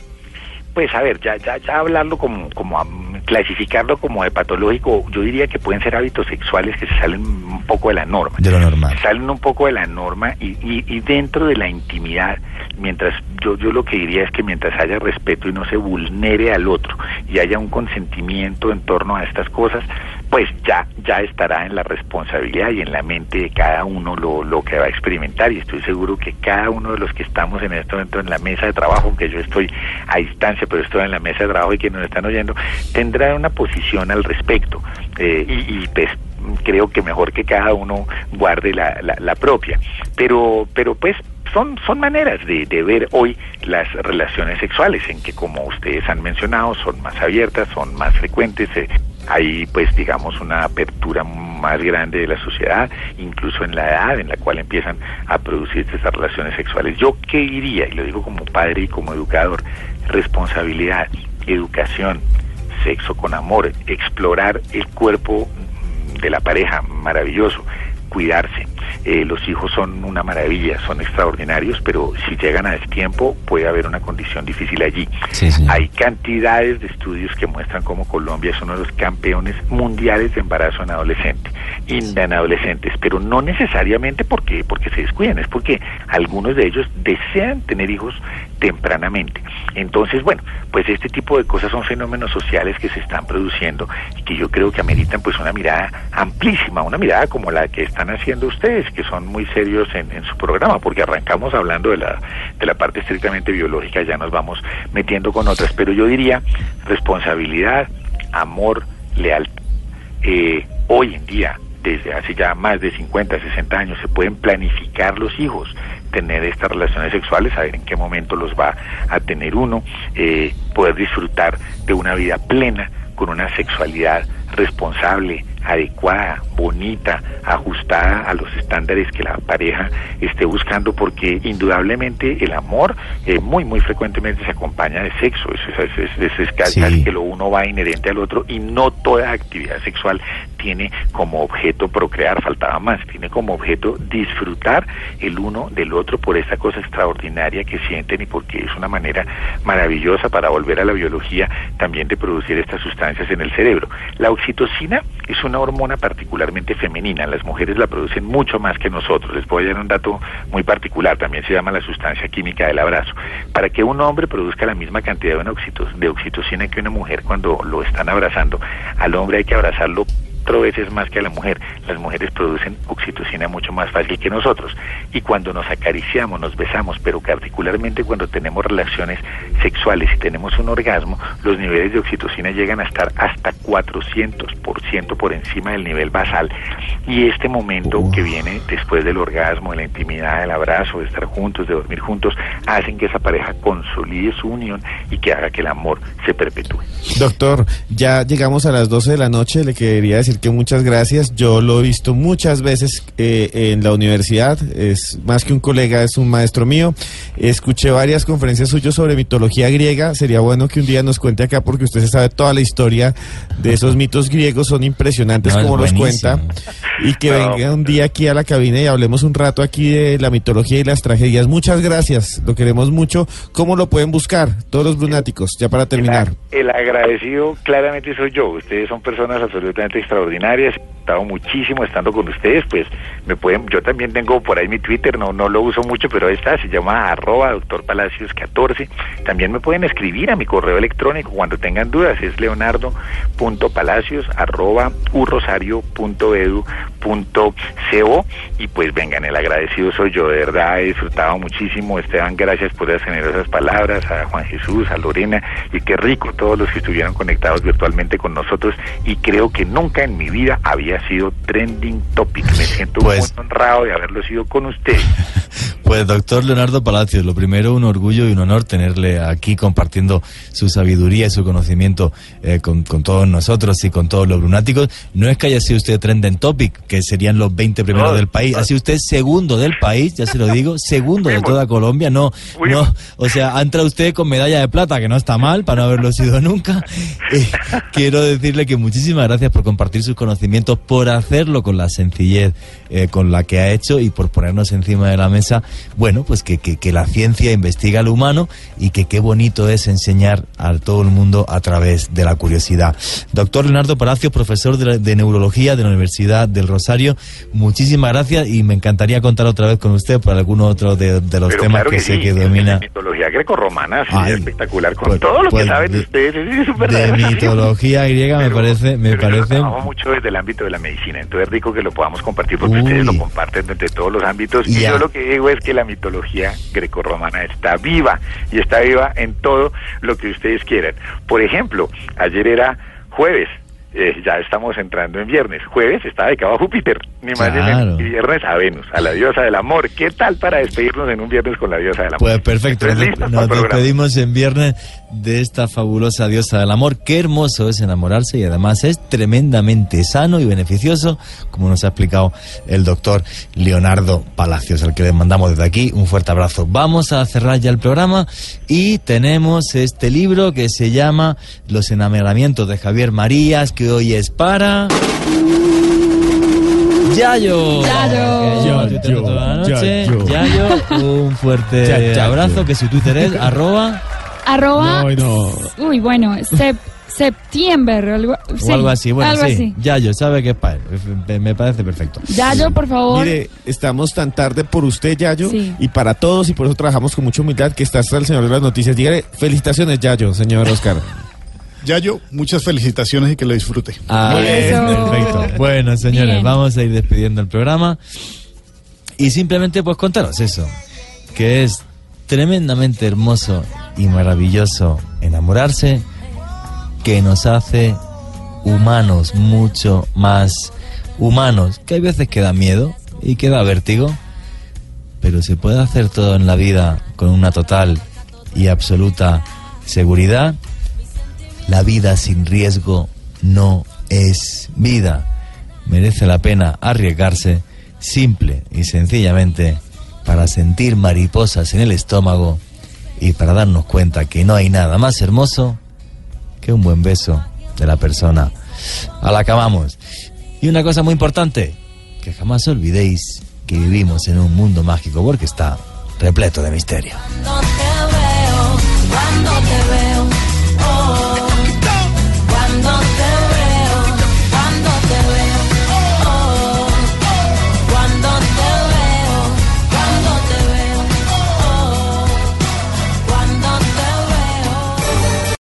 Pues a ver, ya ya ya hablarlo como como a clasificarlo como de patológico, yo diría que pueden ser hábitos sexuales que se salen un poco de la norma. De lo normal. Se salen un poco de la norma y, y, y dentro de la intimidad, mientras yo yo lo que diría es que mientras haya respeto y no se vulnere al otro y haya un consentimiento en torno a estas cosas, pues ya ya estará en la responsabilidad y en la mente de cada uno lo, lo que va a experimentar, y estoy seguro que cada uno de los que estamos en este momento en la mesa de trabajo, aunque yo estoy a distancia, pero estoy en la mesa de trabajo y que nos están oyendo, tendrán una posición al respecto, eh, y, y pues creo que mejor que cada uno guarde la, la, la propia. Pero, pero pues son, son maneras de, de ver hoy las relaciones sexuales, en que, como ustedes han mencionado, son más abiertas, son más frecuentes, eh, hay pues digamos una apertura más grande de la sociedad, incluso en la edad en la cual empiezan a producirse esas relaciones sexuales. Yo qué diría, y lo digo como padre y como educador: responsabilidad, educación, sexo con amor, explorar el cuerpo de la pareja, maravilloso, cuidarse. Eh, los hijos son una maravilla, son extraordinarios, pero si llegan a destiempo puede haber una condición difícil allí. Sí, sí. Hay cantidades de estudios que muestran cómo Colombia es uno de los campeones mundiales de embarazo en adolescente y en adolescentes, pero no necesariamente porque porque se descuiden, es porque algunos de ellos desean tener hijos tempranamente. Entonces, bueno, pues este tipo de cosas son fenómenos sociales que se están produciendo y que yo creo que ameritan pues una mirada amplísima, una mirada como la que están haciendo ustedes, que son muy serios en, en su programa, porque arrancamos hablando de la de la parte estrictamente biológica, ya nos vamos metiendo con otras, pero yo diría responsabilidad, amor, lealtad. Eh, hoy en día, desde hace ya más de cincuenta, sesenta años, se pueden planificar los hijos, tener estas relaciones sexuales, saber en qué momento los va a tener uno, eh, poder disfrutar de una vida plena con una sexualidad responsable, adecuada, bonita, ajustada a los estándares que la pareja esté buscando, porque indudablemente el amor eh, muy muy frecuentemente se acompaña de sexo, eso es, es, es, es casi sí. que lo uno va inherente al otro, y no toda actividad sexual tiene como objeto procrear, faltaba más, tiene como objeto disfrutar el uno del otro por esta cosa extraordinaria que sienten, y porque es una manera maravillosa, para volver a la biología, también de producir estas sustancias en el cerebro. La oxitocina es una hormona particularmente femenina, las mujeres la producen mucho más que nosotros. Les voy a dar un dato muy particular, también se llama la sustancia química del abrazo. Para que un hombre produzca la misma cantidad de, oxito, de oxitocina que una mujer cuando lo están abrazando, al hombre hay que abrazarlo cuatro veces más que a la mujer. Las mujeres producen oxitocina mucho más fácil que nosotros, y cuando nos acariciamos, nos besamos, pero particularmente cuando tenemos relaciones sexuales y tenemos un orgasmo, los niveles de oxitocina llegan a estar hasta cuatrocientos por ciento por encima del nivel basal, y este momento uh. que viene después del orgasmo, de la intimidad, del abrazo, de estar juntos, de dormir juntos, hacen que esa pareja consolide su unión y que haga que el amor se perpetúe. Doctor, ya llegamos a las doce de la noche, le quería decir que muchas gracias. Yo lo he visto muchas veces eh, en la universidad, es más que un colega, es un maestro mío. Escuché varias conferencias suyas sobre mitología griega. Sería bueno que un día nos cuente acá, porque usted se sabe toda la historia de esos mitos griegos, son impresionantes no, como los cuenta, y que no, venga un día aquí a la cabina y hablemos un rato aquí de la mitología y las tragedias. Muchas gracias, lo queremos mucho. ¿Cómo lo pueden buscar todos los lunáticos? Ya para terminar. El, el agradecido claramente soy yo. Ustedes son personas absolutamente extraordinarias. He estado muchísimo estando con ustedes, pues me pueden, yo también tengo por ahí mi Twitter, no no lo uso mucho, pero ahí está, se llama arroba doctor palacios catorce. También me pueden escribir a mi correo electrónico cuando tengan dudas, es leonardo punto palacios arroba urrosario punto edu punto co, y pues vengan, el agradecido soy yo, de verdad he disfrutado muchísimo. Esteban, gracias por las generosas palabras, a Juan Jesús, a Lorena, y qué rico todos los que estuvieron conectados virtualmente con nosotros, y creo que nunca en mi vida había sido trending topic. Me siento pues, muy honrado de haberlo sido con usted. Pues doctor Leonardo Palacios, lo primero, un orgullo y un honor tenerle aquí compartiendo su sabiduría y su conocimiento eh, con, con todos nosotros y con todos los lunáticos. No es que haya sido usted trending topic, que serían los veinte primeros no, del país, no. Ha sido usted segundo del país, ya se lo digo, segundo de toda Colombia, no, no, o sea, ha entrado usted con medalla de plata, que no está mal, para no haberlo sido nunca. Eh, quiero decirle que muchísimas gracias por compartir sus conocimientos, por hacerlo con la sencillez eh, con la que ha hecho, y por ponernos encima de la mesa, bueno, pues que, que, que la ciencia investiga al humano, y que qué bonito es enseñar a todo el mundo a través de la curiosidad. Doctor Leonardo Palacios, profesor de, de neurología de la Universidad del Rosario, muchísimas gracias, y me encantaría contar otra vez con usted por alguno otro de, de los Pero temas claro que, que sé sí, que domina. La mitología grecorromana, sí, Ay, espectacular, con pues, todo lo pues, que saben de, ustedes, es súper de mitología griega me pero, parece, me pero parece. Yo trabajo mucho desde el ámbito de la medicina, entonces es rico que lo podamos compartir, porque Uy. ustedes lo comparten desde todos los ámbitos, y ya. yo lo que digo es que la mitología grecorromana está viva, y está viva en todo lo que ustedes quieran. Por ejemplo, ayer era jueves, Eh, ya estamos entrando en viernes. Jueves está dedicado a Júpiter, ni más ni Claro. menos. Y viernes a Venus, a la diosa del amor. ¿Qué tal para despedirnos en un viernes con la diosa del amor? Pues perfecto, ¿Estás nos, listos para nos el programa? despedimos en viernes de esta fabulosa diosa del amor. Qué hermoso es enamorarse y además es tremendamente sano y beneficioso, como nos ha explicado el doctor Leonardo Palacios, al que le mandamos desde aquí un fuerte abrazo. Vamos a cerrar ya el programa y tenemos este libro que se llama Los enamoramientos de Javier Marías, que hoy es para... Yayo. Yayo. Que lleva Twitter toda la noche. Yayo. Yayo, un fuerte Ya, ya, abrazo, ya. que su Twitter es arroba Arroba. No, no. Uy, bueno, sep, septiembre, algo, sí, o algo así. Bueno, algo sí. así. Yayo, sabe que es para él. Me parece perfecto. Yayo, por favor. Mire, estamos tan tarde por usted, Yayo, Sí. y para todos, y por eso trabajamos con mucha humildad, que está hasta el señor de las noticias. Dígale, felicitaciones, Yayo, señor Oscar. Yayo, muchas felicitaciones y que lo disfrute. Ah, Eso. perfecto. Bueno, señores, Bien. vamos a ir despidiendo el programa. Y simplemente, pues, contaros eso. Que es tremendamente hermoso y maravilloso enamorarse, que nos hace humanos, mucho más humanos. Que hay veces que da miedo y que da vértigo, pero se puede hacer todo en la vida con una total y absoluta seguridad. La vida sin riesgo no es vida. Merece la pena arriesgarse, simple y sencillamente, para sentir mariposas en el estómago y para darnos cuenta que no hay nada más hermoso que un buen beso de la persona a la que amamos. Y una cosa muy importante, que jamás olvidéis que vivimos en un mundo mágico, porque está repleto de misterio. Cuando te veo, cuando te veo